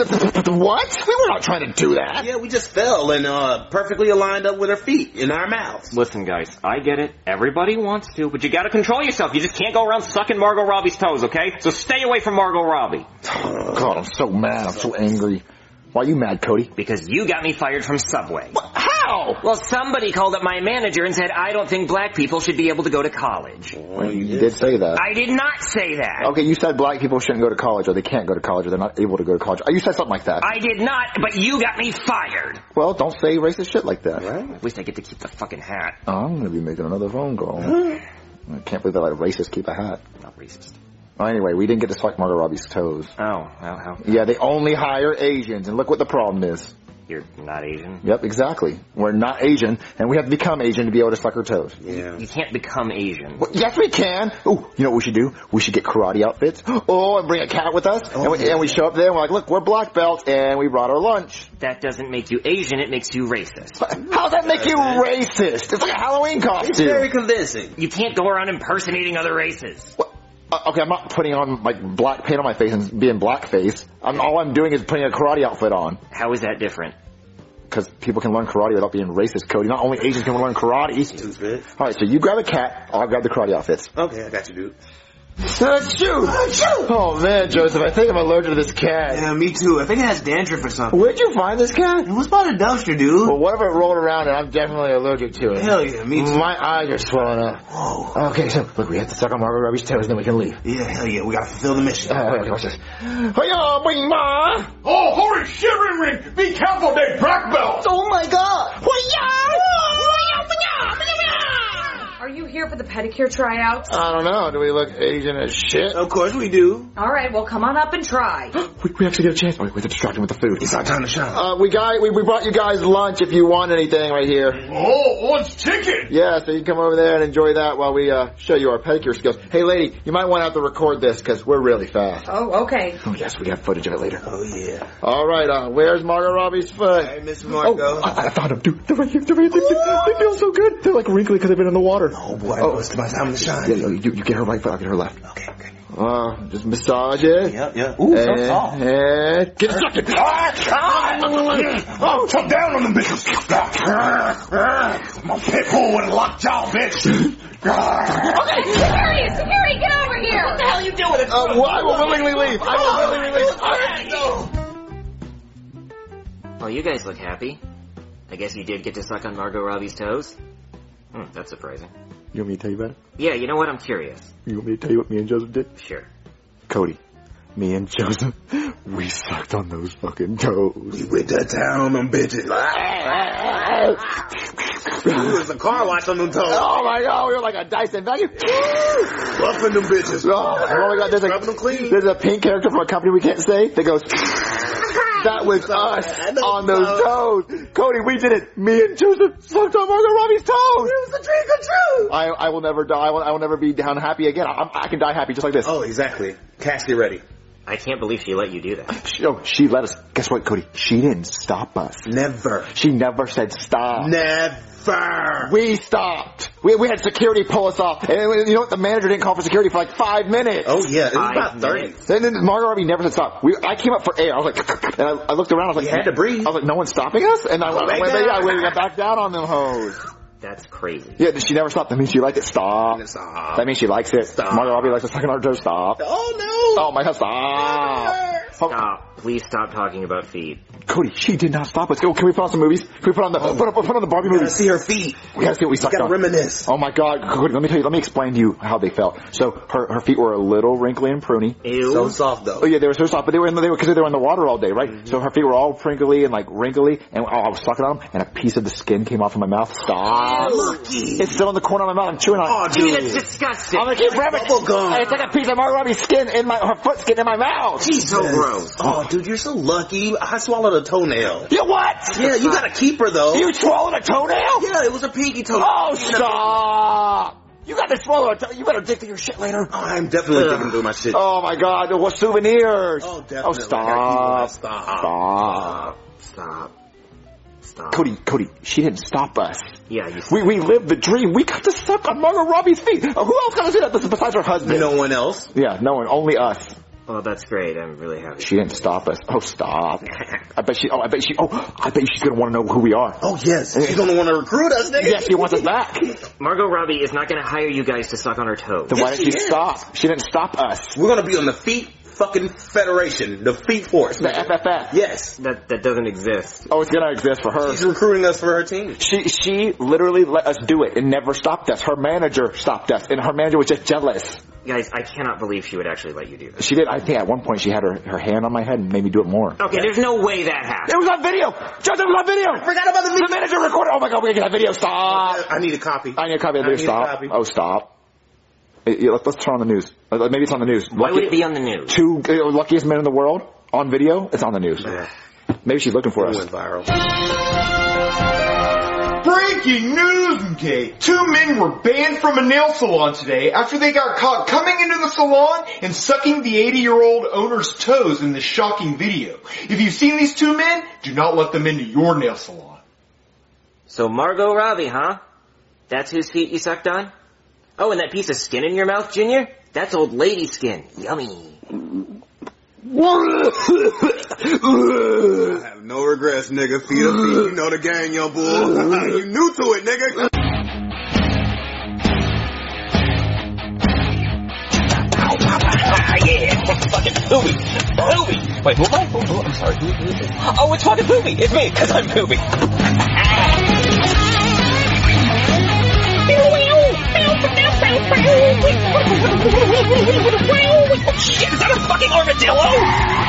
What? We were not trying to do that. Yeah, we just fell and perfectly aligned up with her feet in our mouths. Listen, guys, I get it. Everybody wants to, but you gotta control yourself. You just can't go around sucking Margot Robbie's toes, okay? So stay away from Margot Robbie. God, I'm so mad. I'm so angry. Why are you mad, Cody? Because you got me fired from Subway. How? Well, somebody called up my manager and said, I don't think black people should be able to go to college. Well, you did say that. I did not say that. Okay, you said black people shouldn't go to college, or they can't go to college, or they're not able to go to college. You said something like that. I did not, but you got me fired. Well, don't say racist shit like that. Right? At least I get to keep the fucking hat. Oh, I'm going to be making another phone call. I can't believe that like racists keep a hat. Not racist. Well, anyway, we didn't get to suck Margot Robbie's toes. Oh, how? Yeah, they only hire Asians, and look what the problem is. You're not Asian? Yep, exactly. We're not Asian, and we have to become Asian to be able to suck her toes. Yeah. You can't become Asian. Well, yes, we can. Oh, you know what we should do? We should get karate outfits. Oh, and bring a cat with us. Oh, and we show up there, and we're like, look, we're black belts, and we brought our lunch. That doesn't make you Asian, it makes you racist. How's that make you racist? It's like a Halloween costume. It's very convincing. You can't go around impersonating other races. What? Okay, I'm not putting on like black paint on my face and being blackface. All I'm doing is putting a karate outfit on. How is that different? Because people can learn karate without being racist, Cody. Not only Asians can learn karate. Stupid. All right, so you grab a cat, I'll grab the karate outfits. Okay, I got you, dude. Achoo! Oh man, Joseph, I think I'm allergic to this cat. Yeah, me too. I think it has dandruff or something. Where'd you find this cat? It was by the dumpster, dude. Well, what if it rolled around and I'm definitely allergic to it? Hell yeah, me too. My eyes are swelling up. Whoa. Okay, so look, we have to suck on Margot Robbie's toes and then we can leave. Yeah, hell yeah, we gotta fulfill the mission. Okay, watch this. Hi-ya, bing ma! Oh, holy shit, Ring! Be careful, they black belts! Oh my god! Are you here for the pedicure tryouts? I don't know. Do we look Asian as shit? Of course we do. All right, well, come on up and try. We actually get a chance. Oh, we have to distract him with the food. It's our time to shine. We brought you guys lunch if you want anything right here. Oh, lunch chicken! Yeah, so you can come over there and enjoy that while we show you our pedicure skills. Hey, lady, you might want to have to record this because we're really fast. Oh, okay. Oh, yes, we got footage of it later. Oh, yeah. All right, where's Margot Robbie's foot? Hey, Mr. Margot. Oh, I found them, dude. They're right here. They feel so good. They're like wrinkly because they've been in the water. Oh, boy. It's my time to shine. Yeah, you get her right foot, I'll get her left. Okay. Just massage it. Yeah. Ooh, and get sucked. Oh, chop down on them bitches. My pit bull with a lockjaw, bitch. Okay, security, get over here. What the hell are you doing? I will willingly leave. All right, go. Well, you guys look happy. I guess you did get to suck on Margot Robbie's toes? That's surprising. You want me to tell you about it? Yeah, you know what? I'm curious. You want me to tell you what me and Joseph did? Sure. Cody, me and Joseph, we sucked on those fucking toes. We went to town on them bitches. We was a car wash on them toes. Oh my God, we were like a Dyson vacuum. Buffing them bitches. Oh my God, there's a pink character from a company we can't say that goes, that was us on those toes. Cody, we did it. Me and Joseph sucked on Margot Robbie's toes. It was a dream come true. I will never die. I will never be down happy again. I can die happy just like this. Oh, exactly. Casket ready. I can't believe she let you do that. She let us. Guess what, Cody? She didn't stop us. Never. She never said stop. Never. We stopped. We had security pull us off. And you know what? The manager didn't call for security for like 5 minutes. Oh, yeah. It was about 30. And then Margot Robbie never said stop. I came up for air. I was like, and I looked around. I was like, you had to breathe. I was like, no one's stopping us? And I went back down on them hoes. That's crazy. Yeah, she never stopped. That means she liked it. Stop. That means she likes it. Stop. Margot Robbie likes to suck on her toes. Stop. Oh, no. Oh, my God. Stop. Stop. Please stop talking about feet. Cody, she did not stop us. Can we put on some movies? Can we put on the put on the Barbie movies? See her feet. We gotta see what we sucked on. Reminisce. Oh my God, Cody, let me explain to you how they felt. So her feet were a little wrinkly and pruny. Ew. So soft though. Oh yeah, they were so soft, but they were in the water all day, right? Mm-hmm. So her feet were all prinkly and like wrinkly, and I was sucking on them, and a piece of the skin came off of my mouth. Stop. Lucky. It's still in the corner of my mouth. I'm chewing on it. Oh, dude, that's disgusting. I'm gonna keep grabbing it. It's like a piece of Margot Robbie's skin in her foot skin in my mouth. Jesus. So gross. Oh, dude, you're so lucky. I swallowed a toenail. You what? Yeah, you gotta keep her though. You swallowed a toenail? Yeah, it was a pinky toenail. Oh, stop! You got to swallow a toenail. You better dig through your shit later. Oh, I'm definitely digging through my shit. Oh my God, what souvenirs? Oh, definitely. Oh, stop. Stop. Cody, she didn't stop us. Yeah, you We lived the dream. We got to suck on Margot Robbie's feet. Who else got to do that besides her husband? No one else? Yeah, no one. Only us. Oh, that's great. I'm really happy. She didn't stop us. Oh, stop. I bet she's gonna want to know who we are. Oh, yes. She's gonna want to recruit us, nigga. Yeah, she wants us back. Margot Robbie is not gonna hire you guys to suck on her toes. Then why didn't she stop? She didn't stop us. We're gonna be on the Feet fucking Federation. The Feet Force. The FFF. Yes. That doesn't exist. Oh, it's gonna exist for her. She's recruiting us for her team. She literally let us do it and never stopped us. Her manager stopped us, and her manager was just jealous. Guys, I cannot believe she would actually let you do that. She did. I think at one point she had her hand on my head and made me do it more. Okay, there's no way that happened. It was on video! Joseph, it was on video! I forgot about the video. The manager recorded. Oh my God, we gotta get that video. Stop! I need a copy. I need a copy of the video. Stop. Oh, stop. Let's turn on the news. Maybe it's on the news. Why would it be on the news? 2 luckiest men in the world on video. It's on the news. Maybe she's looking for us. It went viral. Breaking news, okay. 2 men were banned from a nail salon today after they got caught coming into the salon and sucking the 80-year-old owner's toes in this shocking video. If you've seen these 2 men, do not let them into your nail salon. So Margot Robbie, huh? That's whose feet you sucked on? Oh, and that piece of skin in your mouth, Junior? That's old lady skin. Yummy. I have no regrets, nigga. Feet of feet. You know the gang, young bull. You new to it, nigga. Yeah, fucking Poopy. Wait, who am I? I'm sorry. Who is it? Oh, it's fucking Poopy. It's me, because I'm Poopy. Oh shit, is that a fucking armadillo?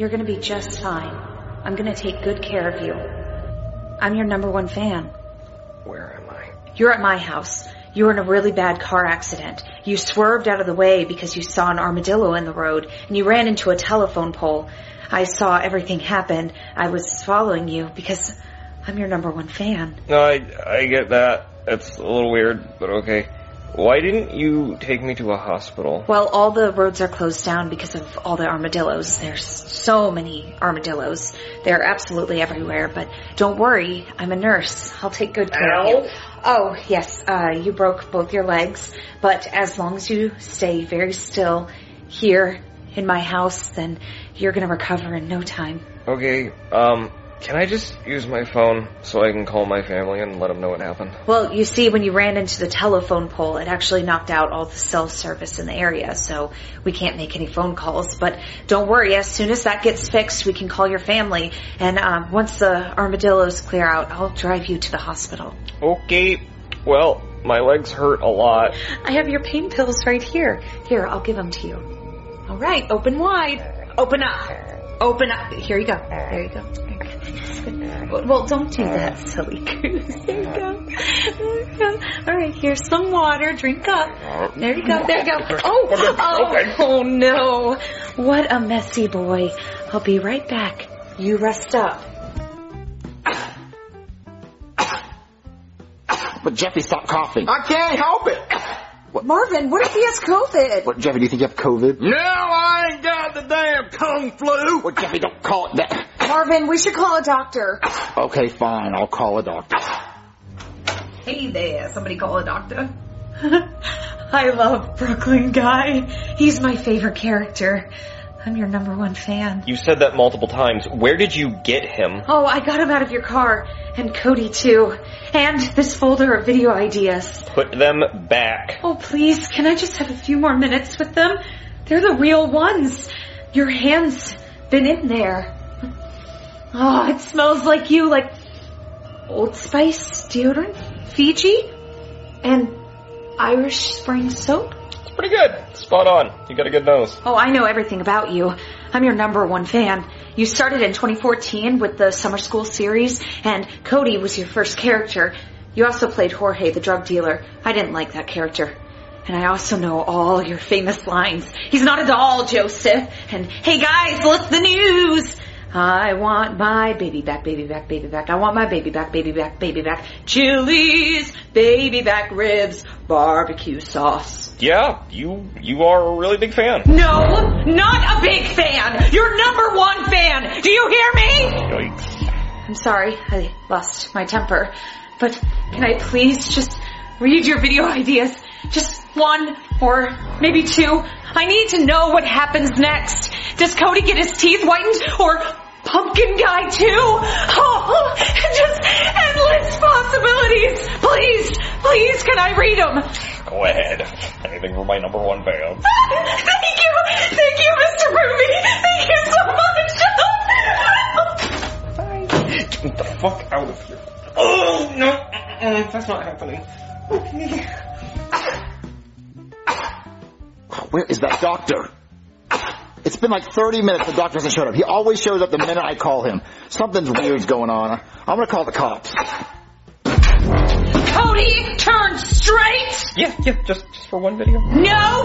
You're gonna be just fine. I'm gonna take good care of you. I'm your #1 fan. Where am I? You're at my house. You were in a really bad car accident. You swerved out of the way because you saw an armadillo in the road, and you ran into a telephone pole. I saw everything happen. I was following you because I'm your #1 fan. No, I get that. It's a little weird, but okay. Why didn't you take me to a hospital? Well, all the roads are closed down because of all the armadillos. There's so many armadillos. They're absolutely everywhere, but don't worry. I'm a nurse. I'll take good care of you. Oh, yes, you broke both your legs, but as long as you stay very still here in my house, then you're gonna recover in no time. Okay, can I just use my phone so I can call my family and let them know what happened? Well, you see, when you ran into the telephone pole, it actually knocked out all the cell service in the area, so we can't make any phone calls. But don't worry, as soon as that gets fixed, we can call your family. And once the armadillos clear out, I'll drive you to the hospital. Okay, well, my legs hurt a lot. I have your pain pills right here. Here, I'll give them to you. All right, open wide. Open up. Open up. Here you go. There you go. Well, don't do that, silly goose. There you go. There you go. All right, here's some water. Drink up. There you go. There you go. Oh no. What a messy boy. I'll be right back. You rest up. But Jeffy, stop coughing. I can't help it. What? Marvin, what if he has COVID? What, Jeffy, do you think you have COVID? No, I ain't got the damn kung flu. Well, Jeffy, don't call it that. Marvin, we should call a doctor. Okay, fine. I'll call a doctor. Hey there, somebody call a doctor. I love Brooklyn Guy. He's my favorite character. I'm your #1 fan. You said that multiple times. Where did you get him? Oh, I got him out of your car. And Cody, too. And this folder of video ideas. Put them back. Oh, please, can I just have a few more minutes with them? They're the real ones. Your hand's been in there. Oh, it smells like you, like Old Spice deodorant, Fiji, and Irish Spring soap. It's pretty good. Spot on. You got a good nose. Oh, I know everything about you. I'm your #1 fan. You started in 2014 with the Summer School series, and Cody was your first character. You also played Jorge, the drug dealer. I didn't like that character. And I also know all your famous lines. He's not a doll, Joseph. And, hey guys, what's the news? I want my baby back, baby back, baby back. I want my baby back, baby back, baby back. Chili's, baby back ribs, barbecue sauce. Yeah, you are a really big fan. No, not a big fan. You're #1 fan. Do you hear me? Yikes. I'm sorry, I lost my temper. But can I please just read your video ideas? Just 1 or maybe 2. I need to know what happens next. Does Cody get his teeth whitened or Pumpkin Guy too? Oh, just endless possibilities. Please, can I read them? Go ahead. Anything for my #1 fan. Thank you, Mr. Ruby. Thank you so much. Bye. Get the fuck out of here. Oh, no. That's not happening. Okay. Where is that doctor? It's been like 30 minutes the doctor hasn't showed up. He always shows up the minute I call him. Something's weird's going on. I'm gonna call the cops. Cody, turn straight! Yeah, just for one video. No!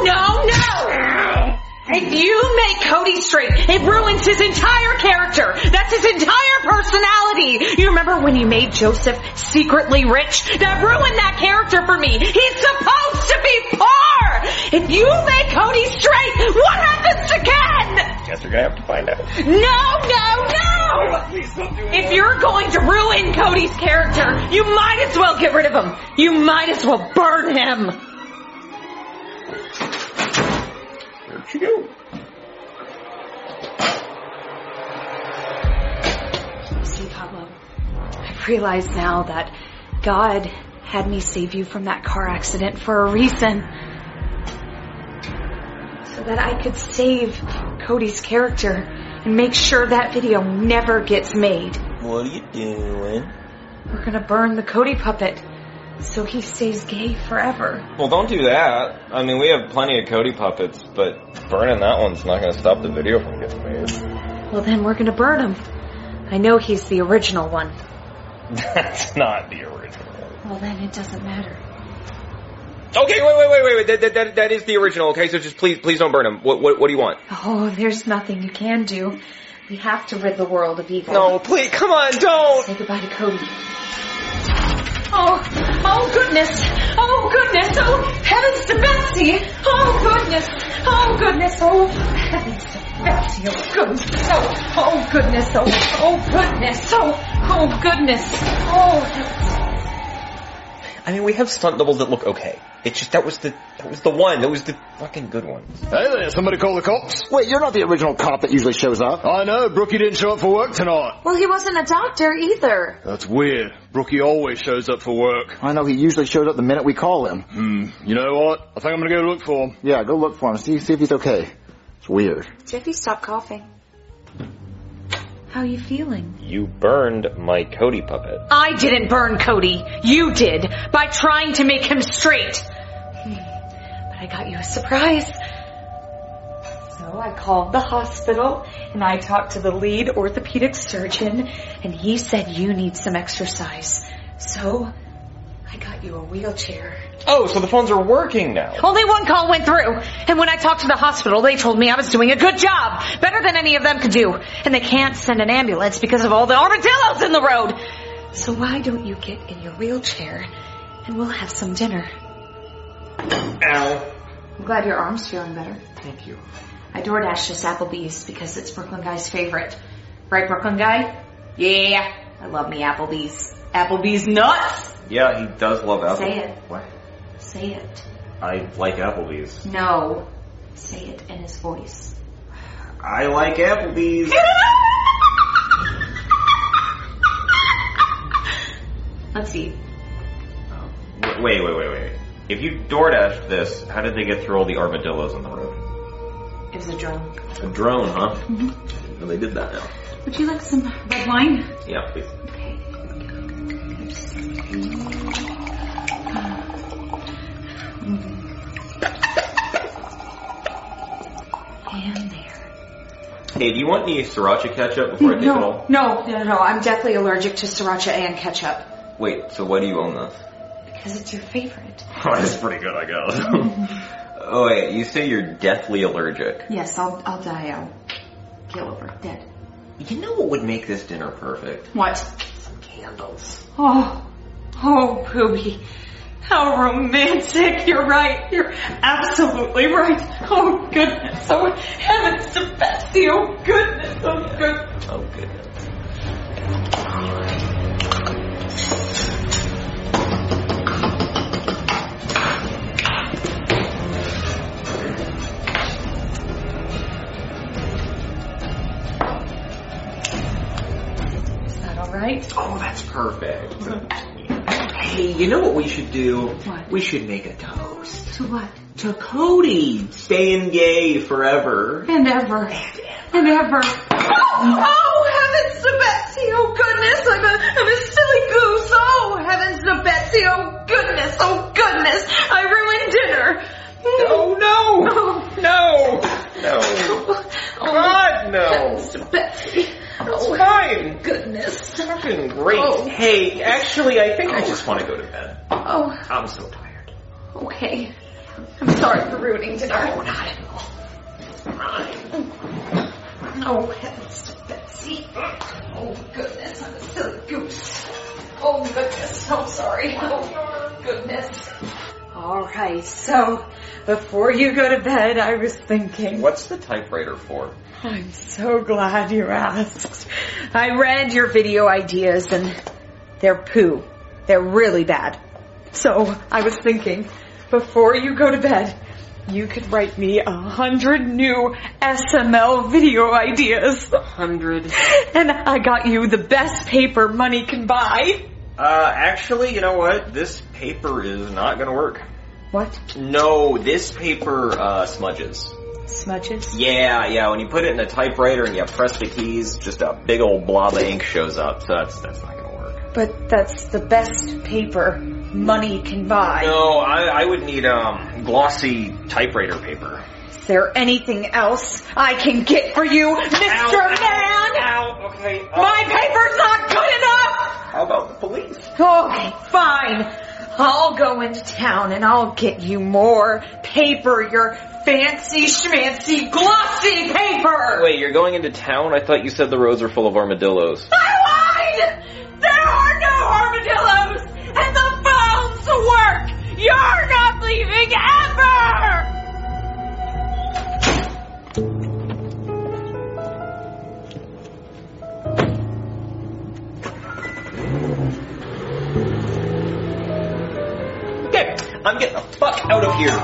If you make Cody straight, it ruins his entire character. That's his entire personality. You remember when you made Joseph secretly rich? That ruined that character for me. He's supposed to be poor. If you make Cody straight, what happens to Ken? Guess we're gonna have to find out. No! Please don't do it. If you're going to ruin Cody's character, you might as well get rid of him. You might as well burn him. Where'd she go? See, Pablo, I realize now that God had me save you from that car accident for a reason. So that I could save Cody's character and make sure that video never gets made. What are you doing? We're gonna burn the Cody puppet so he stays gay forever. Well, don't do that. I mean, we have plenty of Cody puppets, but burning that one's not going to stop the video from getting made. Well, then we're gonna burn him. I know he's the original one. That's not the original one. Well, then it doesn't matter. Okay, wait. That is the original. Okay, so just please don't burn him. What do you want? Oh, there's nothing you can do. We have to rid the world of evil. No, please, come on, don't! Say goodbye to Cody. Oh goodness! Oh goodness! Oh heavens to Betsy! Oh goodness! Oh goodness! Oh heavens to Betsy! Oh goodness! Oh goodness! Oh goodness! Oh goodness! Oh heavens! I mean, we have stunt doubles that look okay. It's just that was the one. That was the fucking good one. Hey there, somebody call the cops. Wait, you're not the original cop that usually shows up. I know, Brookie didn't show up for work tonight. Well, he wasn't a doctor either. That's weird. Brookie always shows up for work. I know, he usually shows up the minute we call him. You know what? I think I'm gonna go look for him. Yeah, go look for him. See if he's okay. It's weird. Jeffy, stop coughing. How are you feeling? You burned my Cody puppet. I didn't burn Cody. You did, by trying to make him straight. But I got you a surprise. So I called the hospital, and I talked to the lead orthopedic surgeon, and he said you need some exercise. So I got you a wheelchair. Oh, so the phones are working now. Only one call went through. And when I talked to the hospital, they told me I was doing a good job. Better than any of them could do. And they can't send an ambulance because of all the armadillos in the road. So why don't you get in your wheelchair and we'll have some dinner. Ow. I'm glad your arm's feeling better. Thank you. I DoorDashed this Applebee's because it's Brooklyn Guy's favorite. Right, Brooklyn Guy? Yeah. I love me Applebee's. Applebee's nuts! Yeah, he does love Applebee's. Say it. What? Say it. I like Applebee's. No. Say it in his voice. I like Applebee's. Let's eat. Wait. If you DoorDashed this, how did they get through all the armadillos on the road? It was a drone. A drone, huh? Mm-hmm. Well, they did that now. Would you like some red wine? Yeah, please. Okay. And there. Hey, do you want any sriracha ketchup before I take it all? No. I'm deathly allergic to sriracha and ketchup. Wait, so why do you own this? Because it's your favorite. Oh, that's pretty good, I guess. Oh, wait, you say you're deathly allergic. Yes, I'll die. I'll keel over, dead. You know what would make this dinner perfect? What? Some candles. Oh, Pooby. How romantic. You're right. You're absolutely right. Oh, goodness. Oh, heavens to Betsy. Oh, goodness. Oh, goodness. Oh, goodness. Is that all right? Oh, that's perfect. Hey, you know what we should do? What? We should make a toast. To what? To Cody. Staying gay forever. And ever. And ever. Oh, heavens to Betsy. Oh, goodness. I'm a silly goose. Oh, heavens to Betsy. Oh, goodness. Oh, goodness. I ruined dinner. No. God, no. Heavens to Betsy. It's fine. Goodness. Fucking great. Oh. Hey, actually, I think I just want to go to bed. Oh. I'm so tired. Okay. I'm sorry for ruining dinner. No, not at all. Fine. Oh, heavens to Betsy. Oh, goodness. I'm a silly goose. Oh, goodness. I'm sorry. Oh, goodness. All right. So, before you go to bed, I was thinking... What's the typewriter for? I'm so glad you asked. I read your video ideas and they're poo. They're really bad. So I was thinking, before you go to bed, you could write me 100 new SML video ideas. 100? And I got you the best paper money can buy. Actually, you know what? This paper is not gonna work. What? No, this paper, smudges. Smudges? Yeah, when you put it in a typewriter and you press the keys, just a big old blob of ink shows up, so that's not gonna work. But that's the best paper money can buy. No, I would need, glossy typewriter paper. Is there anything else I can get for you, Mr. Man? Ow, okay. My paper's not good enough! How about the police? Okay, fine. I'll go into town and I'll get you more paper, your fancy schmancy glossy paper! Wait, you're going into town? I thought you said the roads were full of armadillos. I lied! There are no armadillos! And the phones work! You're not leaving ever! Okay, I'm getting the fuck out of here.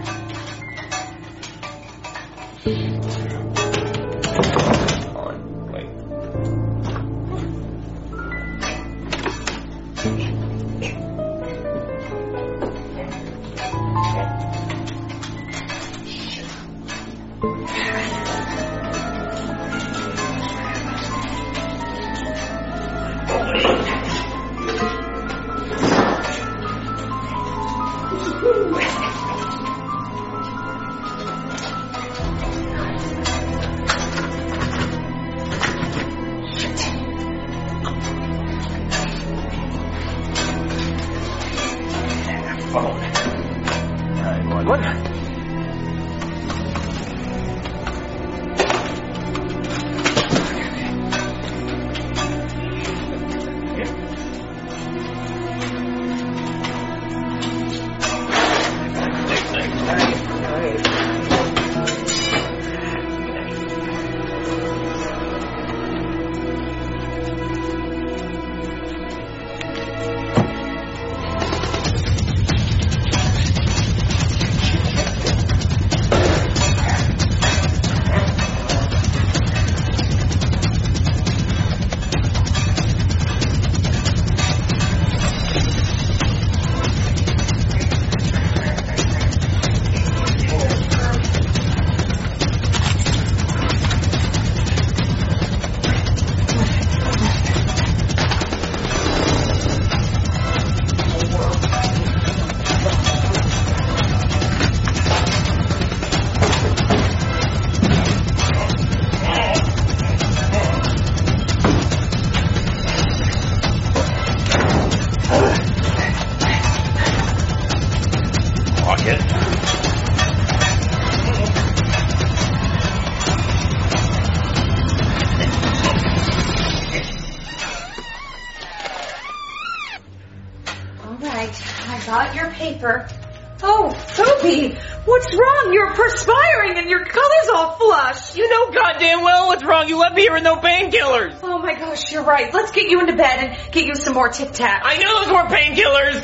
Oh, Toby, what's wrong? You're perspiring and your color's all flushed. You know goddamn well what's wrong. You left me here with no painkillers. Oh my gosh, you're right. Let's get you into bed and get you some more Tic Tac. I knew those were painkillers.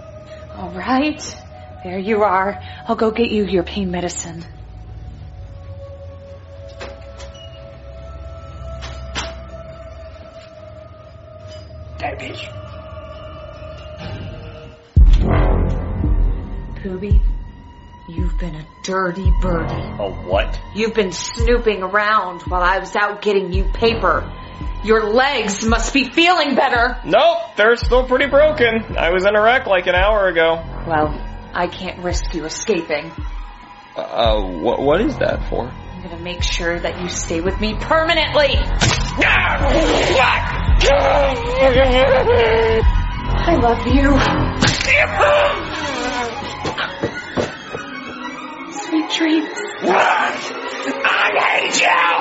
All right, there you are. I'll go get you your pain medicine. That bitch. Pooby, you've been a dirty birdie. A what? You've been snooping around while I was out getting you paper. Your legs must be feeling better. Nope, they're still pretty broken. I was in a wreck like an hour ago. Well, I can't risk you escaping. What is that for? I'm gonna make sure that you stay with me permanently. I love you. Sweet dreams. I hate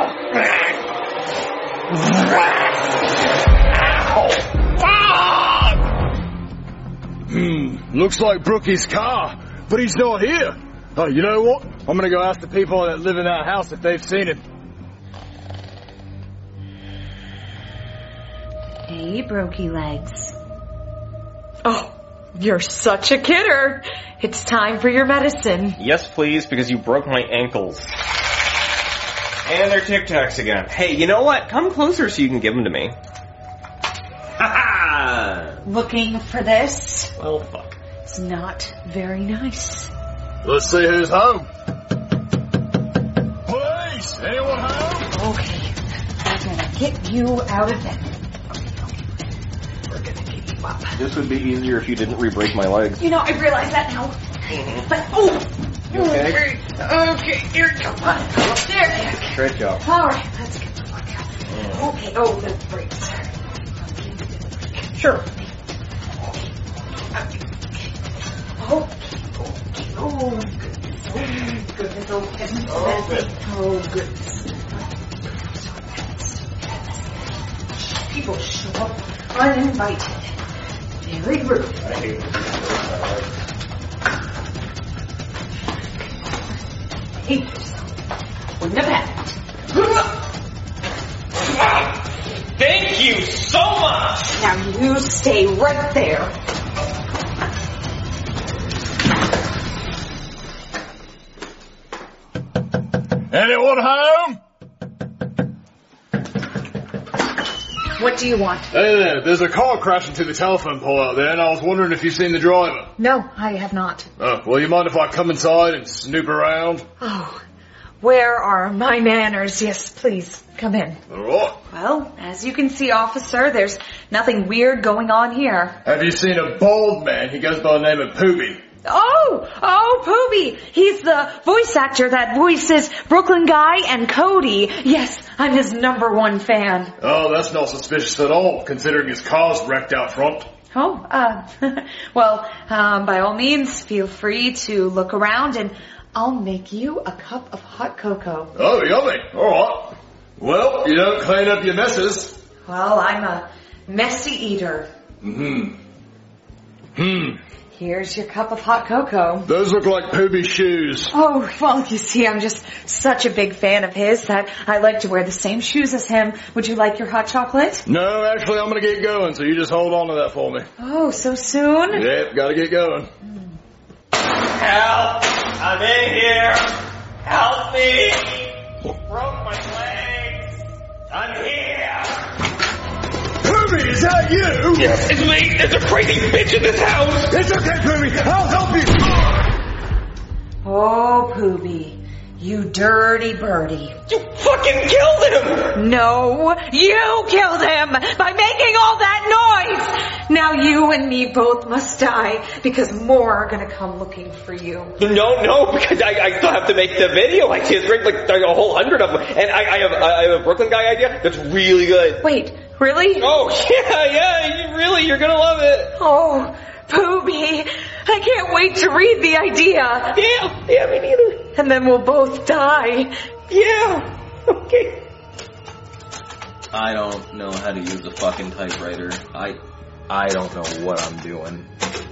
you! Looks like Brookie's car, but he's not here. Oh, you know what? I'm gonna go ask the people that live in that house if they've seen him. Hey, Brokey Legs. Oh, you're such a kidder. It's time for your medicine. Yes, please, because you broke my ankles. And they're Tic Tacs again. Hey, you know what? Come closer so you can give them to me. Ha-ha! Looking for this? Well, fuck. It's not very nice. Let's see who's home. Police! Anyone home? Okay, I'm gonna get you out of bed. We're gonna get you up. This would be easier if you didn't re-break my legs. You know, I realize that now. But, You okay? Okay, here, come on. There. Great job. Alright, let's get the fuck out. Okay, oh, that's great. Sure. Oh, goodness, oh, goodness, oh, goodness. People show up uninvited. Very rude. I hate this. Hate yourself. Wouldn't have happened. Thank you so much! Now you stay right there. Anyone home? What do you want? Hey there, there's a car crashing to the telephone pole out there, and I was wondering if you've seen the driver. No, I have not. Oh, well, you mind if I come inside and snoop around? Oh, where are my manners? Yes, please, come in. Alright. Well, as you can see, officer, there's nothing weird going on here. Have you seen a bald man? He goes by the name of Poopy. Oh, Poopy! He's the voice actor that voices Brooklyn Guy and Cody. Yes, I'm his #1 fan. Oh, that's not suspicious at all, considering his car's wrecked out front. Oh, well, by all means, feel free to look around and I'll make you a cup of hot cocoa. Oh, yummy. Alright. Well, you don't clean up your messes. Well, I'm a messy eater. Here's your cup of hot cocoa. Those look like Poopy's shoes. Oh, well, you see, I'm just such a big fan of his that I like to wear the same shoes as him. Would you like your hot chocolate? No, actually, I'm gonna get going, so you just hold on to that for me. Oh, so soon? Yep, gotta get going. Help! I'm in here! Help me! Broke my legs! I'm here! Poopy, is that you? Yes, it's me! There's a crazy bitch in this house! It's okay, Poopy! I'll help you! Oh, Poopy, you dirty birdie. You fucking killed him! No, you killed him by making all that noise! Now you and me both must die because more are gonna come looking for you. No, because I still have to make the video. I just rigged like a whole 100 of them. And I have a Brooklyn Guy idea that's really good. Wait, really? Oh, yeah, you're gonna love it. Oh, Poopy, I can't wait to read the idea. Yeah, me neither. And then we'll both die. Yeah, okay. I don't know how to use a fucking typewriter. I don't know what I'm doing.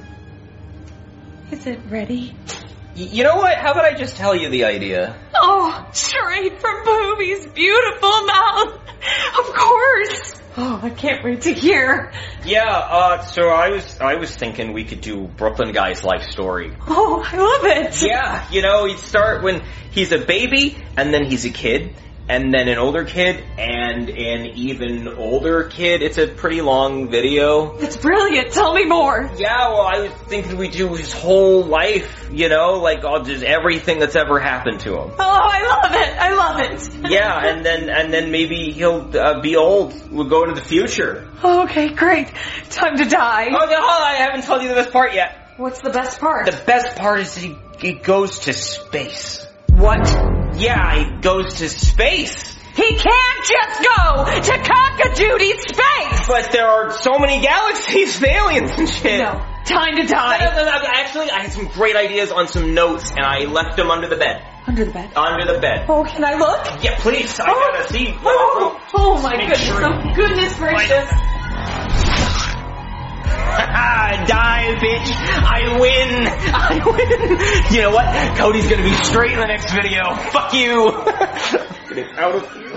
Is it ready? You know what? How about I just tell you the idea? Oh, straight from Poopy's beautiful mouth. Of course. Oh, I can't wait to hear. Yeah, so I was thinking we could do Brooklyn Guy's life story. Oh, I love it. Yeah, you'd start when he's a baby, and then he's a kid, and then an older kid, and an even older kid. It's a pretty long video. It's brilliant. Tell me more. Yeah, well, I was thinking we do his whole life, like just everything that's ever happened to him. Oh, I love it. Yeah, and then maybe he'll be old. We'll go into the future. Oh, okay, great. Time to die. Oh, no, I haven't told you the best part yet. What's the best part? The best part is that he goes to space. What? Yeah, he goes to space. He can't just go to Cock-a-Doodie space! But there are so many galaxies and aliens and shit. No, time to die. No, actually, I had some great ideas on some notes, and I left them under the bed. Under the bed? Under the bed. Oh, can I look? Yeah, please. I gotta see. Oh my goodness. Oh, goodness gracious. Die, bitch. I win. You know what? Cody's gonna be straight in the next video. Fuck you. Get out of here.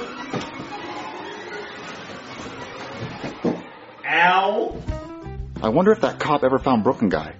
Ow. I wonder if that cop ever found Brooklyn Guy.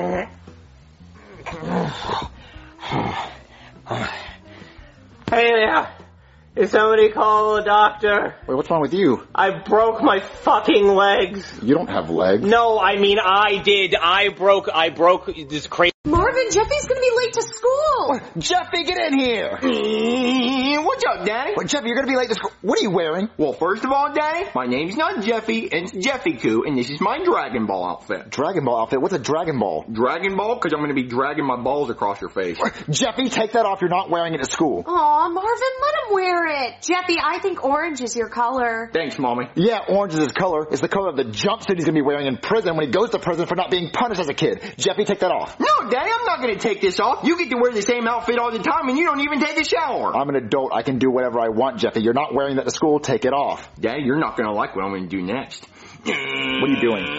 Hey there. Did somebody call a doctor? Wait, what's wrong with you? I broke my fucking legs. You don't have legs. No, I mean I did. I broke this crazy... Marvin, Jeffy's gonna be late to school. Jeffy, get in here. What's up, Daddy? Well, Jeffy, you're gonna be late to school. What are you wearing? Well, first of all, Daddy, my name's not Jeffy, it's Jeffy Coo, and this is my Dragon Ball outfit. Dragon Ball outfit? What's a Dragon Ball? Dragon Ball? Because I'm gonna be dragging my balls across your face. Jeffy, take that off. You're not wearing it to school. Aw, Marvin, let him wear it. Jeffy, I think orange is your color. Thanks, Mommy. Yeah, orange is his color. It's the color of the jumpsuit he's gonna be wearing in prison when he goes to prison for not being punished as a kid. Jeffy, take that off. No, Daddy, I'm not gonna take this off. You get to wear the same outfit all the time and you don't even take a shower. I'm an adult. I can do whatever I want, Jeffy. You're not wearing that to school. Take it off. Daddy, you're not gonna like what I'm gonna do next. What are you doing?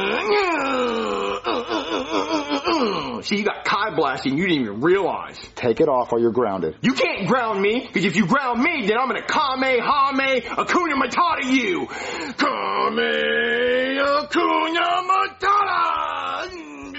See, you got Kai blasting, you didn't even realize. Take it off or you're grounded. You can't ground me, because if you ground me, then I'm gonna Kamehame Akuna Matata you. Kame Akuna Matata!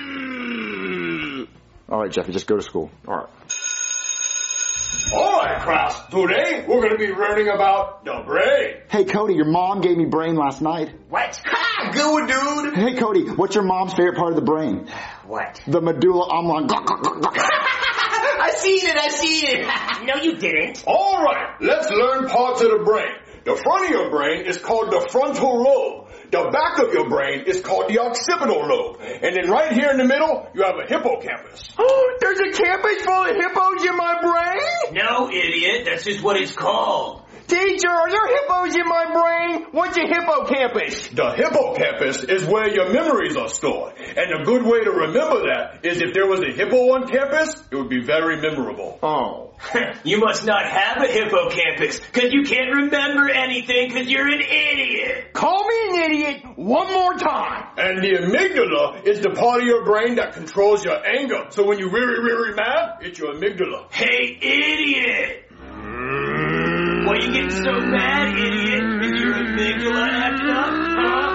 Alright, Jeffy, just go to school. Alright. Alright, class. Today, we're gonna be learning about the brain. Hey, Cody, your mom gave me brain last night. What? Ha! Good one, dude. Hey, Cody, what's your mom's favorite part of the brain? What? The medulla oblongata. I seen it. No, you didn't. Alright, let's learn parts of the brain. The front of your brain is called the frontal lobe. The back of your brain is called the occipital lobe. And then right here in the middle, you have a hippocampus. Oh, there's a campus full of hippos in my brain? No, idiot. That's just what it's called. Teacher, are there hippos in my brain? What's a hippocampus? The hippocampus is where your memories are stored. And a good way to remember that is if there was a hippo on campus, it would be very memorable. Oh. You must not have a hippocampus, because you can't remember anything because you're an idiot. Call me an idiot one more time. And the amygdala is the part of your brain that controls your anger. So when you're really mad, it's your amygdala. Hey, idiot! Why you getting so mad, idiot? Is your amygdala acting up? Huh?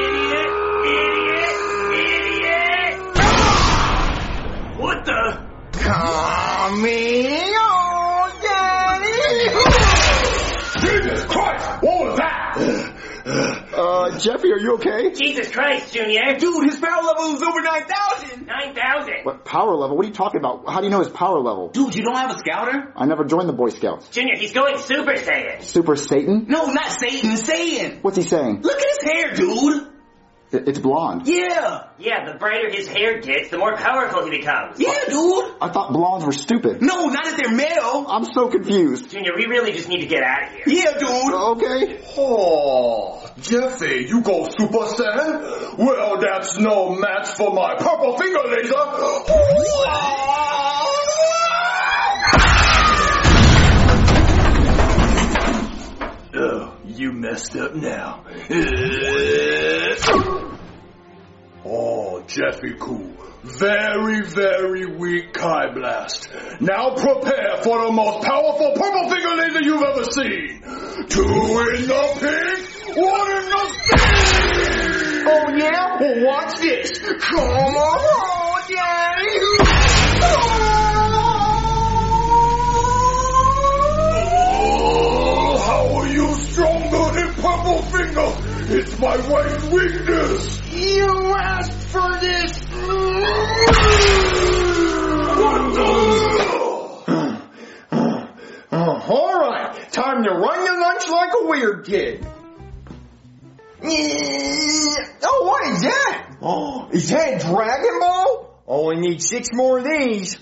Idiot! What the? Come here, Daddy! Jesus Christ! What was that? Jeffy, are you okay? Jesus Christ, Junior. Dude, his power level is over 9,000. 9,000. What, power level? What are you talking about? How do you know his power level? Dude, you don't have a scouter? I never joined the Boy Scouts. Junior, he's going Super Saiyan. Super Satan? No, not Satan, Saiyan. What's he saying? Look at his hair, dude. It's blonde. Yeah. Yeah, the brighter his hair gets, the more powerful he becomes. Yeah, dude. I thought blondes were stupid. No, not if they're male. I'm so confused. Junior, we really just need to get out of here. Yeah, dude. Okay. Oh, Jeffy, you go Super Saiyan? Well, that's no match for my purple finger laser. Oh, you messed up now. Oh, Jeffy Coo. Very weak Kai Blast. Now prepare for the most powerful purple finger laser you've ever seen. 2 in the pink, 1 in the sea! Oh, yeah? Well, watch this. Come on, Daddy! Oh, how are you stronger than Purple Finger? It's my wife's weakness. You asked for this. All right, time to run your lunch like a weird kid. Oh, what is that? Oh, is that Dragon Ball? Only need 6 more of these.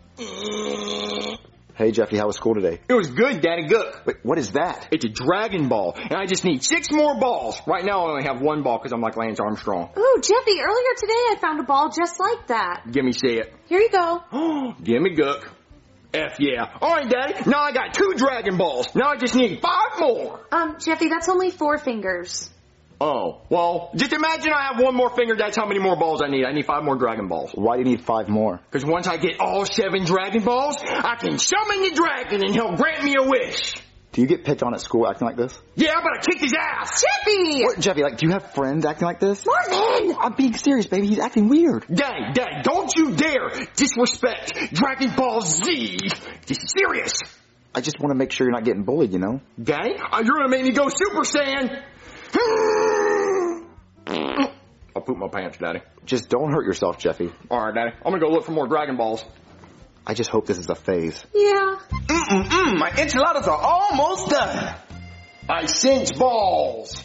Hey, Jeffy, how was school today? It was good, Daddy Gook. Wait, what is that? It's a Dragon Ball, and I just need 6 more balls. Right now, I only have 1 ball because I'm like Lance Armstrong. Ooh, Jeffy, earlier today I found a ball just like that. Give me see it. Here you go. Give me Gook. F yeah. All right, Daddy. Now I got 2 Dragon Balls. Now I just need 5 more. Jeffy, that's only 4 fingers. Oh, well, just imagine I have 1 more finger. That's how many more balls I need. I need 5 more Dragon Balls. Why do you need 5 more? Because once I get all 7 Dragon Balls, I can summon the dragon and he'll grant me a wish. Do you get picked on at school acting like this? Yeah, but I kicked his ass. Jeffy! What, Jeffy, do you have friends acting like this? Marvin! I'm being serious, baby. He's acting weird. Daddy, don't you dare disrespect Dragon Ball Z. This is serious. I just want to make sure you're not getting bullied, you know? Daddy, you're going to make me go Super Saiyan. I'll poop my pants, Daddy. Just don't hurt yourself, Jeffy. All right, Daddy. I'm gonna go look for more Dragon Balls. I just hope this is a phase. Yeah. My enchiladas are almost done. I sense balls.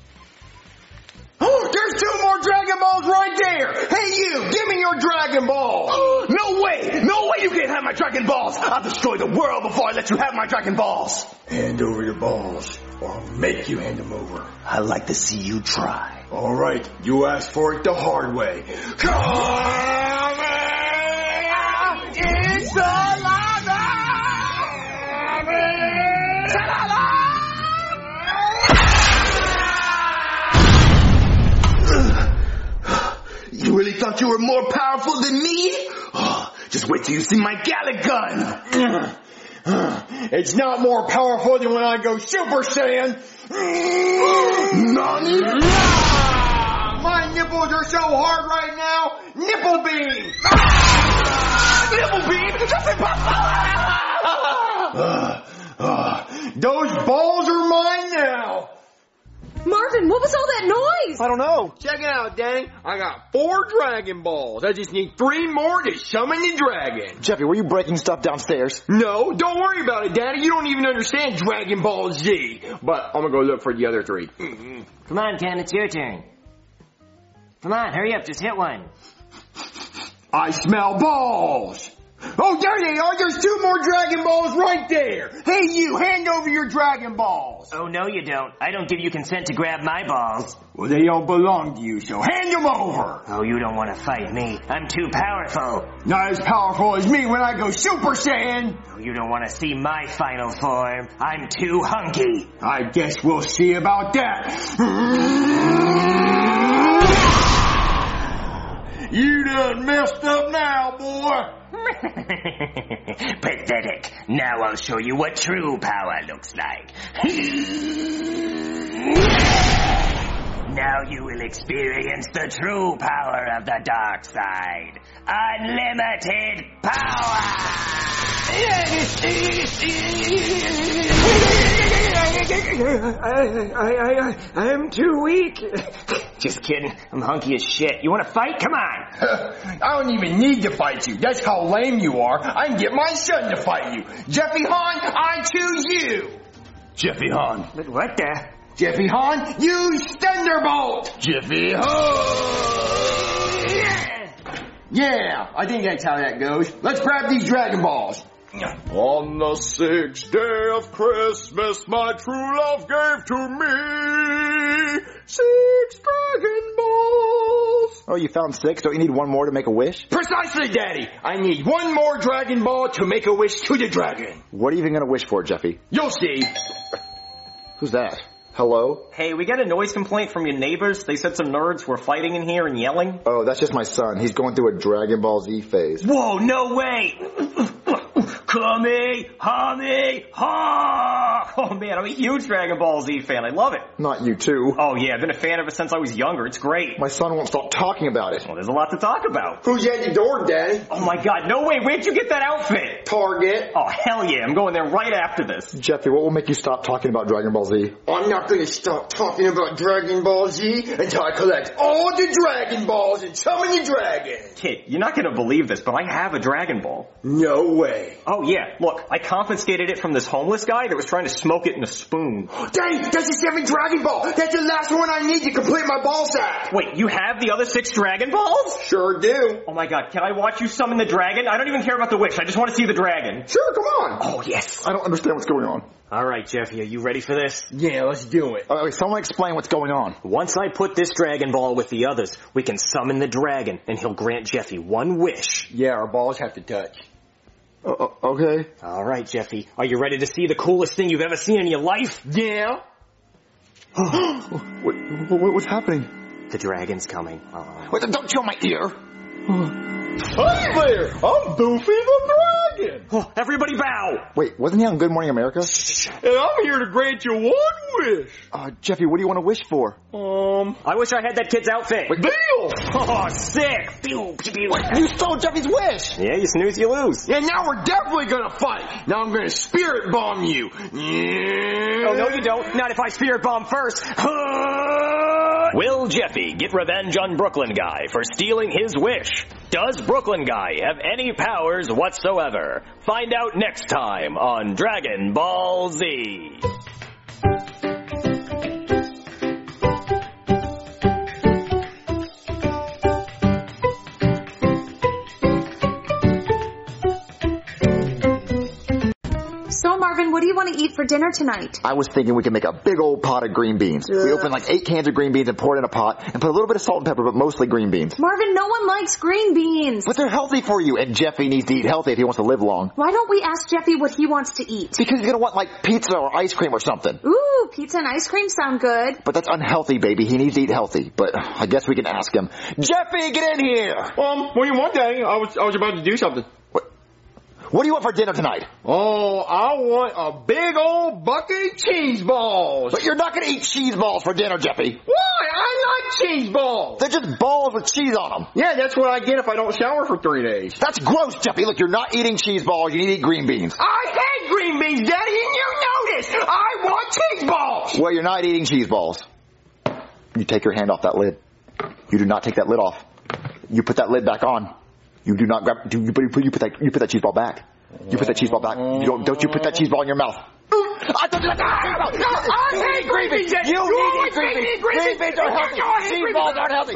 Oh, there's 2 more Dragon Balls right there. Hey, you, give me your Dragon Ball. No way. No way you can't have my Dragon Balls. I'll destroy the world before I let you have my Dragon Balls. Hand over your balls, or I'll make you hand them over. I'd like to see you try. All right, you asked for it the hard way. You really thought you were more powerful than me? Oh, just wait till you see my Gallic gun. It's not more powerful than when I go Super Saiyan. Nani? My nipples are so hard right now. Nipple beam. Nipple beam? That's impossible. Those balls are mine now. Marvin, what was all that noise? I don't know. Check it out, Danny. I got 4 Dragon Balls. I just need 3 more to summon the dragon. Jeffy, were you breaking stuff downstairs? No, don't worry about it, Daddy. You don't even understand Dragon Ball Z. But I'm gonna go look for the other 3. Come on, Ken, it's your turn. Come on, hurry up, just hit one. I smell balls. Oh, there they are. There's 2 more Dragon Balls right there. Hey, you, hand over your Dragon Balls. Oh, no you don't. I don't give you consent to grab my balls. Well, they don't belong to you, so hand them over. Oh, you don't want to fight me. I'm too powerful. Not as powerful as me when I go Super Saiyan. Oh, you don't want to see my final form. I'm too hunky. I guess we'll see about that. You done messed up now, boy. Pathetic. Now I'll show you what true power looks like. Now you will experience the true power of the dark side. Unlimited power! I'm too weak. Just kidding. I'm hunky as shit. You want to fight? Come on. I don't even need to fight you. That's how lame you are. I can get my son to fight you. Jeffy Han, I choose you. Jeffy Han. But what the? Jeffy Han, use Thunderbolt. Jeffy Han. Yeah, I think that's how that goes. Let's grab these Dragon Balls. On the 6th day of Christmas, my true love gave to me 6 Dragon Balls. Oh, you found 6? Don't you need 1 more to make a wish? Precisely, Daddy. I need 1 more Dragon Ball to make a wish to the dragon. What are you even going to wish for, Jeffy? You'll see. Who's that? Hello? Hey, we got a noise complaint from your neighbors. They said some nerds were fighting in here and yelling. Oh, that's just my son. He's going through a Dragon Ball Z phase. Whoa, no way! Ha! Oh man, I'm a huge Dragon Ball Z fan. I love it. Not you too. Oh yeah, I've been a fan of it since I was younger. It's great. My son won't stop talking about it. Well, there's a lot to talk about. Who's at the door, Daddy? Oh my god, no way. Where'd you get that outfit? Target. Oh hell yeah, I'm going there right after this. Jeffy, what will make you stop talking about Dragon Ball Z? I'm not going to stop talking about Dragon Ball Z until I collect all the Dragon Balls and summon the dragon. Kid, you're not going to believe this, but I have a Dragon Ball. No way. Oh yeah, look, I confiscated it from this homeless guy that was trying to smoke it in a spoon. Daddy, that's the 7th Dragon Ball. That's the last one I need to complete my ball sack. Wait, you have the other 6 Dragon Balls? Sure do. Oh my god, can I watch you summon the dragon? I don't even care about the wish, I just want to see the dragon. Sure, come on. Oh yes. I don't understand what's going on. Alright, Jeffy, are you ready for this? Yeah, let's do it. Someone explain what's going on. Once I put this Dragon Ball with the others, we can summon the dragon, and he'll grant Jeffy 1 wish. Yeah, our balls have to touch. Okay. Alright, Jeffy, are you ready to see the coolest thing you've ever seen in your life? Yeah. What's happening? The dragon's coming. Wait, don't chew my ear. Hi there, I'm Goofy the Dragon. Oh, everybody bow. Wait, wasn't he on Good Morning America? And I'm here to grant you 1 wish. Jeffy, what do you want to wish for? I wish I had that kid's outfit. Deal. Oh, sick. Wait, you stole Jeffy's wish. Yeah, you snooze, you lose. Yeah, now we're definitely gonna fight. Now I'm gonna spirit bomb you. Yeah. Oh, no you don't. Not if I spirit bomb first. Will Jeffy get revenge on Brooklyn Guy for stealing his wish? Does Brooklyn Guy have any powers whatsoever? Find out next time on Dragon Ball Z. So, Marvin, what do you want to eat for dinner tonight? I was thinking we could make a big old pot of green beans. We open like 8 cans of green beans and pour it in a pot and put a little bit of salt and pepper, but mostly green beans. Marvin, no one likes green beans. But they're healthy for you, and Jeffy needs to eat healthy if he wants to live long. Why don't we ask Jeffy what he wants to eat? Because he's gonna want like pizza or ice cream or something. Ooh, pizza and ice cream sound good. But that's unhealthy, baby. He needs to eat healthy. But I guess we can ask him. Jeffy, get in here! What do you want, Daddy? I was about to do something. What do you want for dinner tonight? Oh, I want a big old bucket of cheese balls. But you're not going to eat cheese balls for dinner, Jeffy. Why? I like cheese balls. They're just balls with cheese on them. Yeah, that's what I get if I don't shower for 3 days. That's gross, Jeffy. Look, you're not eating cheese balls. You need to eat green beans. I hate green beans, Daddy, and you know this. I want cheese balls. Well, you're not eating cheese balls. You take your hand off that lid. You do not take that lid off. You put that lid back on. You do not grab. You put that cheese ball back. You put that cheese ball back. Don't you put that cheese ball in your mouth. I thought you like I hate green beans. You need to eat green beans. Green beans are healthy. Cheese balls aren't healthy.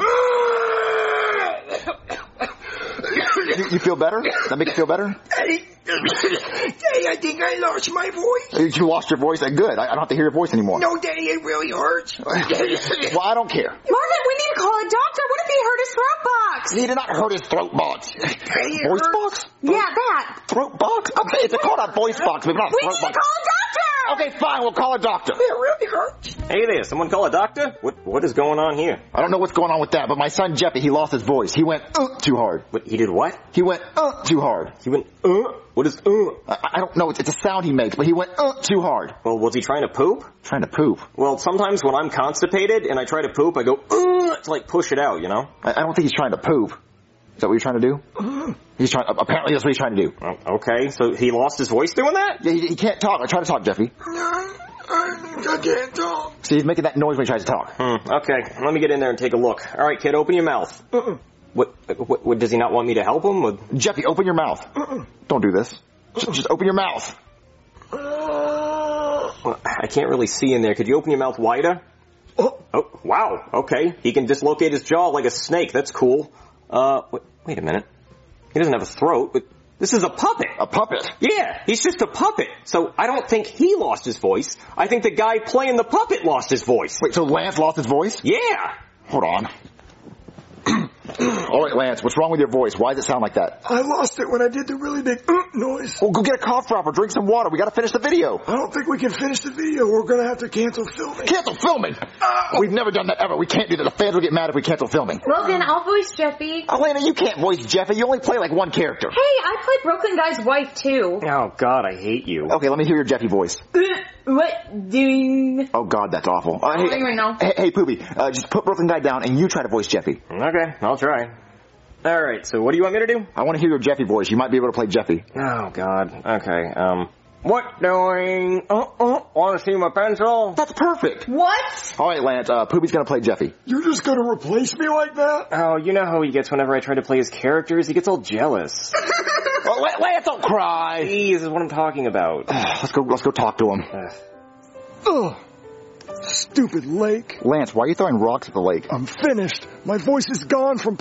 You feel better? That make you feel better? Daddy, I think I lost my voice. You lost your voice? Good. I don't have to hear your voice anymore. No, Daddy, it really hurts. Well, I don't care. Marvin, we need to call a doctor. What if he hurt his throat box? He did not hurt his throat box. Voice box? Yeah, that. Throat box? Okay, it's called a voice box, but not we throat need box. to call a doctor! Okay, fine, we'll call a doctor. It really hurts. Hey there, someone call a doctor? What is going on here? I don't know what's going on with that, but my son Jeffy, he lost his voice. He went too hard. What, he did what? He went too hard. He went What is I don't know. It's a sound he makes, but he went too hard. Well, was he trying to poop? Trying to poop? Well, sometimes when I'm constipated and I try to poop, I go to like push it out, you know? I don't think he's trying to poop. Is that what you're trying to do? He's trying. Apparently, that's what he's trying to do. Okay, so he lost his voice doing that? Yeah, he can't talk. I try to talk, Jeffy. I can't talk. See, he's making that noise when he tries to talk. Okay, let me get in there and take a look. All right, kid, open your mouth. What does he not want me to help him with? Jeffy, open your mouth. Don't do this. Just open your mouth. Well, I can't really see in there. Could you open your mouth wider? Oh, wow. Okay. He can dislocate his jaw like a snake. That's cool. Wait a minute. He doesn't have a throat, but this is a puppet. A puppet? Yeah, he's just a puppet. So I don't think he lost his voice. I think the guy playing the puppet lost his voice. Wait, so Lance lost his voice? Yeah. Hold on. All right, Lance, what's wrong with your voice? Why does it sound like that? I lost it when I did the really big noise. Well, go get a cough drop or drink some water. We got to finish the video. I don't think we can finish the video. We're going to have to cancel filming. Cancel filming? We've never done that ever. We can't do that. The fans will get mad if we cancel filming. Well, then I'll voice Jeffy. Elena, you can't voice Jeffy. You only play like one character. Hey, I played Brooklyn Guy's wife, too. Oh, God, I hate you. Okay, let me hear your Jeffy voice. What doing? Oh, God, that's awful. I don't even know. Hey, Poopy, just put Brooklyn Guy down and you try to voice Jeffy. Okay, I'll try. All right, so what do you want me to do? I want to hear your Jeffy voice. You might be able to play Jeffy. Oh, God. Okay, what doing? Want to see my pencil? That's perfect. What? All right, Lance, Poopy's going to play Jeffy. You're just going to replace me like that? Oh, you know how he gets whenever I try to play his characters? He gets all jealous. Lance, don't cry. Please, this is what I'm talking about. Let's go talk to him. Ugh. Stupid lake. Lance, why are you throwing rocks at the lake? I'm finished. My voice is gone from